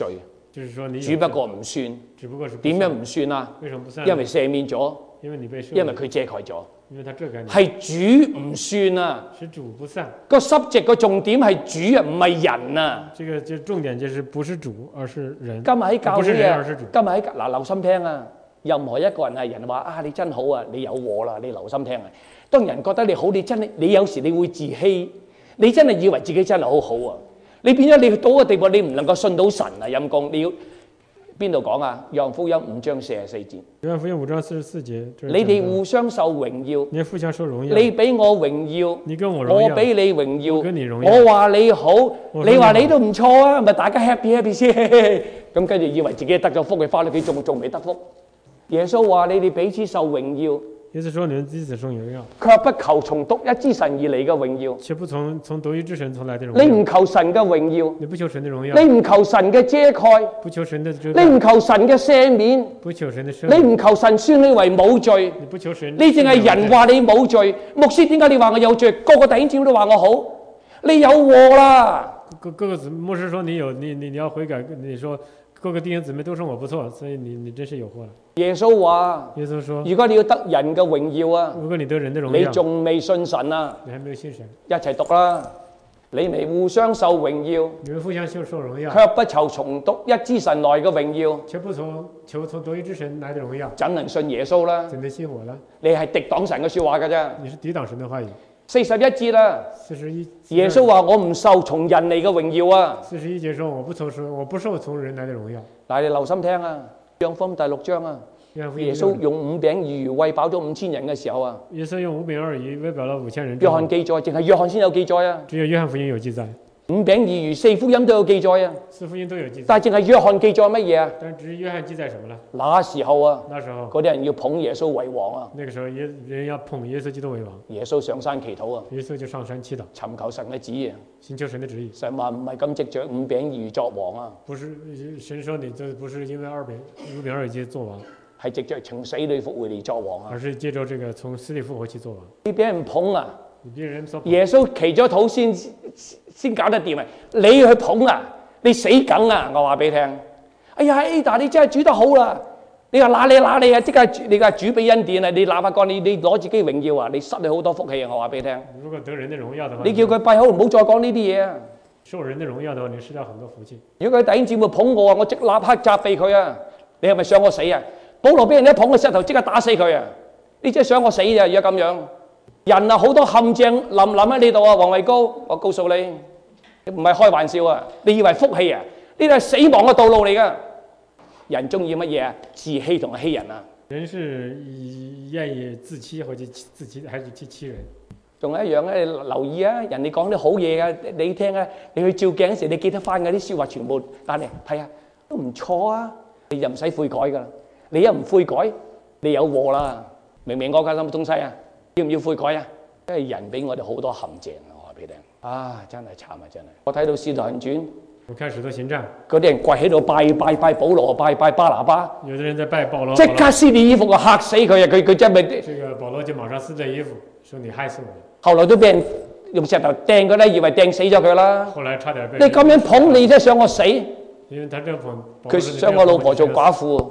就是說你只不過唔算。 只不過是點樣唔算啊？ 為什麼不算？ 因為赦免咗， 因為你被赦因為佢遮蓋咗。 因為他遮蓋你。 係主唔算啊！ 是主不算。 個濕席個重點係主啊，唔係人啊。 這個就重點就是不是主，而是人。 今日喺教會啊， 今日喺嗱留心聽啊！任何一個人係人話啊，你真好啊，你有禍啦，你留心聽啊！當人覺得你好，你真係你有時你會自欺，你真係以為自己真係好好啊！你變咗你去到個地步，你唔能夠信到神啊！陰公，你要邊度講啊？約翰福音五章四十四節。 約翰福音五章四十四節。 你哋互相受榮耀。 你互相受榮耀。 你俾我榮耀。 你跟我榮耀。 我俾你榮耀。 我跟你榮耀。 我話你好，你話你都唔錯啊，咪大家 happy happy 先。咁跟住以為自己得咗福，佢翻屋企仲仲未得福。耶穌話：你哋彼此受榮耀。 耶穌說：你們彼此受榮耀， 卻不求從獨一之神而嚟嘅榮耀， 卻不從從獨一之神從來的榮耀。 你唔求神嘅榮耀， 你不求神的榮耀。 你唔求神嘅遮蓋， 不求神的遮蓋。 你唔求神嘅赦免， 不求神的赦免。 你唔求神宣你為冇罪， 你不求神。 你淨係人話你冇罪，牧師點解你話我有罪？個個弟兄姊妹都話我好，你有禍啦。 各各個子牧師說你有你你你要悔改，你說。各個弟兄姊妹都說我不錯，所以你你真是有禍了。 耶穌話： 耶穌說， 如果你要得人嘅榮耀啊， 如果你得人的榮耀， 你仲未信神啊？ 你還沒有信神。 一齊讀啦！你咪互相受榮耀， 你們互相受受榮耀， 卻不求從獨一之神來嘅榮耀， 卻不從求從獨一之神來的榮耀， 怎能信耶穌啦？ 怎能信我啦？ 你係敵擋神嘅説話㗎啫。 你是抵擋神的話語。 四十一節啦， 四十一， 耶穌話：我唔受從人嚟嘅榮耀啊。 四十一節說：我不從我不受從人來的榮耀。 但係你留心聽啊，約翰福音第六章啊，耶穌用五餅二魚餵飽咗五千人嘅時候啊， 耶穌用五餅二魚餵飽了五千人。 約翰記載，淨係約翰先有記載啊。 只有約翰福音有記載。 五餅二魚四福音都有記載啊。 四福音都有記載。 但係淨係約翰記載乜嘢啊？ 但係只約翰記載什麼呢？ 那時候啊， 那時候嗰啲人要捧耶穌為王啊。 那個時候耶人要捧耶穌基督為王。 耶穌上山祈禱啊。 耶穌就上山祈禱， 尋求神嘅旨意。 尋求神的旨意。 神話唔係咁藉着五餅二魚作王啊。 不是神說你這不是因為二餅五餅二魚作王， 係藉着從死裏復活嚟作王啊。 而是借着這個從死裏復活去作王。 你俾人捧啊！ 耶穌祈咗禱先先搞得掂啊！你去捧啊，你死梗啊！我話俾你聽，哎呀 Ada 你真係煮得好啦！你話嗱你嗱你啊，即係你話主俾恩典啊！你哪怕講你你攞自己榮耀啊，你失去好多福氣啊！我話俾你聽。 如果得人的榮耀的話， 你叫佢閉口唔好再講呢啲嘢啊！ 受人的榮耀的話，你失掉很多福氣。 如果佢弟兄姊妹捧我啊，我即立刻責備佢啊！你係咪想我死啊？保羅俾人一捧個石頭，即刻打死佢啊！你真係想我死啊！如果咁樣。人啊，好多陷阱冧冧喺呢度啊！黃偉高，我告訴你，你唔係開玩笑啊！你以為福氣啊？呢啲係死亡嘅道路嚟噶。人中意乜嘢啊？自欺同欺人啊！ 人是願意自欺或者自欺，還是去欺人？ 仲有一樣咧，留意啊！人哋講啲好嘢啊，你聽啊，你去照鏡時，你記得翻嗰啲説話，全部帶嚟睇下，都唔錯啊！你就唔使悔改噶啦。你一唔悔改，你有禍啦！明唔明我講緊乜東西啊？要唔要悔改啊？因為人俾我哋好多陷阱啊！我話俾你聽，啊真係慘啊！真係。我睇到《使徒行傳》， 我看《使徒行傳》， 嗰啲人跪喺度拜拜拜保羅，拜拜巴拿巴。 有啲人在拜保羅， 即刻撕啲衣服啊！嚇死佢啊！佢佢真係。 這個保羅就馬上撕咗衣服，說你害死我。 後來都俾人用石頭掟佢啦，以為掟死咗佢啦。 後來差點被。 你咁樣捧你，真係想我死。 因為他這捧。 佢想我老婆做寡婦。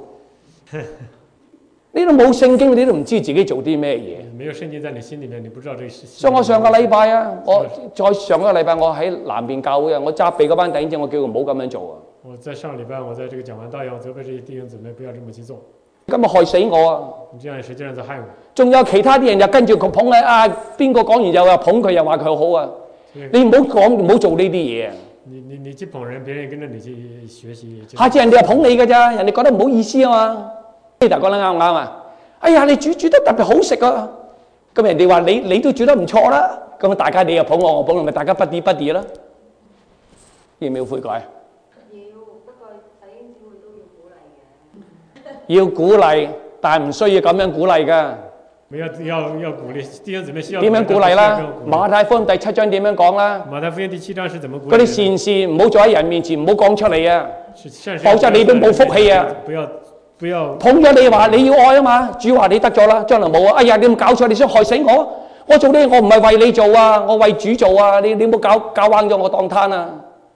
你都冇聖經，你都唔知自己做啲咩嘢。 沒有聖經在你心裡面，你不知道這個事。 所以我上個禮拜啊，我再上個禮拜我喺南邊教會啊，我責備嗰班弟兄姊妹，我叫佢唔好咁樣做啊。 我在上禮拜，我在這個講完道以後，責備這些弟兄姊妹不要這麼去做。 咁咪害死我啊！ 你這樣實際上在害我。 仲有其他啲人又跟住佢捧啊，啊邊個講完又話捧佢，又話佢好啊。你唔好講，唔好做呢啲嘢啊！ 你你你去捧人，別人跟着你去學習。 下次人哋又捧你㗎咋，人哋覺得唔好意思啊嘛。Peter 講得啱唔啱啊？哎呀，你煮煮得特別好食啊！咁人哋話你你都煮得唔錯啦。咁大家你又捧我，我捧你，咪大家不啲不啲啦。要唔要悔改？ 要，不過弟兄姊妹都要鼓勵嘅。要鼓勵，但係唔需要咁樣鼓勵㗎。 要要要鼓勵弟兄姊妹需要。 點樣鼓勵啦？馬太福音第七章點樣講啦？ 馬太福音第七章是怎麼鼓勵？ 嗰啲善事唔好做喺人面前，唔好講出嚟啊！ 善事否則你都冇福氣啊！ 不要。不要捧咗你話你要愛啊嘛，主話你得咗啦，將來冇啊！哎呀，你咁搞錯，你想害死我？我做呢，我唔係為你做啊，我為主做啊！你你冇搞搞彎咗我當攤啊！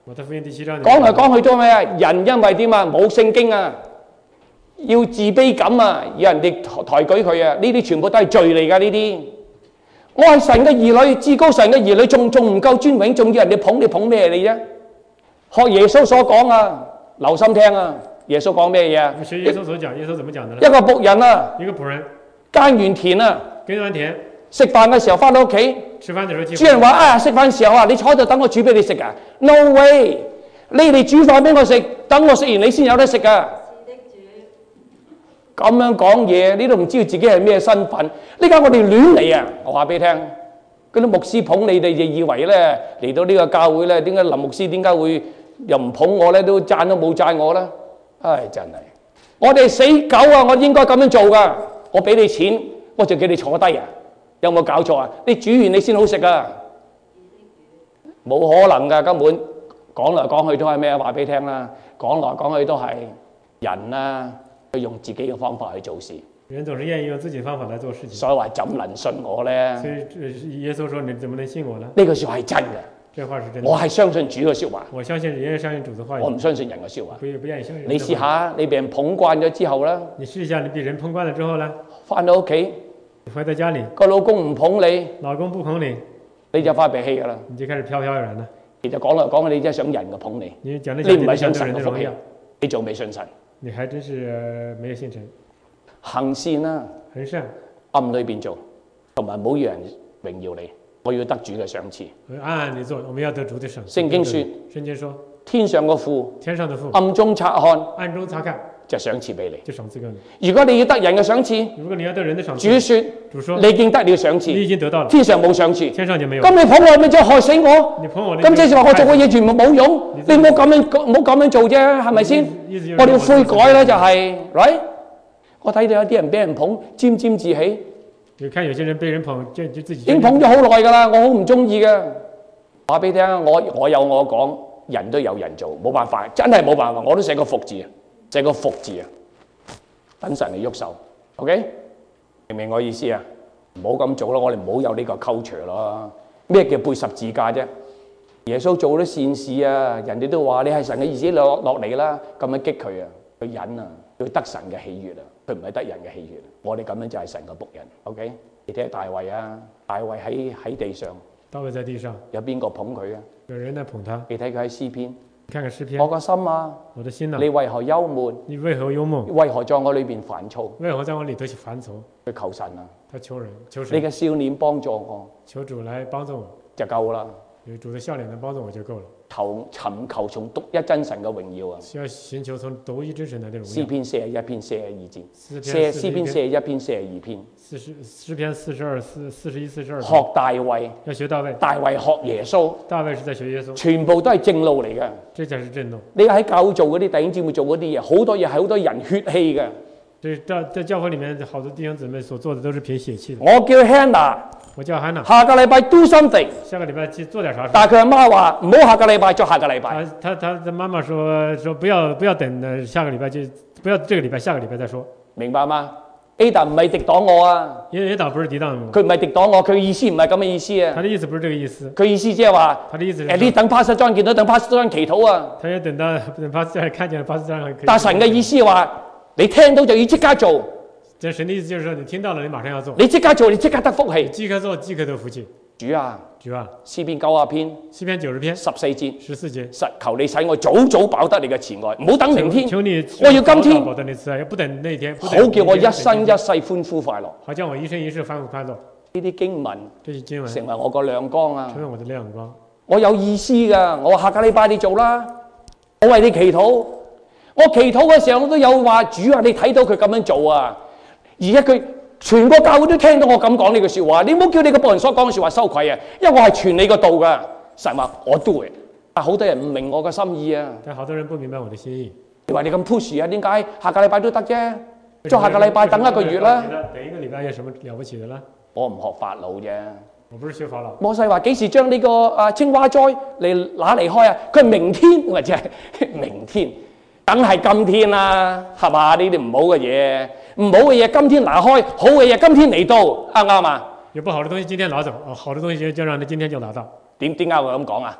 馬太福音第七章講嚟講去都係咩啊？人因為點啊？冇聖經啊，要自卑感啊，有人哋抬舉佢啊，呢啲全部都係罪嚟㗎。呢啲我係神嘅兒女，至高神嘅兒女，仲仲唔夠尊榮，仲要人哋捧你捧咩你啫？學耶穌所講啊，留心聽啊！耶穌講咩嘢啊？ 學耶穌所講，耶穌怎麼講的呢？ 一個僕人啊， 一個僕人耕完田啊， 耕完田， 食飯嘅時候翻到屋企， 吃飯的時候， 主人話啊，食飯時候啊，你坐喺度等我煮俾你食啊 ？No way！ 你哋煮飯俾我食，等我食完你先有得食啊！ 是的主。 咁樣講嘢，你都唔知道自己係咩身份。呢家我哋亂嚟啊！我話俾你聽，嗰啲牧師捧你哋，就以為咧嚟到呢個教會咧，點解林牧師點解會又唔捧我咧？都讚都冇讚我啦！唉，真係，我哋死狗啊！我應該咁樣做噶。我俾你錢，我就叫你坐低啊！有冇搞錯啊？你煮完你先好食啊！冇可能噶，根本講嚟講去都係咩啊？話俾你聽啦，講來講去都係人啊，去用自己嘅方法去做事。 人總是願意用自己的方法來做事情。 所以話怎能信我咧？ 所以耶穌說：你怎麼能信我呢？ 呢句説話係真嘅。 這話是真的。 我係相信主嘅説話。 我相信人也相信主的話語。 我唔相信人嘅説話。 不不願意相信人的話語。 你試下，你被人捧慣咗之後咧？ 你試一下，你被人捧慣了之後呢？ 翻到屋企， 回到家裡， 個老公唔捧你， 老公不捧你， 你就發脾氣㗎啦。 你就開始飄飄然啦。 其實講嚟講去，你真係想人嘅捧你。 你講你唔係想神嘅福氣，你仲未信神。 你還真是、呃、沒有信神。 行善啦、啊， 行善， 暗裏邊做，同埋唔好讓人榮耀你。我要得主嘅賞賜。 暗暗地做，我們要得主的賞賜。 聖經說， 聖經說， 天上嘅父， 天上的父， 暗中察看， 暗中察看， 就賞賜俾你。 就賞賜給你。 如果你要得人嘅賞賜， 如果你要得人的賞賜， 主說， 主說， 你已經得了賞賜， 你已經得到了， 天上冇賞賜， 天上就沒有。 咁你捧我，咪即係害死我？ 你捧我， 咁即係話我做嘅嘢全部冇用，你唔好咁樣，唔好咁樣做啫，係咪先？我哋要悔改咧，就係，right？我睇到有啲人俾人捧，沾沾自喜。 你看有些人被人捧，就就自己已經捧咗好耐㗎啦，我好唔中意嘅。話俾你聽，我我有我講，人都有人做，冇辦法，真係冇辦法。我都寫個服字，寫個服字啊，等神嚟喐手。OK， 明唔明我意思啊？唔好咁做啦，我哋唔好有呢個 culture 咯。咩叫背十字架啫？耶穌做啲善事啊，人哋都話你係神嘅兒子落落嚟啦，咁樣激佢啊，佢忍啊，佢得神嘅喜悅啊，佢唔係得人嘅喜悅。我哋咁樣就係神嘅僕人。OK， 你睇下大衛啊，大衛喺喺地上， 大衛在地上， 有邊個捧佢啊？ 有人在捧他。 你睇佢喺詩篇， 看看詩篇。 我個心啊， 我的心啊， 你為何憂悶？ 你為何憂悶？ 為何在我裏邊煩躁？ 為何在我裏頭煩躁？ 佢求神啊， 他求人，求神。 你嘅笑臉幫助我， 求主來幫助我就夠啦。 有主的笑臉能幫助我就夠了。 求尋求從獨一真神嘅榮耀啊！ 需要尋求從獨一真神的榮耀。 詩篇四十一篇四十二節， 詩詩篇四十一篇四十二篇， 四十詩篇四十二四四十一四十二。 學大衛， 要學大衛。大衛學耶穌， 大衛是在學耶穌， 全部都係正路嚟嘅。 這才是正路。 你喺教會做嗰啲弟兄姊妹做嗰啲嘢，好多嘢係好多人血氣嘅。 對，在在教會裡面，好多弟兄姊妹所做的都是憑血氣的。 我叫 Hannah， 我叫 Hannah， 下個禮拜 do something， 下個禮拜去做點啥事。 但係佢阿媽話唔好下個禮拜，再下個禮拜。 他他他媽媽說說不要不要等下個禮拜就不要這個禮拜，下個禮拜再說。 明白嗎 ？Ada 唔係敵擋我啊， 因為 Ada 不是敵擋我， 佢唔係敵擋我，佢嘅意思唔係咁嘅意思啊。 他的意思不是這個意思。 佢意思即係話， 他的意思是誒你等 Pastor John 見到等 Pastor John 祈禱啊。 他要等到等 Pastor 看見了 Pastor John 可以。 但神嘅意思話，你聽到就要即刻做。 這神的意思就是說，你聽到了，你馬上要做。 你即刻做，你即刻得福氣。 即刻做，即刻得福氣。 主啊， 主啊， 詩篇九十篇， 詩篇九十篇十四節， 十四節， 實求你使我早早飽得你嘅慈愛，唔好等明天。 求你， 我要今天飽得你慈愛，不等那天。 好叫我一生一世歡呼快樂。 好叫我一生一世歡呼快樂。 呢啲經文， 這些經文成為我個亮光啊！ 成為我的亮光。 我有意思㗎，我下個禮拜你做啦，我為你祈禱。我祈禱嘅時候我都有話，主啊，你睇到佢咁樣做啊！而一句全個教會都聽到我咁講呢句説話，你唔好叫你個僕人所講嘅説話羞愧啊！因為我係傳你個道㗎，神話我 do it，但好多人唔明我嘅心意啊！ 但好多人不明白我的心意。 你話你咁 push 啊？點解下個禮拜都得啫？再下個禮拜等一個月啦。 等一個禮拜有什麼了不起的啦？ 我唔學法老啫。 我不是學法老。 摩西話幾時將呢個啊青蛙栽嚟拿離開啊？佢係明天或者係明天。梗係今天啦，係嘛？呢啲唔好嘅嘢，唔好嘅嘢今天拿開，好嘅嘢今天嚟到，啱唔啱啊？ 有不好的東西今天拿走，好的東西就讓你今天就拿到。 點點解會咁講啊？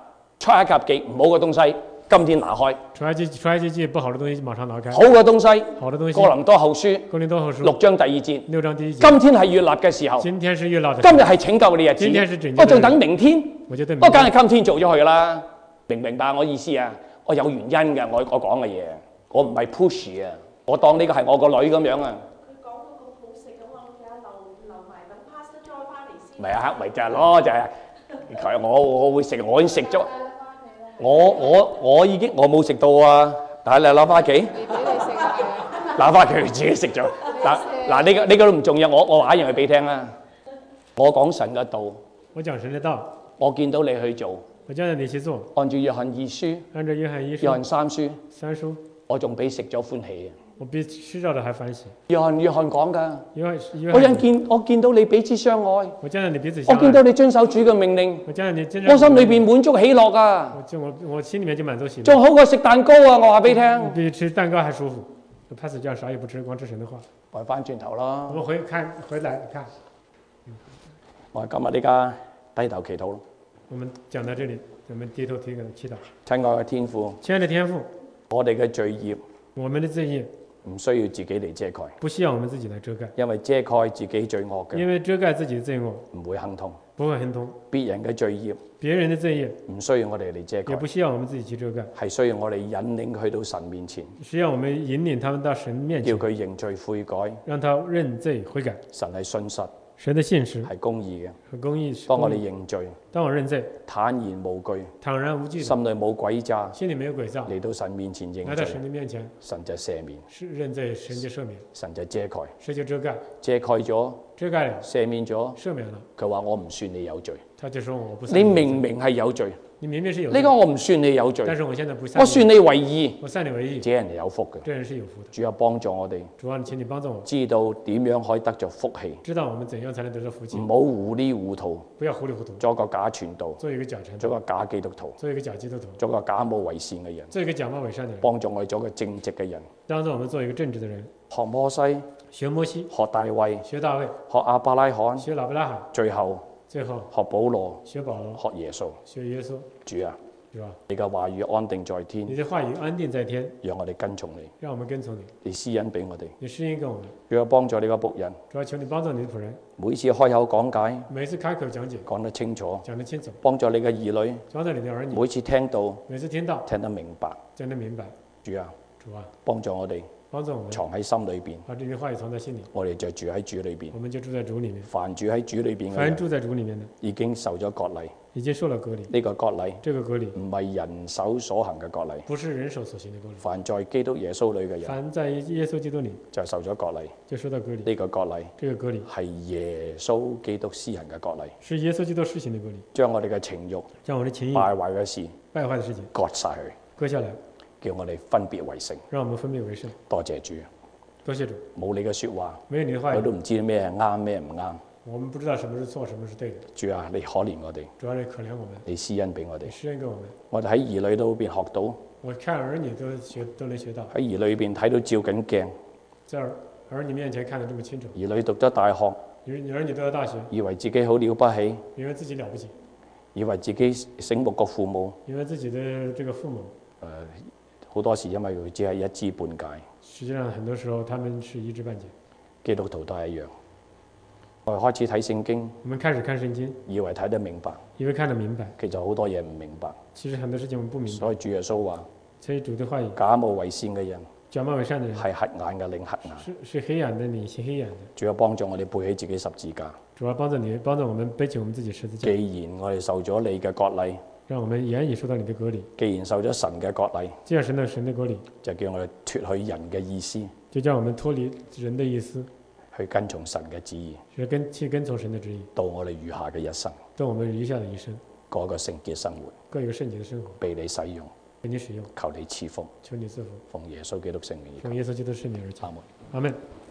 出埃及記唔好嘅東西，今天拿開； 出埃及出埃及記不好的東西馬上拿開， 好嘅東西， 好的東西。 哥林多後書哥林多後書六章第二節， 六章第一節。 今天係悅納嘅時候， 今天是悅納的時今候， 日係拯救你日子今天是拯救， 我仲等明天， 我就對明我梗天。 係今天做咗佢啦，明唔明白我意思啊？我有原因嘅，我我講嘅嘢，我唔係 push 啊，我當呢個係我個女咁樣啊。 佢講到咁好食咁，我諗下留留埋等 pasta 再翻嚟先。 咪啊，咪就係咯，就係佢我我會食，我已經食咗，我我我已經我冇食到啊！但係你攞翻屋企， 俾你食啊！ 攞翻佢自己食咗。嗱嗱呢個呢個都唔重要，我我話一樣嘢俾你聽啊！我講神嘅道， 我講神的道， 我見到你去做， 我叫你去做， 按照約翰二書、 按照約翰一約書、 翰三書， 三書， 我仲比食咗歡喜啊！ 我比吃咗的還歡喜。 約翰約翰講㗎， 約翰約我因翰， 見我見到你彼此相愛， 我見到你彼此我相愛， 見到你遵守主嘅命令， 我見到你真正， 我心裏邊滿足喜樂啊！ 我就我我心裡面就滿足喜樂， 仲好過食蛋糕啊！我話俾你聽， 比吃蛋糕還舒服。怕死叫啥也不吃，光吃神的話。 我翻轉頭啦我，們回看回來看， 我今日呢家低頭祈禱咯。 我們講到這裡，我們低頭提個祈禱。 親愛嘅天父， 親愛的天父， 我哋嘅罪孽我們的罪孽唔需要自己嚟遮蓋， 不需要我們自己來遮蓋， 因為遮蓋自己罪惡嘅因為遮蓋自己的罪惡唔會亨通， 不會亨通， 別人嘅罪孽別人的罪孽唔需要我哋嚟遮也蓋， 不需要我們自己去遮蓋， 係需要我哋引領佢到神面前， 需要我們引領他們到神面前， 叫佢認罪悔改。 讓他認罪悔改。 神係信實， 神的信實係公義嘅。 和公義是當我哋公義。 認罪， 當我認罪， 坦然無懼， 坦然無懼的， 心裏冇詭詐， 心裡沒有詭詐， 嚟到神面前認來到神罪， 的面前神就赦免， 是認罪，神就赦免， 神就遮蓋， 神就遮蓋， 遮蓋咗， 遮蓋了， 赦免咗。 赦免了。 佢話我唔算你有罪， 他就說我不算你有罪明明係有罪， 你明明是有罪呢個我唔算你有罪， 但是我現在不算我算你為義， 我算你為義， 這人係有福嘅。 這人是有福的。 主啊，幫助我哋主啊，請你幫助我， 知道點樣可以得着福氣， 知道我們怎樣才能得到福氣唔，好糊裡糊塗， 不要糊裡糊塗， 做一個假傳道， 做一個假傳道， 做一個假基督徒， 做一個假基督徒， 做一個假冒為善嘅人， 做一個假冒偽善的人， 幫助我哋做一個正直嘅人， 幫助我們做一個正直的人， 學摩西， 學摩西， 學大衛， 學大衛， 學亞伯拉罕， 學亞伯拉罕， 最後最後學保羅， 學保羅， 學耶穌。 學耶穌， 主啊， 是吧？ 你嘅話語安定在天你，的話語安定在天， 讓我哋跟從你， 讓我們跟從你， 你施恩俾我哋， 你施恩給我們， 主啊，幫助呢個僕人， 主要求你幫助你的僕人， 每次開口講解每一次開口講解講得清楚， 講得清楚， 幫助你嘅兒女， 幫助你的兒女， 每次聽到每次聽到聽得明白。 講得明白， 主啊， 主啊， 幫助我哋幫助我們藏喺心裏邊， 把這些話語藏在心裡， 我哋就住喺主裏邊。 我們就住在主裡面。 凡住喺主裏邊嘅人， 凡住在主裡面的， 已經受咗割禮。 已經受了割禮。 呢個割禮這個割禮唔係人手所行嘅割禮， 不是人手所行的割禮， 凡在基督耶穌裏嘅人凡在耶穌基督裡就受咗割禮。 就受到割禮。 呢個割禮這個割禮係耶穌基督施行嘅割禮， 是耶穌基督施行的割禮， 將我哋嘅情慾、 將我的情慾敗壞嘅事敗壞的事情割晒佢， 割下來， 叫我哋分別為聖。 讓我們分別為聖。 多謝主， 多謝主， 冇你嘅説話， 沒有你的話語， 我都唔知咩係啱咩唔啱。 我們不知道什麼是錯，什麼是對的。 主啊，你可憐我哋， 主要是可憐我們， 你施恩俾我哋你。施恩給我們。 我哋喺兒女裏邊學到， 我看兒女都學都能學到， 喺兒女裏邊睇到照緊鏡。 在兒兒女面前看得這麼清楚。 兒女讀咗大學， 兒兒女都要大學， 以為自己好了不起， 以為自己了不起， 以為自己醒目過父母。 因為自己的這個父母， 誒、好多時因為佢只係一知半解， 實際上很多時候他們是一知半解。 基督徒都係一樣。我哋開始睇聖經， 我們開始看聖經， 以為睇得明白， 以為看得明白， 其實好多嘢唔明白。 其實很多事情我們不明白。 所以主耶穌話： 所以主的話語， 假冒為善嘅人假冒偽善的人係黑眼嘅，領黑眼。 是是黑眼的，你是黑眼的。 主要幫助我哋背起自己十字架。 主要幫助你，幫助我們背起我們自己十字架。 既然我哋受咗你嘅割禮， 讓我們言語受到你的割禮。 既然受咗神嘅割禮， 既然神的神的割禮， 就叫我哋脱去人嘅意思， 就叫我們脫離人的意思， 去跟從神嘅旨意， 去跟去跟從神的旨意， 到我哋餘下嘅一生， 度我們餘下的一生， 過一個聖潔生活， 過一個聖潔的生活， 被你使用， 被你使用， 求你賜福， 求你賜福， 奉耶穌基督聖名而求奉耶穌基督聖名而求。 阿門。 阿門。